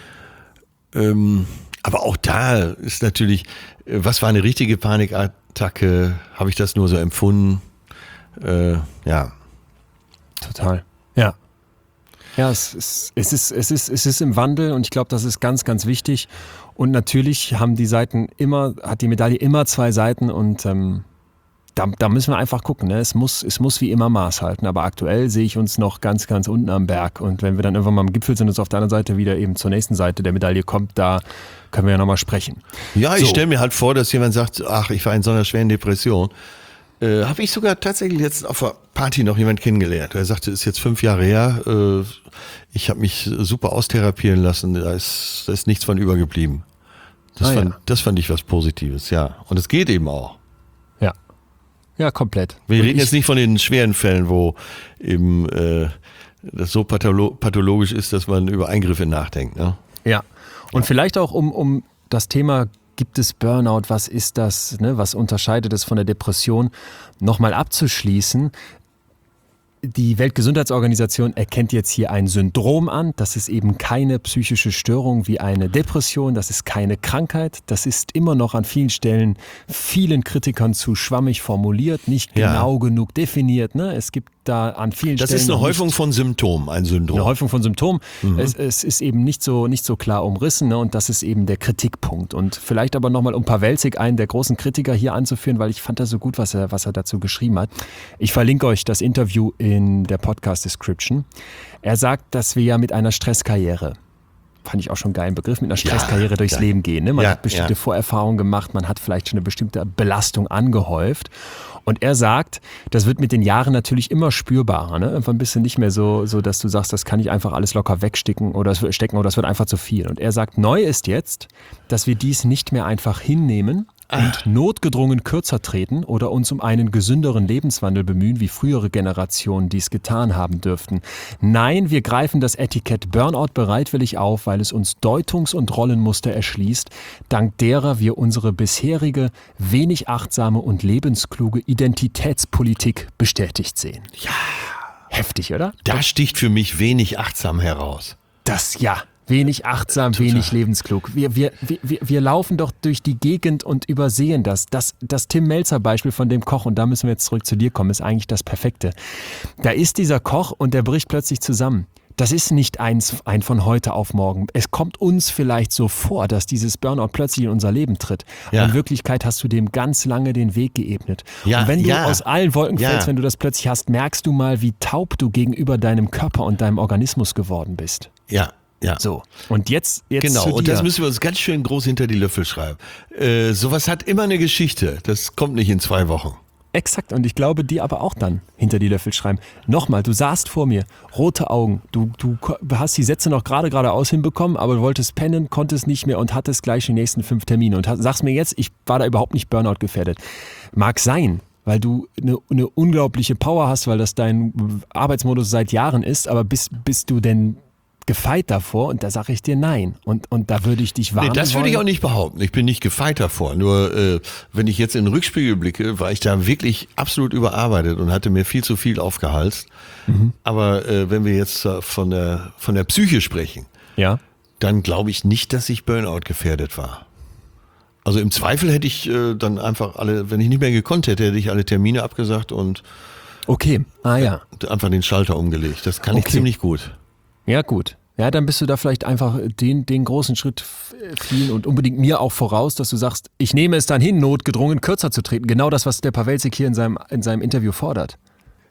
Ähm, aber auch da ist natürlich, äh, was war eine richtige Panikattacke? Habe ich das nur so empfunden? Äh, ja. Total. Ja. Ja, es ist, es ist, es ist, es ist im Wandel und ich glaube, das ist ganz, ganz wichtig. Und natürlich haben die Seiten immer, hat die Medaille immer zwei Seiten und ähm, da, da müssen wir einfach gucken. Ne? Es muss, es muss wie immer Maß halten. Aber aktuell sehe ich uns noch ganz, ganz unten am Berg. Und wenn wir dann irgendwann mal am Gipfel sind und es auf der anderen Seite wieder eben zur nächsten Seite der Medaille kommt, da können wir ja nochmal sprechen. Ja, ich So. stelle mir halt vor, dass jemand sagt, ach, ich war in so einer schweren Depression. Äh, Habe ich sogar tatsächlich jetzt auf einer Party noch jemand kennengelernt. Er sagte, ist jetzt fünf Jahre her, äh, ich habe mich super austherapieren lassen, da ist, da ist nichts von übergeblieben. Das, Ah, fand, ja. das fand ich was Positives, ja. Und es geht eben auch. Ja. Ja, komplett. Wir Und reden ich- jetzt nicht von den schweren Fällen, wo eben äh, das so patholo- pathologisch ist, dass man über Eingriffe nachdenkt. Ne? Ja, und vielleicht auch um, um das Thema, gibt es Burnout, was ist das, ne, was unterscheidet es von der Depression, nochmal abzuschließen. Die Weltgesundheitsorganisation erkennt jetzt hier ein Syndrom an. Das ist eben keine psychische Störung wie eine Depression. Das ist keine Krankheit. Das ist immer noch an vielen Stellen vielen Kritikern zu schwammig formuliert, nicht Ja. genau genug definiert. Ne? Es gibt da an vielen Das Stellen ist eine noch Häufung nicht von Symptomen, ein Syndrom. eine Häufung von Symptomen. Es, es ist eben nicht so, nicht so klar umrissen, ne? Und das ist eben der Kritikpunkt. Und vielleicht aber nochmal, um Pawelzig, einen der großen Kritiker hier anzuführen, weil ich fand das so gut, was er, was er dazu geschrieben hat. Ich verlinke euch das Interview in der Podcast-Description. Er sagt, dass wir ja mit einer Stresskarriere, fand ich auch schon einen geilen Begriff, mit einer Stresskarriere durchs ja. Leben gehen. Ne? Man Ja, hat bestimmte ja. Vorerfahrungen gemacht, man hat vielleicht schon eine bestimmte Belastung angehäuft. Und er sagt, das wird mit den Jahren natürlich immer spürbarer. Ne? Irgendwann bist du nicht mehr so, so, dass du sagst, das kann ich einfach alles locker wegstecken oder es wird stecken oder das wird einfach zu viel. Und er sagt, neu ist jetzt, dass wir dies nicht mehr einfach hinnehmen und notgedrungen kürzer treten oder uns um einen gesünderen Lebenswandel bemühen, wie frühere Generationen dies getan haben dürften. Nein, wir greifen das Etikett Burnout bereitwillig auf, weil es uns Deutungs- und Rollenmuster erschließt, dank derer wir unsere bisherige, wenig achtsame und lebenskluge Identitätspolitik bestätigt sehen. Ja. Heftig, oder? Da sticht für mich wenig achtsam heraus. Das, ja. Wenig achtsam, wenig lebensklug. Wir, wir, wir, wir laufen doch durch die Gegend und übersehen das. Das, das Tim Melzer-Beispiel von dem Koch, und da müssen wir jetzt zurück zu dir kommen, ist eigentlich das Perfekte. Da ist dieser Koch und der bricht plötzlich zusammen. Das ist nicht eins, ein von heute auf morgen. Es kommt uns vielleicht so vor, dass dieses Burnout plötzlich in unser Leben tritt. Ja. In Wirklichkeit hast du dem ganz lange den Weg geebnet. Ja, und wenn du ja. aus allen Wolken Ja. fällst, wenn du das plötzlich hast, merkst du mal, wie taub du gegenüber deinem Körper und deinem Organismus geworden bist. Ja, ja. So, und jetzt, jetzt Genau, zu dir. und das müssen wir uns ganz schön groß hinter die Löffel schreiben. Äh, sowas hat immer eine Geschichte. Das kommt nicht in zwei Wochen. Exakt, und ich glaube, die aber auch dann hinter die Löffel schreiben. Nochmal, du saßt vor mir, rote Augen, du, du hast die Sätze noch gerade geradeaus hinbekommen, aber du wolltest pennen, konntest nicht mehr und hattest gleich die nächsten fünf Termine und hast, sagst mir jetzt, ich war da überhaupt nicht Burnout gefährdet. Mag sein, weil du eine, eine unglaubliche Power hast, weil das dein Arbeitsmodus seit Jahren ist, aber bist, bist du denn gefeit davor? Und da sage ich dir nein. Und, und da würde ich dich warnen Nee, das würde ich auch wollen. nicht behaupten. Ich bin nicht gefeit davor. Nur äh, wenn ich jetzt in den Rückspiegel blicke, war ich da wirklich absolut überarbeitet und hatte mir viel zu viel aufgehalst. Mhm. Aber äh, wenn wir jetzt äh, von der, von der Psyche sprechen, Ja. dann glaube ich nicht, dass ich Burnout gefährdet war. Also im Zweifel hätte ich äh, dann einfach alle, wenn ich nicht mehr gekonnt hätte, hätte ich alle Termine abgesagt und Okay, ah ja. einfach den Schalter umgelegt. Das kann ich Okay. ziemlich gut. Ja, gut. Ja, dann bist du da vielleicht einfach den, den großen Schritt f- vielen und unbedingt mir auch voraus, dass du sagst, ich nehme es dann hin, notgedrungen kürzer zu treten. Genau das, was der Pawelzig hier in seinem, in seinem Interview fordert.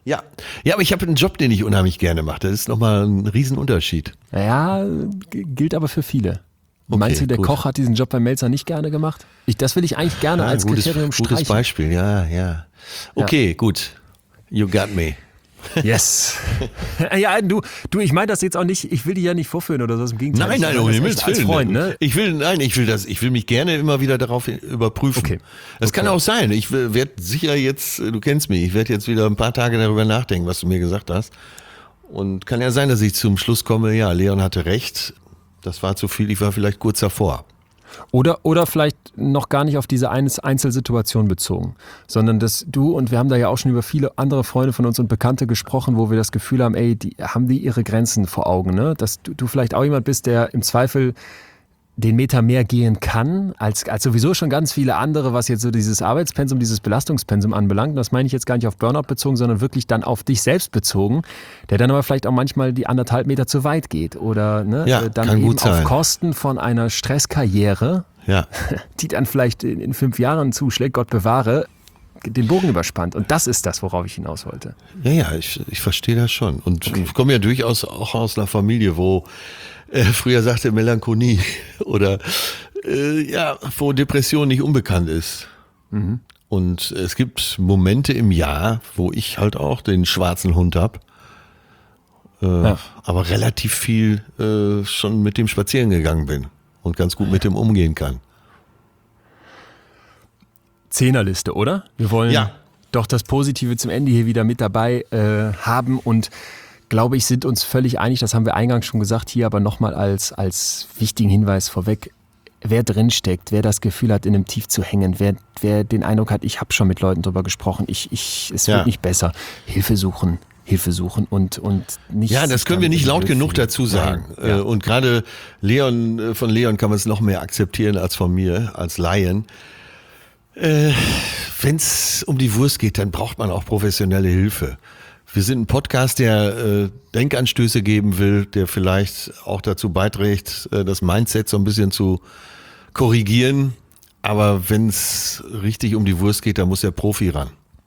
Ja, ja, aber ich habe einen Job, den ich unheimlich gerne mache. Das ist nochmal ein Riesenunterschied. Ja, g- gilt aber für viele. Okay, Meinst du, der gut. Koch hat diesen Job bei Melzer nicht gerne gemacht? Ich, das will ich eigentlich gerne Ja, als gutes, Kriterium gutes streichen. Beispiel, ja, ja. Okay, gut. You got me. Yes. Ja, du, du, ich meine das jetzt auch nicht, ich will dich ja nicht vorführen oder so, im Gegenteil. Nein, Ich nein, meine um das Himmels echt als Willen. Freund, ne? Ich will, nein, ich will das, ich will mich gerne immer wieder darauf überprüfen. Okay. Das kann Okay. auch sein. Ich werde sicher jetzt, du kennst mich, ich werde jetzt wieder ein paar Tage darüber nachdenken, was du mir gesagt hast. Und kann ja sein, dass ich zum Schluss komme, ja, Leon hatte recht, das war zu viel, ich war vielleicht kurz davor. Oder, oder vielleicht noch gar nicht auf diese eine Einzelsituation bezogen, sondern dass du, und wir haben da ja auch schon über viele andere Freunde von uns und Bekannte gesprochen, wo wir das Gefühl haben, ey, die haben die ihre Grenzen vor Augen, ne? Dass du, du vielleicht auch jemand bist, der im Zweifel den Meter mehr gehen kann, als, als sowieso schon ganz viele andere, was jetzt so dieses Arbeitspensum, dieses Belastungspensum anbelangt. Und das meine ich jetzt gar nicht auf Burnout bezogen, sondern wirklich dann auf dich selbst bezogen, der dann aber vielleicht auch manchmal die anderthalb Meter zu weit geht oder ne, Ja, äh, dann kann eben gut auf sein. Kosten von einer Stresskarriere, Ja. die dann vielleicht in, in fünf Jahren zuschlägt, Gott bewahre, den Bogen überspannt. Und das ist das, worauf ich hinaus wollte. Ja, ja, ich, ich verstehe das schon. Und ich komme ja durchaus auch aus einer Familie, wo äh, früher sagte Melancholie oder äh, ja, wo Depression nicht unbekannt ist. Mhm. Und es gibt Momente im Jahr, wo ich halt auch den schwarzen Hund hab, äh, Ja. aber relativ viel äh, schon mit dem spazieren gegangen bin und ganz gut mit dem umgehen kann. Zehnerliste, oder? Wir wollen Ja. doch das Positive zum Ende hier wieder mit dabei äh, haben und glaube ich, sind uns völlig einig, das haben wir eingangs schon gesagt, hier aber nochmal als, als wichtigen Hinweis vorweg, wer drinsteckt, wer das Gefühl hat, in einem Tief zu hängen, wer, wer den Eindruck hat, ich habe schon mit Leuten drüber gesprochen, ich, ich, es Ja. wird nicht besser, Hilfe suchen. Hilfe suchen und, und nicht. Ja, das können wir nicht laut genug dazu sagen. Nein, ja. Äh, Und gerade Leon, äh, von Leon kann man es noch mehr akzeptieren als von mir, als Laien. Äh, Wenn es um die Wurst geht, dann braucht man auch professionelle Hilfe. Wir sind ein Podcast, der äh, Denkanstöße geben will, der vielleicht auch dazu beiträgt, äh, das Mindset so ein bisschen zu korrigieren. Aber wenn es richtig um die Wurst geht, dann muss der Profi ran.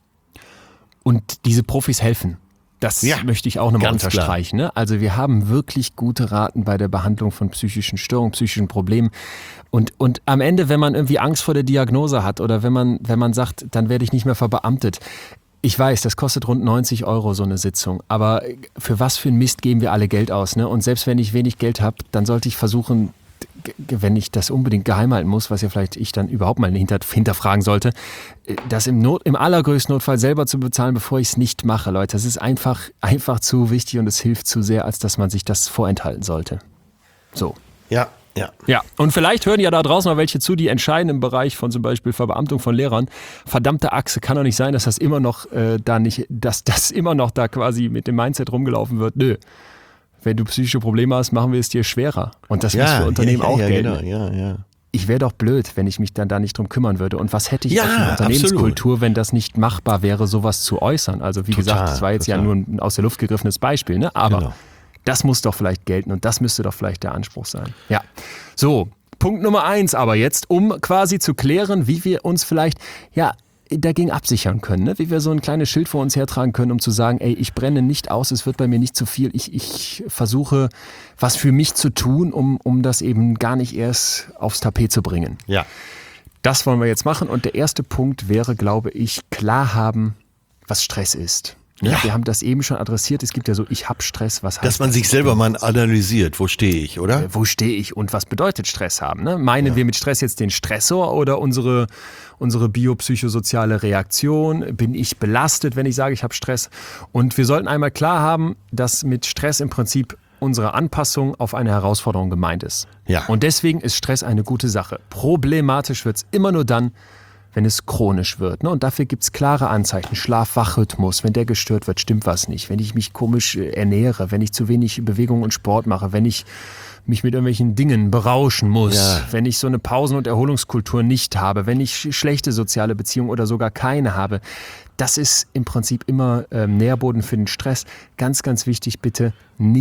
Und diese Profis helfen. Das Ja, möchte ich auch nochmal ganz unterstreichen. Ne? Also wir haben wirklich gute Raten bei der Behandlung von psychischen Störungen, psychischen Problemen. Und, und am Ende, wenn man irgendwie Angst vor der Diagnose hat oder wenn man, wenn man sagt, dann werde ich nicht mehr verbeamtet. Ich weiß, das kostet rund neunzig Euro so eine Sitzung. Aber für was für ein Mist geben wir alle Geld aus? Ne? Und selbst wenn ich wenig Geld habe, dann sollte ich versuchen, wenn ich das unbedingt geheim halten muss, was ja vielleicht ich dann überhaupt mal hinter, hinterfragen sollte, das im, Not, im allergrößten Notfall selber zu bezahlen, bevor ich es nicht mache, Leute. Das ist einfach, einfach zu wichtig und es hilft zu sehr, als dass man sich das vorenthalten sollte. So. Ja, ja. Ja, und vielleicht hören ja da draußen noch welche zu, die entscheiden im Bereich von zum Beispiel Verbeamtung von Lehrern. Verdammte Achse, kann doch nicht sein, dass das immer noch äh, da nicht, dass das immer noch da quasi mit dem Mindset rumgelaufen wird. Nö. Wenn du psychische Probleme hast, machen wir es dir schwerer. Und das muss für Unternehmen ja, auch ja, gelten. Genau, ja, ja. Ich wäre doch blöd, wenn ich mich dann da nicht drum kümmern würde. Und was hätte ich Ja, auf eine Unternehmenskultur, absolut. wenn das nicht machbar wäre, sowas zu äußern? Also wie Total, gesagt, das war jetzt total. ja nur ein aus der Luft gegriffenes Beispiel, ne? Aber Genau. das muss doch vielleicht gelten und das müsste doch vielleicht der Anspruch sein. Ja, so, Punkt Nummer eins aber jetzt, um quasi zu klären, wie wir uns vielleicht, ja, dagegen absichern können, ne? Wie wir so ein kleines Schild vor uns hertragen können, um zu sagen, ey, ich brenne nicht aus, es wird bei mir nicht zu viel, ich, ich versuche, was für mich zu tun, um, um das eben gar nicht erst aufs Tapet zu bringen. Ja. Das wollen wir jetzt machen und der erste Punkt wäre, glaube ich, klar haben, was Stress ist. Ne? Ja. Wir haben das eben schon adressiert, es gibt ja so, ich habe Stress, was heißt Dass man das? sich selber mal analysiert, wo stehe ich, oder? Wo stehe ich und was bedeutet Stress haben? Ne? Meinen ja. wir mit Stress jetzt den Stressor oder unsere, unsere biopsychosoziale Reaktion? Bin ich belastet, wenn ich sage, ich habe Stress? Und wir sollten einmal klar haben, dass mit Stress im Prinzip unsere Anpassung auf eine Herausforderung gemeint ist. Ja. Und deswegen ist Stress eine gute Sache. Problematisch wird es immer nur dann, wenn es chronisch wird. Ne? Und dafür gibt es klare Anzeichen. Schlaf-Wach-Rhythmus, wenn der gestört wird, stimmt was nicht. Wenn ich mich komisch ernähre, wenn ich zu wenig Bewegung und Sport mache, wenn ich mich mit irgendwelchen Dingen berauschen muss, Ja. wenn ich so eine Pausen- und Erholungskultur nicht habe, wenn ich schlechte soziale Beziehungen oder sogar keine habe. Das ist im Prinzip immer ähm, Nährboden für den Stress. Ganz, ganz wichtig, bitte nicht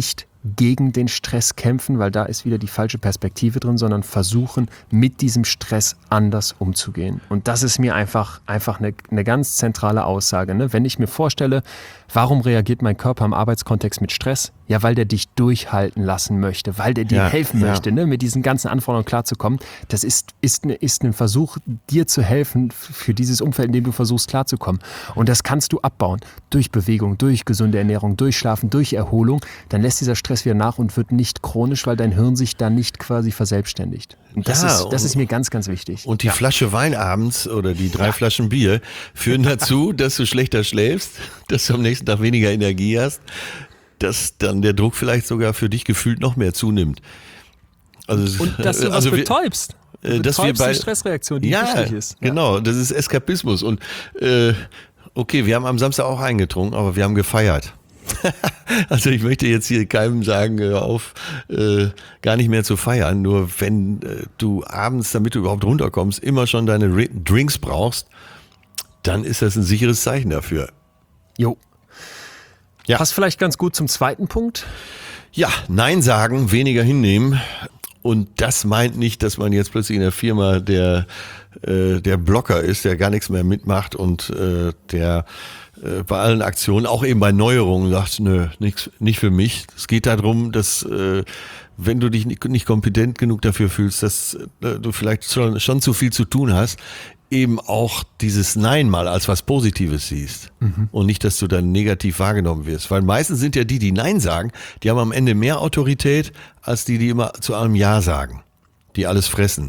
gegen den Stress kämpfen, weil da ist wieder die falsche Perspektive drin, sondern versuchen, mit diesem Stress anders umzugehen. Und das ist mir einfach, einfach eine, eine ganz zentrale Aussage. Ne? Wenn ich mir vorstelle, warum reagiert mein Körper im Arbeitskontext mit Stress? Ja, weil der dich durchhalten lassen möchte, weil der dir Ja, helfen ja. möchte, ne? mit diesen ganzen Anforderungen klarzukommen. Das ist, ist, eine, ist ein Versuch, dir zu helfen für dieses Umfeld, in dem du versuchst klarzukommen. Und das kannst du abbauen durch Bewegung, durch gesunde Ernährung, durch Schlafen, durch Erholung. Dann lässt dieser Stress wieder nach und wird nicht chronisch, weil dein Hirn sich dann nicht quasi verselbstständigt. Und das, Ja, ist, das und- ist mir ganz, ganz wichtig. Und die Flasche Wein abends oder die drei Flaschen Bier führen dazu, dass du schlechter schläfst, dass du am nächsten Tag weniger Energie hast, dass dann der Druck vielleicht sogar für dich gefühlt noch mehr zunimmt. Also, Und dass du was also wir- betäubst. Du äh, dass wir betäubst bei- die Stressreaktion, die ja, wichtig ist. Ja. genau, das ist Eskapismus. Und äh, okay, wir haben am Samstag auch eingetrunken, aber wir haben gefeiert. Also ich möchte jetzt hier keinem sagen, hör auf, äh, gar nicht mehr zu feiern. Nur wenn äh, du abends, damit du überhaupt runterkommst, immer schon deine Ri- Drinks brauchst, dann ist das ein sicheres Zeichen dafür. Jo. Ja. Passt vielleicht ganz gut zum zweiten Punkt. Ja, Nein sagen, weniger hinnehmen. Und das meint nicht, dass man jetzt plötzlich in der Firma der, äh, der Blocker ist, der gar nichts mehr mitmacht und äh, der äh, bei allen Aktionen, auch eben bei Neuerungen, sagt, nö, nix, nicht für mich. Es geht darum, dass äh, wenn du dich nicht, nicht kompetent genug dafür fühlst, dass äh, du vielleicht schon, schon zu viel zu tun hast, eben auch dieses Nein mal als was Positives siehst und nicht, dass du dann negativ wahrgenommen wirst. Weil meistens sind ja die, die Nein sagen, die haben am Ende mehr Autorität als die, die immer zu allem Ja sagen, die alles fressen.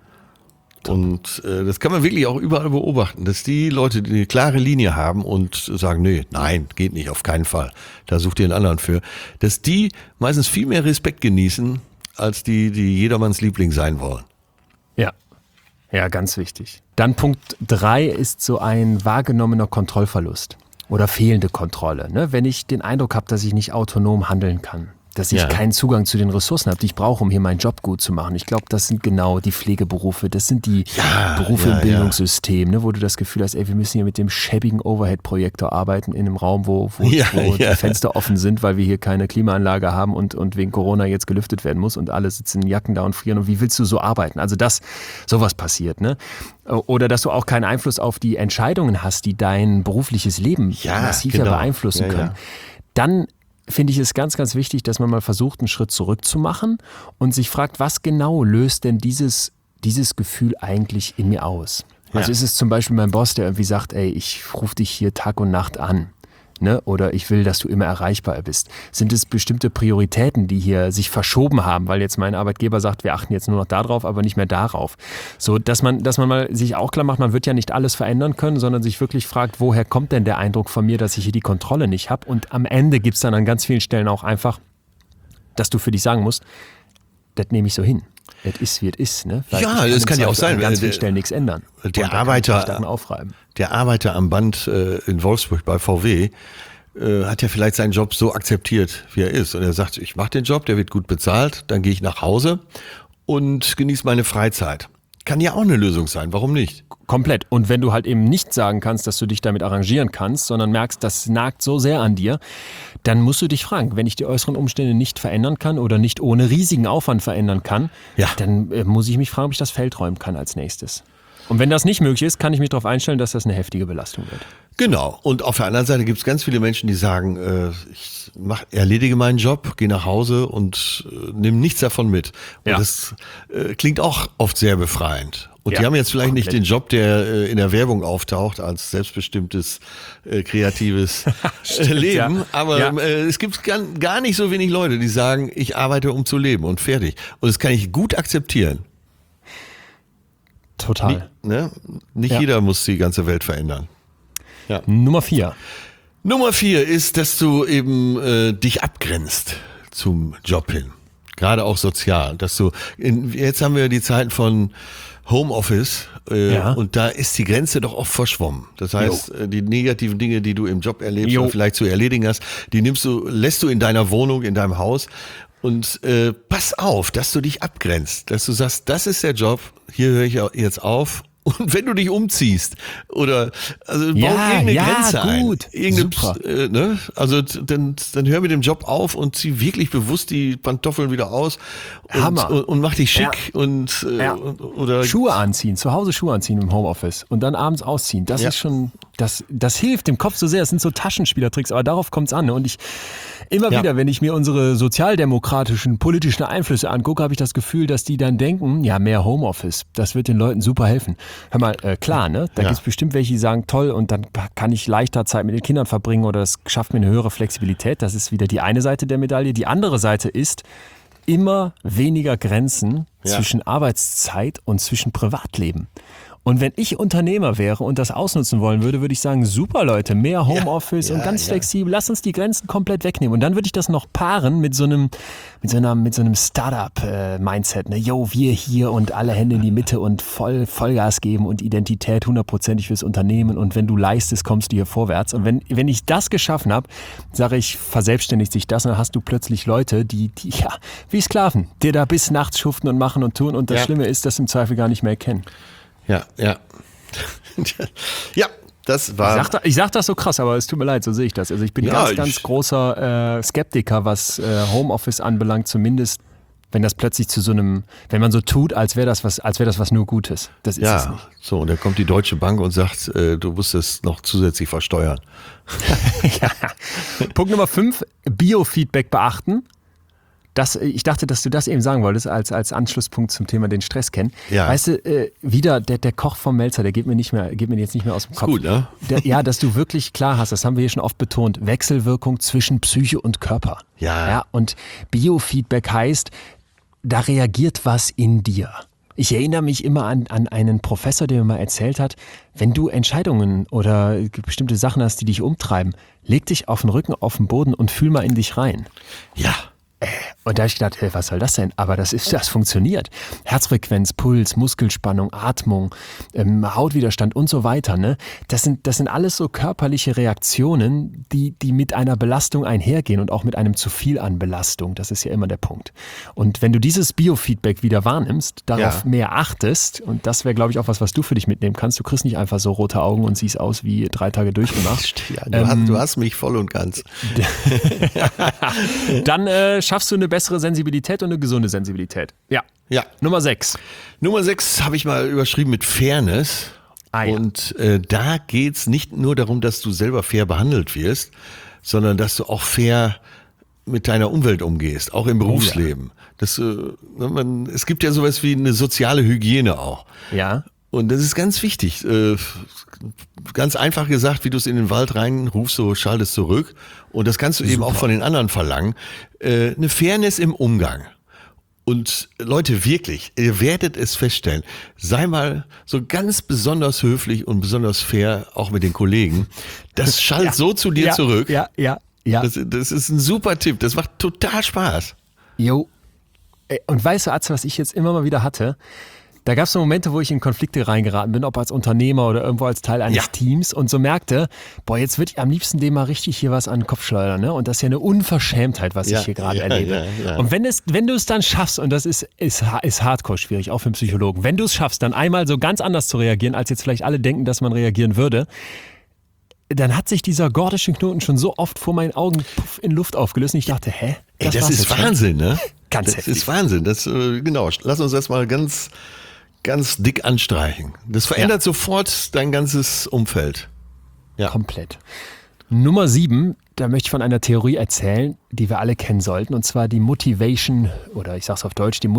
Und äh, das kann man wirklich auch überall beobachten, dass die Leute, die eine klare Linie haben und sagen, nee, nein, geht nicht, auf keinen Fall, da sucht ihr einen anderen für, dass die meistens viel mehr Respekt genießen, als die, die jedermanns Liebling sein wollen. Ja. Ja, ganz wichtig. Dann Punkt drei ist so ein wahrgenommener Kontrollverlust oder fehlende Kontrolle. Ne? Wenn ich den Eindruck habe, dass ich nicht autonom handeln kann, dass ich Ja. keinen Zugang zu den Ressourcen habe, die ich brauche, um hier meinen Job gut zu machen. Ich glaube, das sind genau die Pflegeberufe, das sind die Ja, Berufe ja, im Bildungssystem, ne, wo du das Gefühl hast, ey, wir müssen hier mit dem schäbigen Overhead-Projektor arbeiten in einem Raum, wo, wo, Ja, wo ja. die Fenster offen sind, weil wir hier keine Klimaanlage haben und, und wegen Corona jetzt gelüftet werden muss und alle sitzen in Jacken da und frieren. Und wie willst du so arbeiten? Also das, sowas passiert, ne? Oder dass du auch keinen Einfluss auf die Entscheidungen hast, die dein berufliches Leben Ja, massiv genau. beeinflussen Ja, können. ja. Dann finde ich es ganz, ganz wichtig, dass man mal versucht, einen Schritt zurück zu machen und sich fragt, was genau löst denn dieses, dieses Gefühl eigentlich in mir aus? Ja. Also ist es zum Beispiel mein Boss, der irgendwie sagt, ey, ich rufe dich hier Tag und Nacht an. Ne? Oder ich will, dass du immer erreichbar bist. Sind es bestimmte Prioritäten, die hier sich verschoben haben, weil jetzt mein Arbeitgeber sagt, wir achten jetzt nur noch darauf, aber nicht mehr darauf. So, dass man, dass man mal sich auch klar macht, man wird ja nicht alles verändern können, sondern sich wirklich fragt, woher kommt denn der Eindruck von mir, dass ich hier die Kontrolle nicht habe? Und am Ende gibt es dann an ganz vielen Stellen auch einfach, dass du für dich sagen musst, das nehme ich so hin. Es ist, wie es ist. Ne? Weil Ja, ich das im kann ja auch Zweifel sein, an ganz der- vielen Stellen nichts ändern. der Und da kann Arbeiter- ich mich dann aufreiben. Der Arbeiter am Band äh, in Wolfsburg bei V W äh, hat ja vielleicht seinen Job so akzeptiert, wie er ist. Und er sagt, ich mache den Job, der wird gut bezahlt, dann gehe ich nach Hause und genieße meine Freizeit. Kann ja auch eine Lösung sein, warum nicht? Komplett. Und wenn du halt eben nicht sagen kannst, dass du dich damit arrangieren kannst, sondern merkst, das nagt so sehr an dir, dann musst du dich fragen, wenn ich die äußeren Umstände nicht verändern kann oder nicht ohne riesigen Aufwand verändern kann, Ja. dann äh, muss ich mich fragen, ob ich das Feld räumen kann als nächstes. Und wenn das nicht möglich ist, kann ich mich darauf einstellen, dass das eine heftige Belastung wird. Genau. Und auf der anderen Seite gibt es ganz viele Menschen, die sagen, äh, ich mach, erledige meinen Job, gehe nach Hause und äh, nimm nichts davon mit. Und Ja. das äh, klingt auch oft sehr befreiend. Und Ja, die haben jetzt vielleicht nicht komplett. den Job, der äh, in der Werbung auftaucht, als selbstbestimmtes, äh, kreatives äh, Leben. ja. Aber Ja. äh, es gibt gar, gar nicht so wenig Leute, die sagen, ich arbeite, um zu leben und fertig. Und das kann ich gut akzeptieren. Total. Ne? Nicht Ja. jeder muss die ganze Welt verändern. Nummer vier. Nummer vier ist, dass du eben äh, dich abgrenzt zum Job hin. Gerade auch sozial. Dass du in, jetzt haben wir die Zeiten von Homeoffice äh, Ja. und da ist die Grenze doch oft verschwommen. Das heißt, äh, die negativen Dinge, die du im Job erlebst Jo. oder vielleicht zu erledigen hast, die nimmst du, lässt du in deiner Wohnung, in deinem Haus. Und äh, pass auf, dass du dich abgrenzt, dass du sagst, das ist der Job, hier höre ich jetzt auf Und wenn du dich umziehst oder also bau Ja, irgendeine ja, Grenze gut. ein. Irgendeine, Super. äh, ne? Also dann, dann hör mit dem Job auf und zieh wirklich bewusst die Pantoffeln wieder aus und, Hammer. und, und mach dich schick und äh, Ja. oder Schuhe anziehen, zu Hause Schuhe anziehen im Homeoffice und dann abends ausziehen. Das Ja. ist schon, das, das hilft dem Kopf so sehr. Das sind so Taschenspielertricks, aber darauf kommt es an. Und ich, immer Ja. wieder, wenn ich mir unsere sozialdemokratischen politischen Einflüsse angucke, habe ich das Gefühl, dass die dann denken, ja, mehr Homeoffice, das wird den Leuten super helfen. Hör mal, äh, klar, ne? Da Ja. gibt es bestimmt welche, die sagen, toll, und dann kann ich leichter Zeit mit den Kindern verbringen oder das schafft mir eine höhere Flexibilität. Das ist wieder die eine Seite der Medaille. Die andere Seite ist, immer weniger Grenzen Ja. zwischen Arbeitszeit und zwischen Privatleben. Und wenn ich Unternehmer wäre und das ausnutzen wollen würde, würde ich sagen, super Leute, mehr Homeoffice Ja, und ganz ja. flexibel, lass uns die Grenzen komplett wegnehmen. Und dann würde ich das noch paaren mit so einem, mit so einer, mit so einem Startup-Mindset, ne? Yo, wir hier und alle Hände in die Mitte und voll Vollgas geben und Identität hundertprozentig fürs Unternehmen. Und wenn du leistest, kommst du hier vorwärts. Und wenn, wenn ich das geschaffen habe, sage ich, verselbstständigt sich das und dann hast du plötzlich Leute, die, die ja, wie Sklaven, die da bis nachts schuften und machen und tun. Und das Ja. Schlimme ist, das im Zweifel gar nicht mehr erkennen. ja, ja. ja, das war Ich sag, da, ich sag das so krass, aber es tut mir leid, so sehe ich das. Also ich bin Ja, ganz, ich- ganz großer äh, Skeptiker, was äh, Homeoffice anbelangt, zumindest wenn das plötzlich zu so einem, wenn man so tut, als wäre das was, als wäre das was nur Gutes. Das ist es ja, nicht. so, und dann kommt die Deutsche Bank und sagt, äh, du musst es noch zusätzlich versteuern. Ja. Punkt Nummer fünf, Biofeedback beachten. Das, ich dachte, dass du das eben sagen wolltest, als, als Anschlusspunkt zum Thema den Stress kennen. Ja. Weißt du, äh, wieder der, der Koch vom Melzer, der geht mir nicht mehr, geht mir jetzt nicht mehr aus dem Kopf. gut, ne? Der, ja, dass du wirklich klar hast, das haben wir hier schon oft betont, Wechselwirkung zwischen Psyche und Körper. Ja. Ja, und Biofeedback heißt, da reagiert was in dir. Ich erinnere mich immer an, an einen Professor, der mir mal erzählt hat, wenn du Entscheidungen oder bestimmte Sachen hast, die dich umtreiben, leg dich auf den Rücken, auf den Boden und fühl mal in dich rein. Ja. Und da habe ich gedacht, hey, was soll das denn? Aber das ist, das funktioniert. Herzfrequenz, Puls, Muskelspannung, Atmung, ähm, Hautwiderstand und so weiter. Ne? Das sind, das sind alles so körperliche Reaktionen, die, die mit einer Belastung einhergehen und auch mit einem zu viel an Belastung. Das ist ja immer der Punkt. Und wenn du dieses Biofeedback wieder wahrnimmst, darauf Ja. mehr achtest, und das wäre, glaube ich, auch was, was du für dich mitnehmen kannst. Du kriegst nicht einfach so rote Augen und siehst aus wie drei Tage durchgemacht. Ja, du, hast, du hast mich voll und ganz. Dann äh, schaffst du eine bessere Sensibilität und eine gesunde Sensibilität. Ja. Ja. Nummer sechs. Nummer sechs habe ich mal überschrieben mit Fairness. Ah, ja. Und äh, da geht's nicht nur darum, dass du selber fair behandelt wirst, sondern dass du auch fair mit deiner Umwelt umgehst, auch im Berufsleben. Das, äh, ne, man, es gibt ja sowas wie eine soziale Hygiene auch. Ja. Und das ist ganz wichtig. Äh, ganz einfach gesagt, wie du es in den Wald reinrufst, so schaltest zurück. Und das kannst du eben auch von den anderen verlangen. Äh, eine Fairness im Umgang. Und Leute, wirklich, ihr werdet es feststellen, sei mal so ganz besonders höflich und besonders fair, auch mit den Kollegen. Das schallt Ja. so zu dir ja, zurück. Ja, ja, ja. Das, das ist ein super Tipp. Das macht total Spaß. Jo. Ey, und weißt du, Atze, was ich jetzt immer mal wieder hatte? Da gab es so Momente, wo ich in Konflikte reingeraten bin, ob als Unternehmer oder irgendwo als Teil eines Ja. Teams und so merkte, boah, jetzt würde ich am liebsten dem mal richtig hier was an den Kopf schleudern. Ne? Und das ist ja eine Unverschämtheit, was Ja, ich hier gerade ja, erlebe. ja, ja. Und wenn, es, wenn du es dann schaffst, und das ist, ist, ist hardcore schwierig, auch für einen Psychologen, wenn du es schaffst, dann einmal so ganz anders zu reagieren, als jetzt vielleicht alle denken, dass man reagieren würde, dann hat sich dieser gordische Knoten schon so oft vor meinen Augen puff, in Luft aufgelöst und ich dachte, hä? Ey, das war's ist jetzt schon? Wahnsinn, ne? Ganz das heftig. ist Wahnsinn. Das, äh, genau, lass uns das mal ganz, ganz dick anstreichen. Das verändert sofort dein ganzes Umfeld. Ja. Komplett. Nummer sieben, da möchte ich von einer Theorie erzählen, die wir alle kennen sollten, und zwar die Motivation, oder ich sage es auf Deutsch, die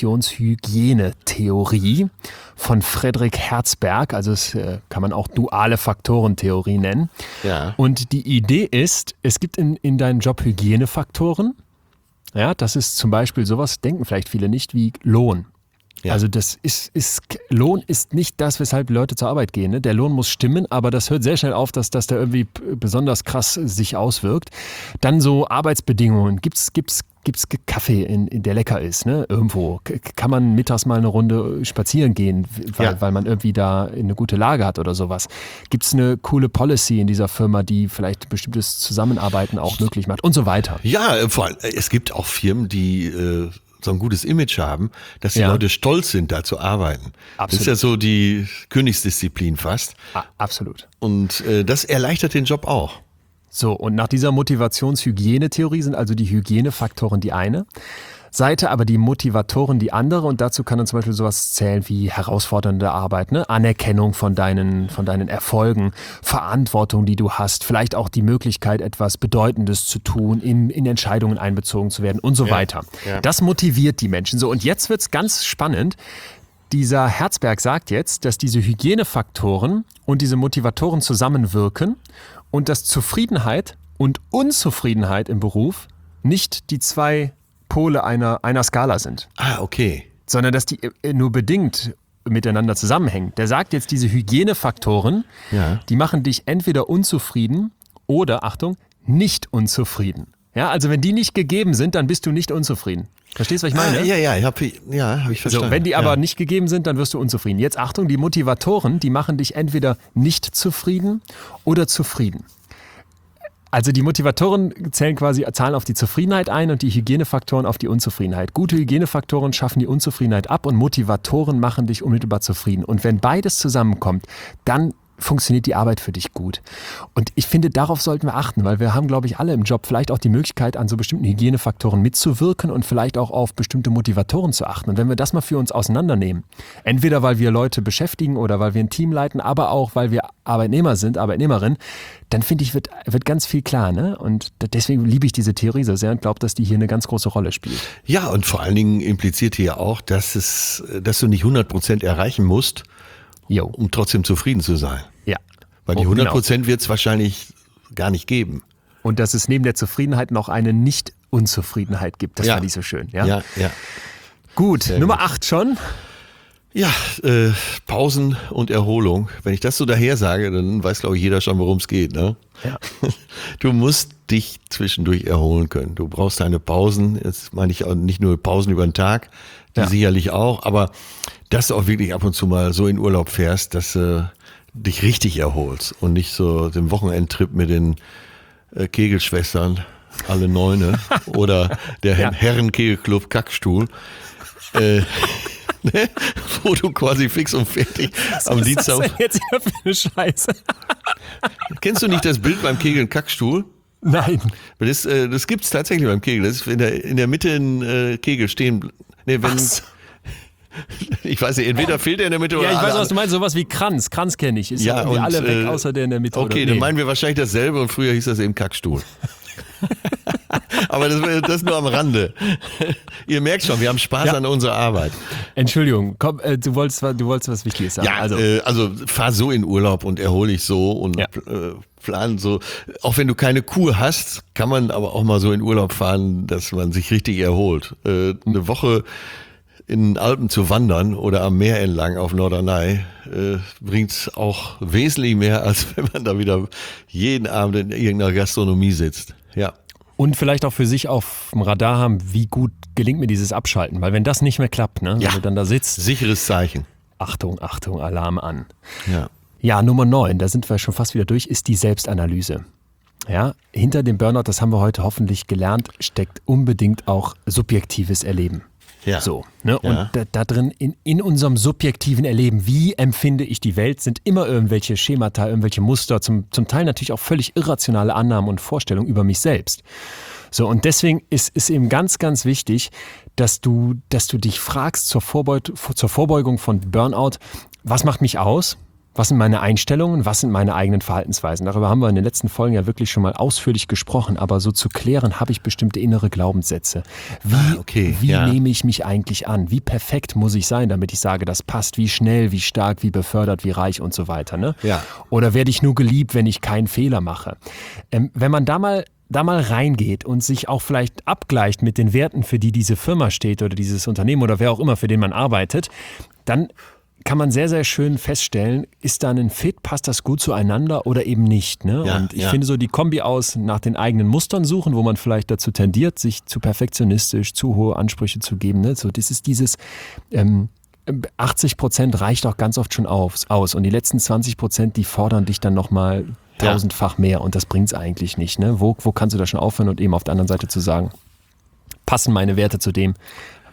Motivationshygiene-Theorie von Friedrich Herzberg. Also das äh, kann man auch duale Faktorentheorie nennen. Ja. Und die Idee ist, es gibt in, in deinem Job Hygienefaktoren. Ja, das ist zum Beispiel sowas, denken vielleicht viele nicht, wie Lohn. Ja. Also das ist, ist, Lohn ist nicht das, weshalb die Leute zur Arbeit gehen. Ne? Der Lohn muss stimmen, aber das hört sehr schnell auf, dass das da irgendwie p- besonders krass sich auswirkt. Dann so Arbeitsbedingungen. Gibt's, gibt's, gibt's Kaffee, in, in der lecker ist, ne? Irgendwo. K- kann man mittags mal eine Runde spazieren gehen, weil, Ja. weil man irgendwie da eine gute Lage hat oder sowas. Gibt's eine coole Policy in dieser Firma, die vielleicht bestimmtes Zusammenarbeiten auch möglich macht und so weiter. Ja, äh, vor allem, äh, es gibt auch Firmen, die äh, so ein gutes Image haben, dass die Ja. Leute stolz sind, da zu arbeiten. Das ist Absolut. ja so die Königsdisziplin fast. Ah, absolut. Und äh, das erleichtert den Job auch. So, und nach dieser Motivations-Hygiene-Theorie sind also die Hygienefaktoren die eine Seite, aber die Motivatoren die andere. Und dazu kann dann zum Beispiel sowas zählen wie herausfordernde Arbeit, ne? Anerkennung von deinen, von deinen Erfolgen, Verantwortung, die du hast, vielleicht auch die Möglichkeit, etwas Bedeutendes zu tun, in, in Entscheidungen einbezogen zu werden und so Ja, weiter. ja. Das motiviert die Menschen. So, und jetzt wird's ganz spannend. Dieser Herzberg sagt jetzt, dass diese Hygienefaktoren und diese Motivatoren zusammenwirken und dass Zufriedenheit und Unzufriedenheit im Beruf nicht die zwei Pole einer, einer Skala sind, Ah, okay. sondern dass die nur bedingt miteinander zusammenhängen. Der sagt jetzt, diese Hygienefaktoren, Ja. die machen dich entweder unzufrieden oder, Achtung, nicht unzufrieden. Ja, also wenn die nicht gegeben sind, dann bist du nicht unzufrieden. Verstehst du, was ich meine? Ah, ja, ja, ich hab, ja, hab ich verstanden. So, wenn die aber ja. nicht gegeben sind, dann wirst du unzufrieden. Jetzt Achtung, die Motivatoren, die machen dich entweder nicht zufrieden oder zufrieden. Also die Motivatoren zählen quasi, zahlen auf die Zufriedenheit ein und die Hygienefaktoren auf die Unzufriedenheit. Gute Hygienefaktoren schaffen die Unzufriedenheit ab und Motivatoren machen dich unmittelbar zufrieden. Und wenn beides zusammenkommt, dann funktioniert die Arbeit für dich gut. Und ich finde, darauf sollten wir achten, weil wir haben, glaube ich, alle im Job vielleicht auch die Möglichkeit, an so bestimmten Hygienefaktoren mitzuwirken und vielleicht auch auf bestimmte Motivatoren zu achten. Und wenn wir das mal für uns auseinandernehmen, entweder weil wir Leute beschäftigen oder weil wir ein Team leiten, aber auch weil wir Arbeitnehmer sind, Arbeitnehmerin, dann finde ich, wird, wird ganz viel klar. Ne? Und deswegen liebe ich diese Theorie so sehr und glaube, dass die hier eine ganz große Rolle spielt. Ja, und vor allen Dingen impliziert hier ja auch, dass, es, dass du nicht hundert Prozent erreichen musst, Jo. um trotzdem zufrieden zu sein. Ja. Weil die Oh, hundert genau. Prozent wird es wahrscheinlich gar nicht geben. Und dass es neben der Zufriedenheit noch eine Nicht-Unzufriedenheit gibt. Das Ja. fand ich so schön. Ja? Ja, ja. Gut, Sehr Nummer gut. acht schon. Ja, äh, Pausen und Erholung. Wenn ich das so daher sage, dann weiß, glaube ich, jeder schon, worum es geht. Ne? Ja. Du musst dich zwischendurch erholen können. Du brauchst deine Pausen. Jetzt meine ich auch nicht nur Pausen über den Tag, die Ja. sicherlich auch, aber dass du auch wirklich ab und zu mal so in Urlaub fährst, dass du dich richtig erholst und nicht so den Wochenendtrip mit den äh, Kegelschwestern, alle Neune, oder der Ja. Herrenkegelclub Kackstuhl. Äh, Ne? Wo du quasi fix und fertig am Dienstag. Was ist das denn jetzt hier für eine Scheiße? Kennst du nicht das Bild beim Kegeln Kackstuhl? Nein. Das, äh, das gibt's tatsächlich beim Kegeln. Das ist in der, in der Mitte ein äh, Kegel stehen. Nee, wenn, Ach so. ich weiß nicht, entweder fehlt er in der Mitte Ja, oder ich weiß, alle was du meinst. Sowas wie Kranz. Kranz kenne ich. Ist ja, Ja, irgendwie und, alle weg, äh, außer der in der Mitte. Okay, oder? dann Nee. meinen wir wahrscheinlich dasselbe und früher hieß das eben Kackstuhl. Aber das, das nur am Rande. Ihr merkt schon, wir haben Spaß Ja. an unserer Arbeit. Entschuldigung, komm, äh, du, wolltest, du wolltest was Wichtiges sagen. Ja, also, also, äh, also fahr so in Urlaub und erhol dich so und Ja. äh, plan so. Auch wenn du keine Kur hast, kann man aber auch mal so in Urlaub fahren, dass man sich richtig erholt. Äh, eine Woche in den Alpen zu wandern oder am Meer entlang auf Norderney äh, bringt auch wesentlich mehr, als wenn man da wieder jeden Abend in irgendeiner Gastronomie sitzt. Ja. und vielleicht auch für sich auf dem Radar haben, wie gut gelingt mir dieses Abschalten. Weil wenn das nicht mehr klappt, ne, Ja. wenn du dann da sitzt, Sicheres Zeichen. Achtung, Achtung, Alarm an. Ja. Ja, Nummer neun, da sind wir schon fast wieder durch, ist die Selbstanalyse. Ja, hinter dem Burnout, das haben wir heute hoffentlich gelernt, steckt unbedingt auch subjektives Erleben. Ja. So, ne? Ja. Und da, da drin, in, in unserem subjektiven Erleben, wie empfinde ich die Welt, sind immer irgendwelche Schemata, irgendwelche Muster, zum, zum Teil natürlich auch völlig irrationale Annahmen und Vorstellungen über mich selbst. So, und deswegen ist, ist eben ganz, ganz wichtig, dass du, dass du dich fragst zur, Vorbeut, zur Vorbeugung von Burnout, was macht mich aus? Was sind meine Einstellungen? Was sind meine eigenen Verhaltensweisen? Darüber haben wir in den letzten Folgen ja wirklich schon mal ausführlich gesprochen. Aber so zu klären, habe ich bestimmte innere Glaubenssätze. Wie, Ah, okay, wie ja. nehme ich mich eigentlich an? Wie perfekt muss ich sein, damit ich sage, das passt? Wie schnell, wie stark, wie befördert, wie reich und so weiter. Ne? Ja. Oder werde ich nur geliebt, wenn ich keinen Fehler mache? Ähm, wenn man da mal da mal reingeht und sich auch vielleicht abgleicht mit den Werten, für die diese Firma steht oder dieses Unternehmen oder wer auch immer, für den man arbeitet, dann kann man sehr, sehr schön feststellen, ist da ein Fit, passt das gut zueinander oder eben nicht. Ne? Ja, und ich ja. finde so die Kombi aus nach den eigenen Mustern suchen, wo man vielleicht dazu tendiert, sich zu perfektionistisch, zu hohe Ansprüche zu geben. Ne? So, das ist dieses ähm, achtzig Prozent reicht auch ganz oft schon auf, aus und die letzten zwanzig Prozent, die fordern dich dann nochmal tausendfach mehr und das bringt es eigentlich nicht. Ne? Wo, wo kannst du da schon aufhören und eben auf der anderen Seite zu sagen, passen meine Werte zu dem,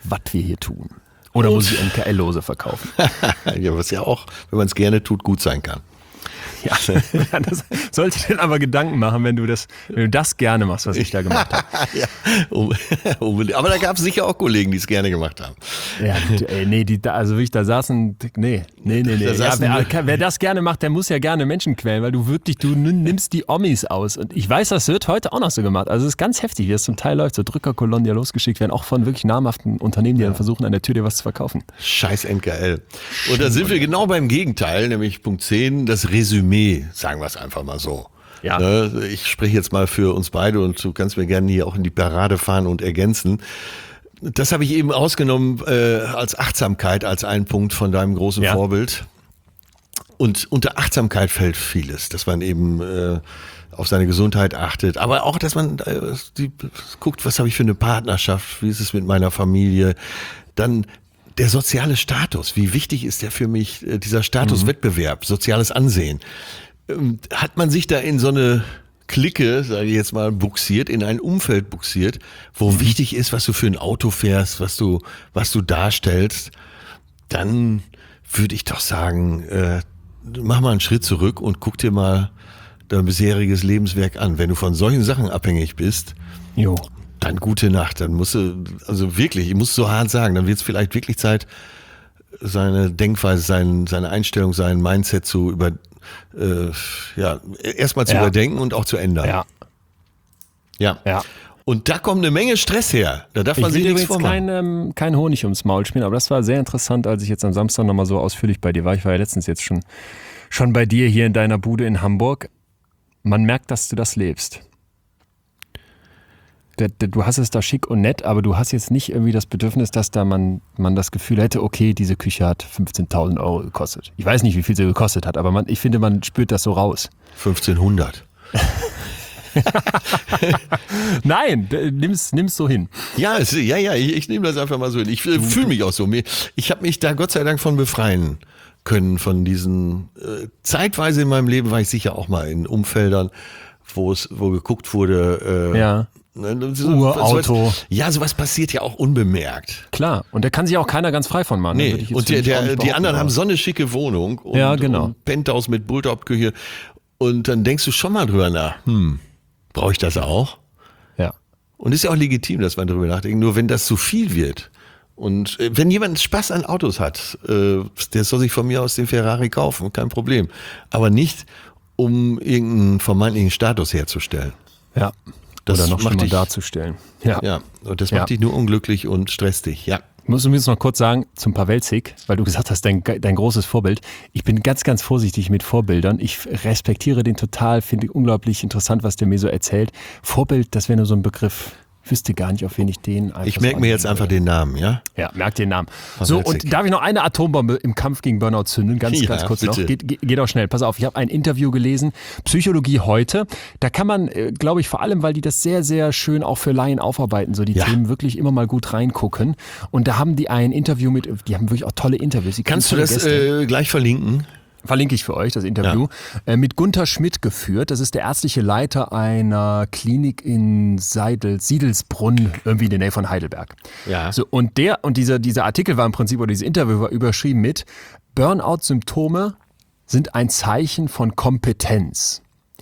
was wir hier tun. Oder muss ich N K L-Lose verkaufen? Ja, was ja auch, wenn man es gerne tut, gut sein kann. Ja, das sollte dir aber Gedanken machen, wenn du das, wenn du das gerne machst, was ich da gemacht habe. Ja, aber da gab es sicher auch Kollegen, die es gerne gemacht haben. Ja, ey, nee, die, also wirklich, da saßen, nee, nee, nee, nee. Ja, wer, wer das gerne macht, der muss ja gerne Menschen quälen, weil du wirklich, du nimmst die Omis aus. Und ich weiß, das wird heute auch noch so gemacht. Also es ist ganz heftig, wie das zum Teil läuft. So Drückerkolonnen, die ja losgeschickt werden, auch von wirklich namhaften Unternehmen, die dann versuchen, an der Tür dir was zu verkaufen. Scheiß N K L. Und da sind wir genau beim Gegenteil, nämlich Punkt zehn, das Resümee. Sagen wir es einfach mal so. Ja. Ne, ich spreche jetzt mal für uns beide und du kannst mir gerne hier auch in die Parade fahren und ergänzen. Das habe ich eben ausgenommen äh, als Achtsamkeit, als einen Punkt von deinem großen ja. Vorbild. Und unter Achtsamkeit fällt vieles, dass man eben äh, auf seine Gesundheit achtet, aber auch, dass man äh, die, guckt, was habe ich für eine Partnerschaft, wie ist es mit meiner Familie, dann der soziale Status, wie wichtig ist der für mich, dieser Statuswettbewerb, mhm. soziales Ansehen. Hat man sich da in so eine Clique, sage ich jetzt mal, buxiert, in ein Umfeld buxiert, wo mhm. wichtig ist, was du für ein Auto fährst, was du, was du darstellst, dann würde ich doch sagen, äh, mach mal einen Schritt zurück und guck dir mal dein bisheriges Lebenswerk an. Wenn du von solchen Sachen abhängig bist, jo. dann gute Nacht. Dann musst du, also wirklich, ich muss so hart sagen, dann wird es vielleicht wirklich Zeit, seine Denkweise, sein, seine Einstellung, sein Mindset zu über, äh, ja, erstmal zu ja. überdenken und auch zu ändern. Ja. Ja. Ja. Und da kommt eine Menge Stress her. Da darf man ich sich will nichts jetzt vormachen. kein, ähm, kein Honig ums Maul spielen, aber das war sehr interessant, als ich jetzt am Samstag nochmal so ausführlich bei dir war. Ich war ja letztens jetzt schon, schon bei dir hier in deiner Bude in Hamburg. Man merkt, dass du das lebst. Du hast es da schick und nett, aber du hast jetzt nicht irgendwie das Bedürfnis, dass da man, man das Gefühl hätte, okay, diese Küche hat fünfzehntausend Euro gekostet. Ich weiß nicht, wie viel sie gekostet hat, aber man, ich finde, man spürt das so raus. fünfzehnhundert. Nein, nimm's, nimm's so hin. Ja, es, ja, ja, ich, ich nehme das einfach mal so hin. Ich äh, fühle mich auch so. Ich habe mich da Gott sei Dank von befreien können, von diesen, äh, zeitweise in meinem Leben war ich sicher auch mal in Umfeldern, wo es, wo geguckt wurde, äh, ja. So, Urauto. Sowas, ja, sowas passiert ja auch unbemerkt. Klar, und da kann sich auch keiner ganz frei von machen. Nee, und der, der, die anderen haben so eine schicke Wohnung und, ja, genau. und Penthouse mit Bulldog-Küche und dann denkst du schon mal drüber nach, hm, brauche ich das auch? Ja. Und ist ja auch legitim, dass man drüber nachdenkt, nur wenn das zu viel wird und äh, wenn jemand Spaß an Autos hat, äh, der soll sich von mir aus den Ferrari kaufen, kein Problem. Aber nicht, um irgendeinen vermeintlichen Status herzustellen. Ja. Das Oder noch schlimmer dich, darzustellen. Ja. ja, und das macht ja. dich nur unglücklich und stresst dich, ja. Ich muss übrigens noch kurz sagen, zum Pawelczyk, weil du gesagt hast, dein, dein großes Vorbild. Ich bin ganz, ganz vorsichtig mit Vorbildern. Ich respektiere den total, finde unglaublich interessant, was der mir so erzählt. Vorbild, das wäre nur so ein Begriff. Ich wüsste gar nicht, auf wen ich den einfach Ich merke mir jetzt einfach den Namen, ja? Ja, merk den Namen. So, und darf ich noch eine Atombombe im Kampf gegen Burnout zünden? Ganz, ja, ganz kurz bitte. noch. Geht, geht auch schnell. Pass auf, ich habe ein Interview gelesen, Psychologie heute. Da kann man, glaube ich, vor allem, weil die das sehr, sehr schön auch für Laien aufarbeiten, so die ja. Themen wirklich immer mal gut reingucken. Und da haben die ein Interview mit, die haben wirklich auch tolle Interviews. Die Kannst du das äh, gleich verlinken? Verlinke ich für euch, das Interview, ja. äh, mit Gunther Schmidt geführt. Das ist der ärztliche Leiter einer Klinik in Seidel, Siedelsbrunn, irgendwie in der Nähe von Heidelberg. Ja. So, und der, und dieser, dieser Artikel war im Prinzip, oder dieses Interview war überschrieben mit Burnout-Symptome sind ein Zeichen von Kompetenz.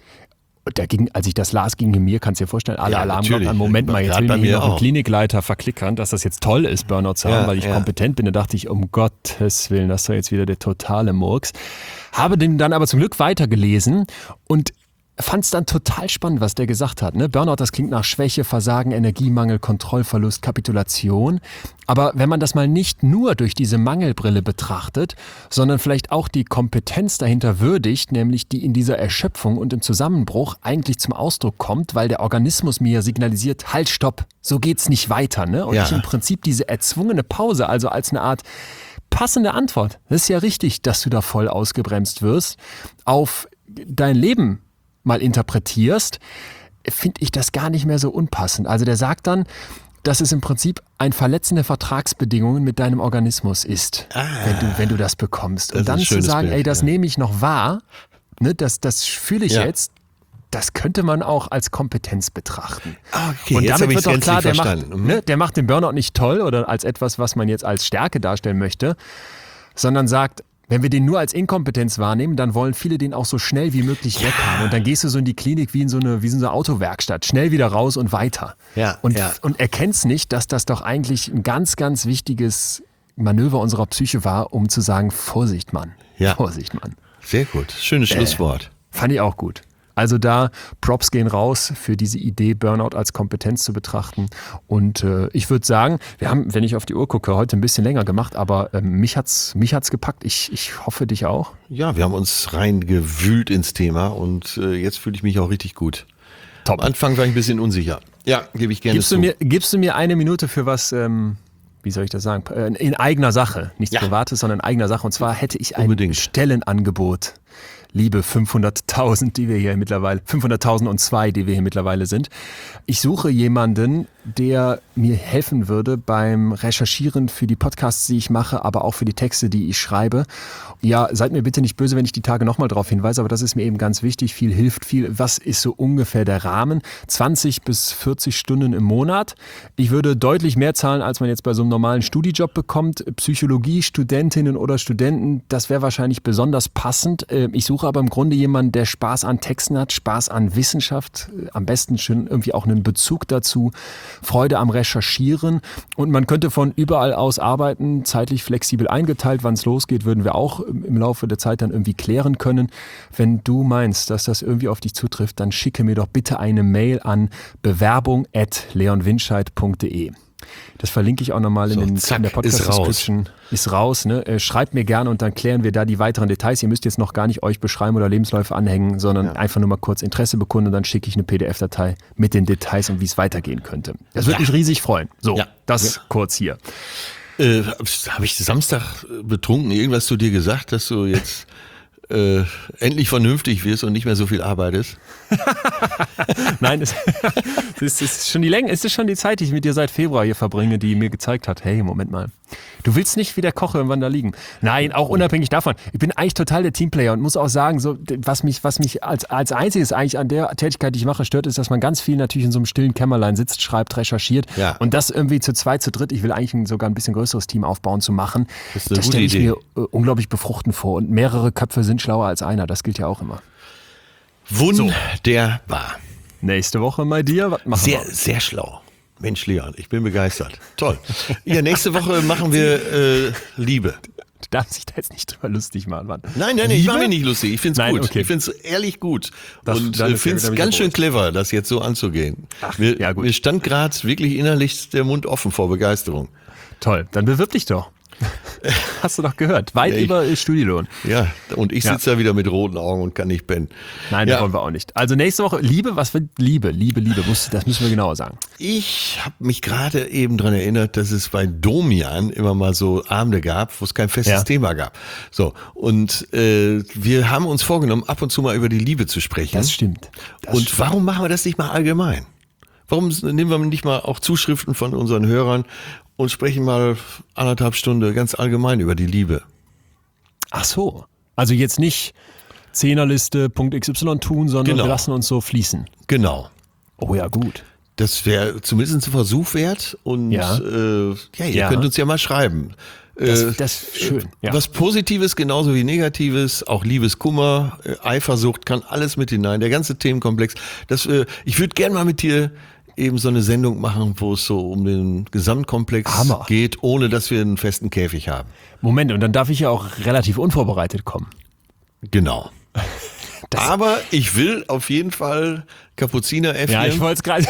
Und da ging, als ich das las, ging mir, kannst du dir vorstellen, alle ja, Alarmglocken an. Moment mal, jetzt will mir hier noch ein Klinikleiter verklickern, dass das jetzt toll ist, Burnout zu haben, ja, weil ich ja. kompetent bin. Da dachte ich, um Gottes Willen, das ist doch jetzt wieder der totale Murks. Habe den dann aber zum Glück weitergelesen und fand es dann total spannend, was der gesagt hat. Ne? Burnout, das klingt nach Schwäche, Versagen, Energiemangel, Kontrollverlust, Kapitulation. Aber wenn man das mal nicht nur durch diese Mangelbrille betrachtet, sondern vielleicht auch die Kompetenz dahinter würdigt, nämlich die in dieser Erschöpfung und im Zusammenbruch eigentlich zum Ausdruck kommt, weil der Organismus mir signalisiert, halt, stopp, so geht's nicht weiter. Ne? Und ja. ich im Prinzip diese erzwungene Pause, also als eine Art passende Antwort, das ist ja richtig, dass du da voll ausgebremst wirst, auf dein Leben mal interpretierst, finde ich das gar nicht mehr so unpassend. Also der sagt dann, dass es im Prinzip ein Verletzen der Vertragsbedingungen mit deinem Organismus ist, ah, wenn, du, wenn du das bekommst. Und dann zu sagen, Bild, ey, das ja. nehme ich noch wahr, ne, das, das fühle ich ja. jetzt, das könnte man auch als Kompetenz betrachten. Okay, und jetzt damit habe ich wird doch klar, der macht, verstanden. Mhm. ne, der macht den Burnout nicht toll oder als etwas, was man jetzt als Stärke darstellen möchte, sondern sagt, wenn wir den nur als Inkompetenz wahrnehmen, dann wollen viele den auch so schnell wie möglich Ja. weghaben. Und dann gehst du so in die Klinik wie in so eine, wie in so eine Autowerkstatt. Schnell wieder raus und weiter. Ja, und, ja. und erkennst nicht, dass das doch eigentlich ein ganz, ganz wichtiges Manöver unserer Psyche war, um zu sagen, Vorsicht, Mann. Ja. Vorsicht, Mann. Sehr gut, schönes Schlusswort. Fand ich auch gut. Also da, Props gehen raus für diese Idee, Burnout als Kompetenz zu betrachten. Und äh, ich würde sagen, wir haben, wenn ich auf die Uhr gucke, heute ein bisschen länger gemacht, aber äh, mich hat's, mich hat's gepackt. Ich, ich hoffe, dich auch. Ja, wir haben uns reingewühlt ins Thema und äh, jetzt fühle ich mich auch richtig gut. Top. Am Anfang war ich ein bisschen unsicher. Ja, gebe ich gerne Gibst zu. du, mir, gibst du mir eine Minute für was, ähm, wie soll ich das sagen, äh, in eigener Sache, nichts Ja. Privates, sondern in eigener Sache. Und zwar hätte ich ein Unbedingt. Stellenangebot. Liebe fünfhunderttausend, die wir hier mittlerweile, fünfhunderttausendundzwei, die wir hier mittlerweile sind. Ich suche jemanden, der mir helfen würde beim Recherchieren für die Podcasts, die ich mache, aber auch für die Texte, die ich schreibe. Ja, seid mir bitte nicht böse, wenn ich die Tage nochmal darauf hinweise, aber das ist mir eben ganz wichtig. Viel hilft viel. Was ist so ungefähr der Rahmen? zwanzig bis vierzig Stunden im Monat. Ich würde deutlich mehr zahlen, als man jetzt bei so einem normalen Studijob bekommt. Psychologie, Studentinnen oder Studenten, das wäre wahrscheinlich besonders passend. Ich suche aber im Grunde jemanden, der Spaß an Texten hat, Spaß an Wissenschaft, am besten schon irgendwie auch einen Bezug dazu, Freude am Recherchieren. Und man könnte von überall aus arbeiten, zeitlich flexibel eingeteilt. Wann es losgeht, würden wir auch im Laufe der Zeit dann irgendwie klären können. Wenn du meinst, dass das irgendwie auf dich zutrifft, dann schicke mir doch bitte eine Mail an bewerbung at leonwinscheid punkt de. Das verlinke ich auch nochmal in, So, den, zack, in der Podcast-Description. Ist raus. Ne? Äh, schreibt mir gerne und dann klären wir da die weiteren Details. Ihr müsst jetzt noch gar nicht euch beschreiben oder Lebensläufe anhängen, sondern Ja. einfach nur mal kurz Interesse bekunden und dann schicke ich eine P D F-Datei mit den Details und wie es weitergehen könnte. Das würde Ja. mich riesig freuen. So, Ja. das Ja. kurz hier. Äh, Habe ich Samstag betrunken irgendwas zu dir gesagt, dass du jetzt äh, endlich vernünftig wirst und nicht mehr so viel arbeitest? Nein, es, es ist schon die Länge, es ist schon die Zeit, die ich mit dir seit Februar hier verbringe, die mir gezeigt hat, hey, Moment mal, du willst nicht wie der Koch irgendwann da liegen. Nein, auch unabhängig davon. Ich bin eigentlich total der Teamplayer und muss auch sagen, so, was mich, was mich als, als einziges eigentlich an der Tätigkeit, die ich mache, stört, ist, dass man ganz viel natürlich in so einem stillen Kämmerlein sitzt, schreibt, recherchiert Ja. und das irgendwie zu zweit, zu dritt, ich will eigentlich ein, sogar ein bisschen größeres Team aufbauen, zu machen. Das ist eine das gute stelle ich Idee. mir äh, unglaublich befruchtend vor und mehrere Köpfe sind schlauer als einer, das gilt ja auch immer. Wunderbar. Nächste Woche bei dir, was machen Sehr, wir? sehr schlau. Mensch, Leon, ich bin begeistert. Toll. Ja, nächste Woche machen wir äh, Liebe. Du darfst dich da jetzt nicht drüber lustig machen, Mann. Nein, nein, ich Liebe? mache mich nicht lustig. Ich finde es Nein, gut. okay. Ich finde es ehrlich gut. Das- und dann äh, ist finde ja es wieder ganz schön beruhigt. clever, das jetzt so anzugehen. Ach, mir, ja, gut. mir stand gerade wirklich innerlich der Mund offen vor Begeisterung. Toll, dann bewirb dich doch. Hast du doch gehört. Weit Ja, ich- über Studienlohn. Ja, und ich Ja. sitze da wieder mit roten Augen und kann nicht pennen. Nein, Ja. das wollen wir auch nicht. Also nächste Woche, Liebe, was wird Liebe? Liebe, Liebe, muss, das müssen wir genauer sagen. Ich habe mich gerade eben dran erinnert, dass es bei Domian immer mal so Abende gab, wo es kein festes Ja. Thema gab. So, und äh, wir haben uns vorgenommen, ab und zu mal über die Liebe zu sprechen. Das stimmt. Das und stimmt. warum machen wir das nicht mal allgemein? Warum nehmen wir nicht mal auch Zuschriften von unseren Hörern und sprechen mal anderthalb Stunden ganz allgemein über die Liebe? Ach so. Also jetzt nicht Zehnerliste, Punkt X Y tun, sondern Genau. wir lassen uns so fließen. Genau. Oh ja, gut. Das wäre zumindest ein Versuch wert und Ja. äh, ja, ihr Ja. könnt uns ja mal schreiben. Das, Äh, das ist schön. Ja. Was Positives genauso wie Negatives, auch Liebeskummer, äh, Eifersucht, kann alles mit hinein, der ganze Themenkomplex. Das, äh, ich würde gern mal mit dir eben so eine Sendung machen, wo es so um den Gesamtkomplex Hammer. geht, ohne dass wir einen festen Käfig haben. Moment, und dann darf ich ja auch relativ unvorbereitet kommen. Genau. Das- Aber ich will auf jeden Fall Kapuzineräffchen. Ja, ich wollte es gerade.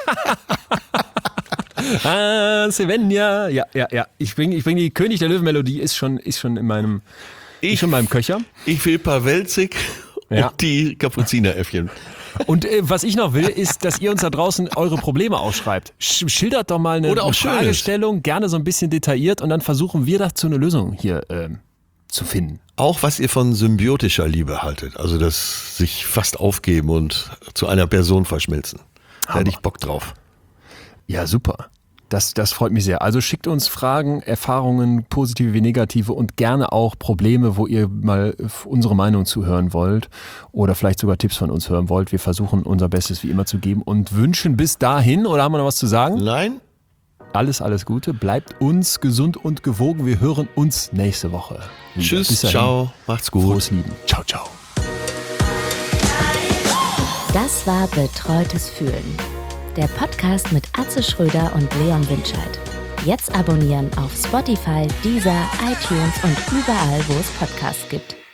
ah, Svenja. Ja, ja, ja. Ich bringe ich bring die König der Löwen-Melodie, ist schon, ist schon in meinem, ist schon in meinem Köcher. Ich will Pavelzig Ja. und die Kapuzineräffchen. Und äh, was ich noch will, ist, dass ihr uns da draußen eure Probleme aufschreibt. Sch schildert doch mal eine, Oder auch eine Schönes. Fragestellung, gerne so ein bisschen detailliert und dann versuchen wir dazu eine Lösung hier ähm, zu finden. Auch was ihr von symbiotischer Liebe haltet, also das sich fast aufgeben und zu einer Person verschmilzen. Da hätte ich Bock drauf. Ja, super. Das, das freut mich sehr. Also schickt uns Fragen, Erfahrungen, positive wie negative und gerne auch Probleme, wo ihr mal unsere Meinung zuhören wollt oder vielleicht sogar Tipps von uns hören wollt. Wir versuchen unser Bestes wie immer zu geben und wünschen bis dahin, oder haben wir noch was zu sagen? Nein? Alles, alles Gute. Bleibt uns gesund und gewogen. Wir hören uns nächste Woche wieder. Tschüss, Bis dahin. ciao, macht's gut. Frohes Lieben. Ciao, ciao. Das war Betreutes Fühlen. Der Podcast mit Atze Schröder und Leon Winscheid. Jetzt abonnieren auf Spotify, Deezer, iTunes und überall, wo es Podcasts gibt.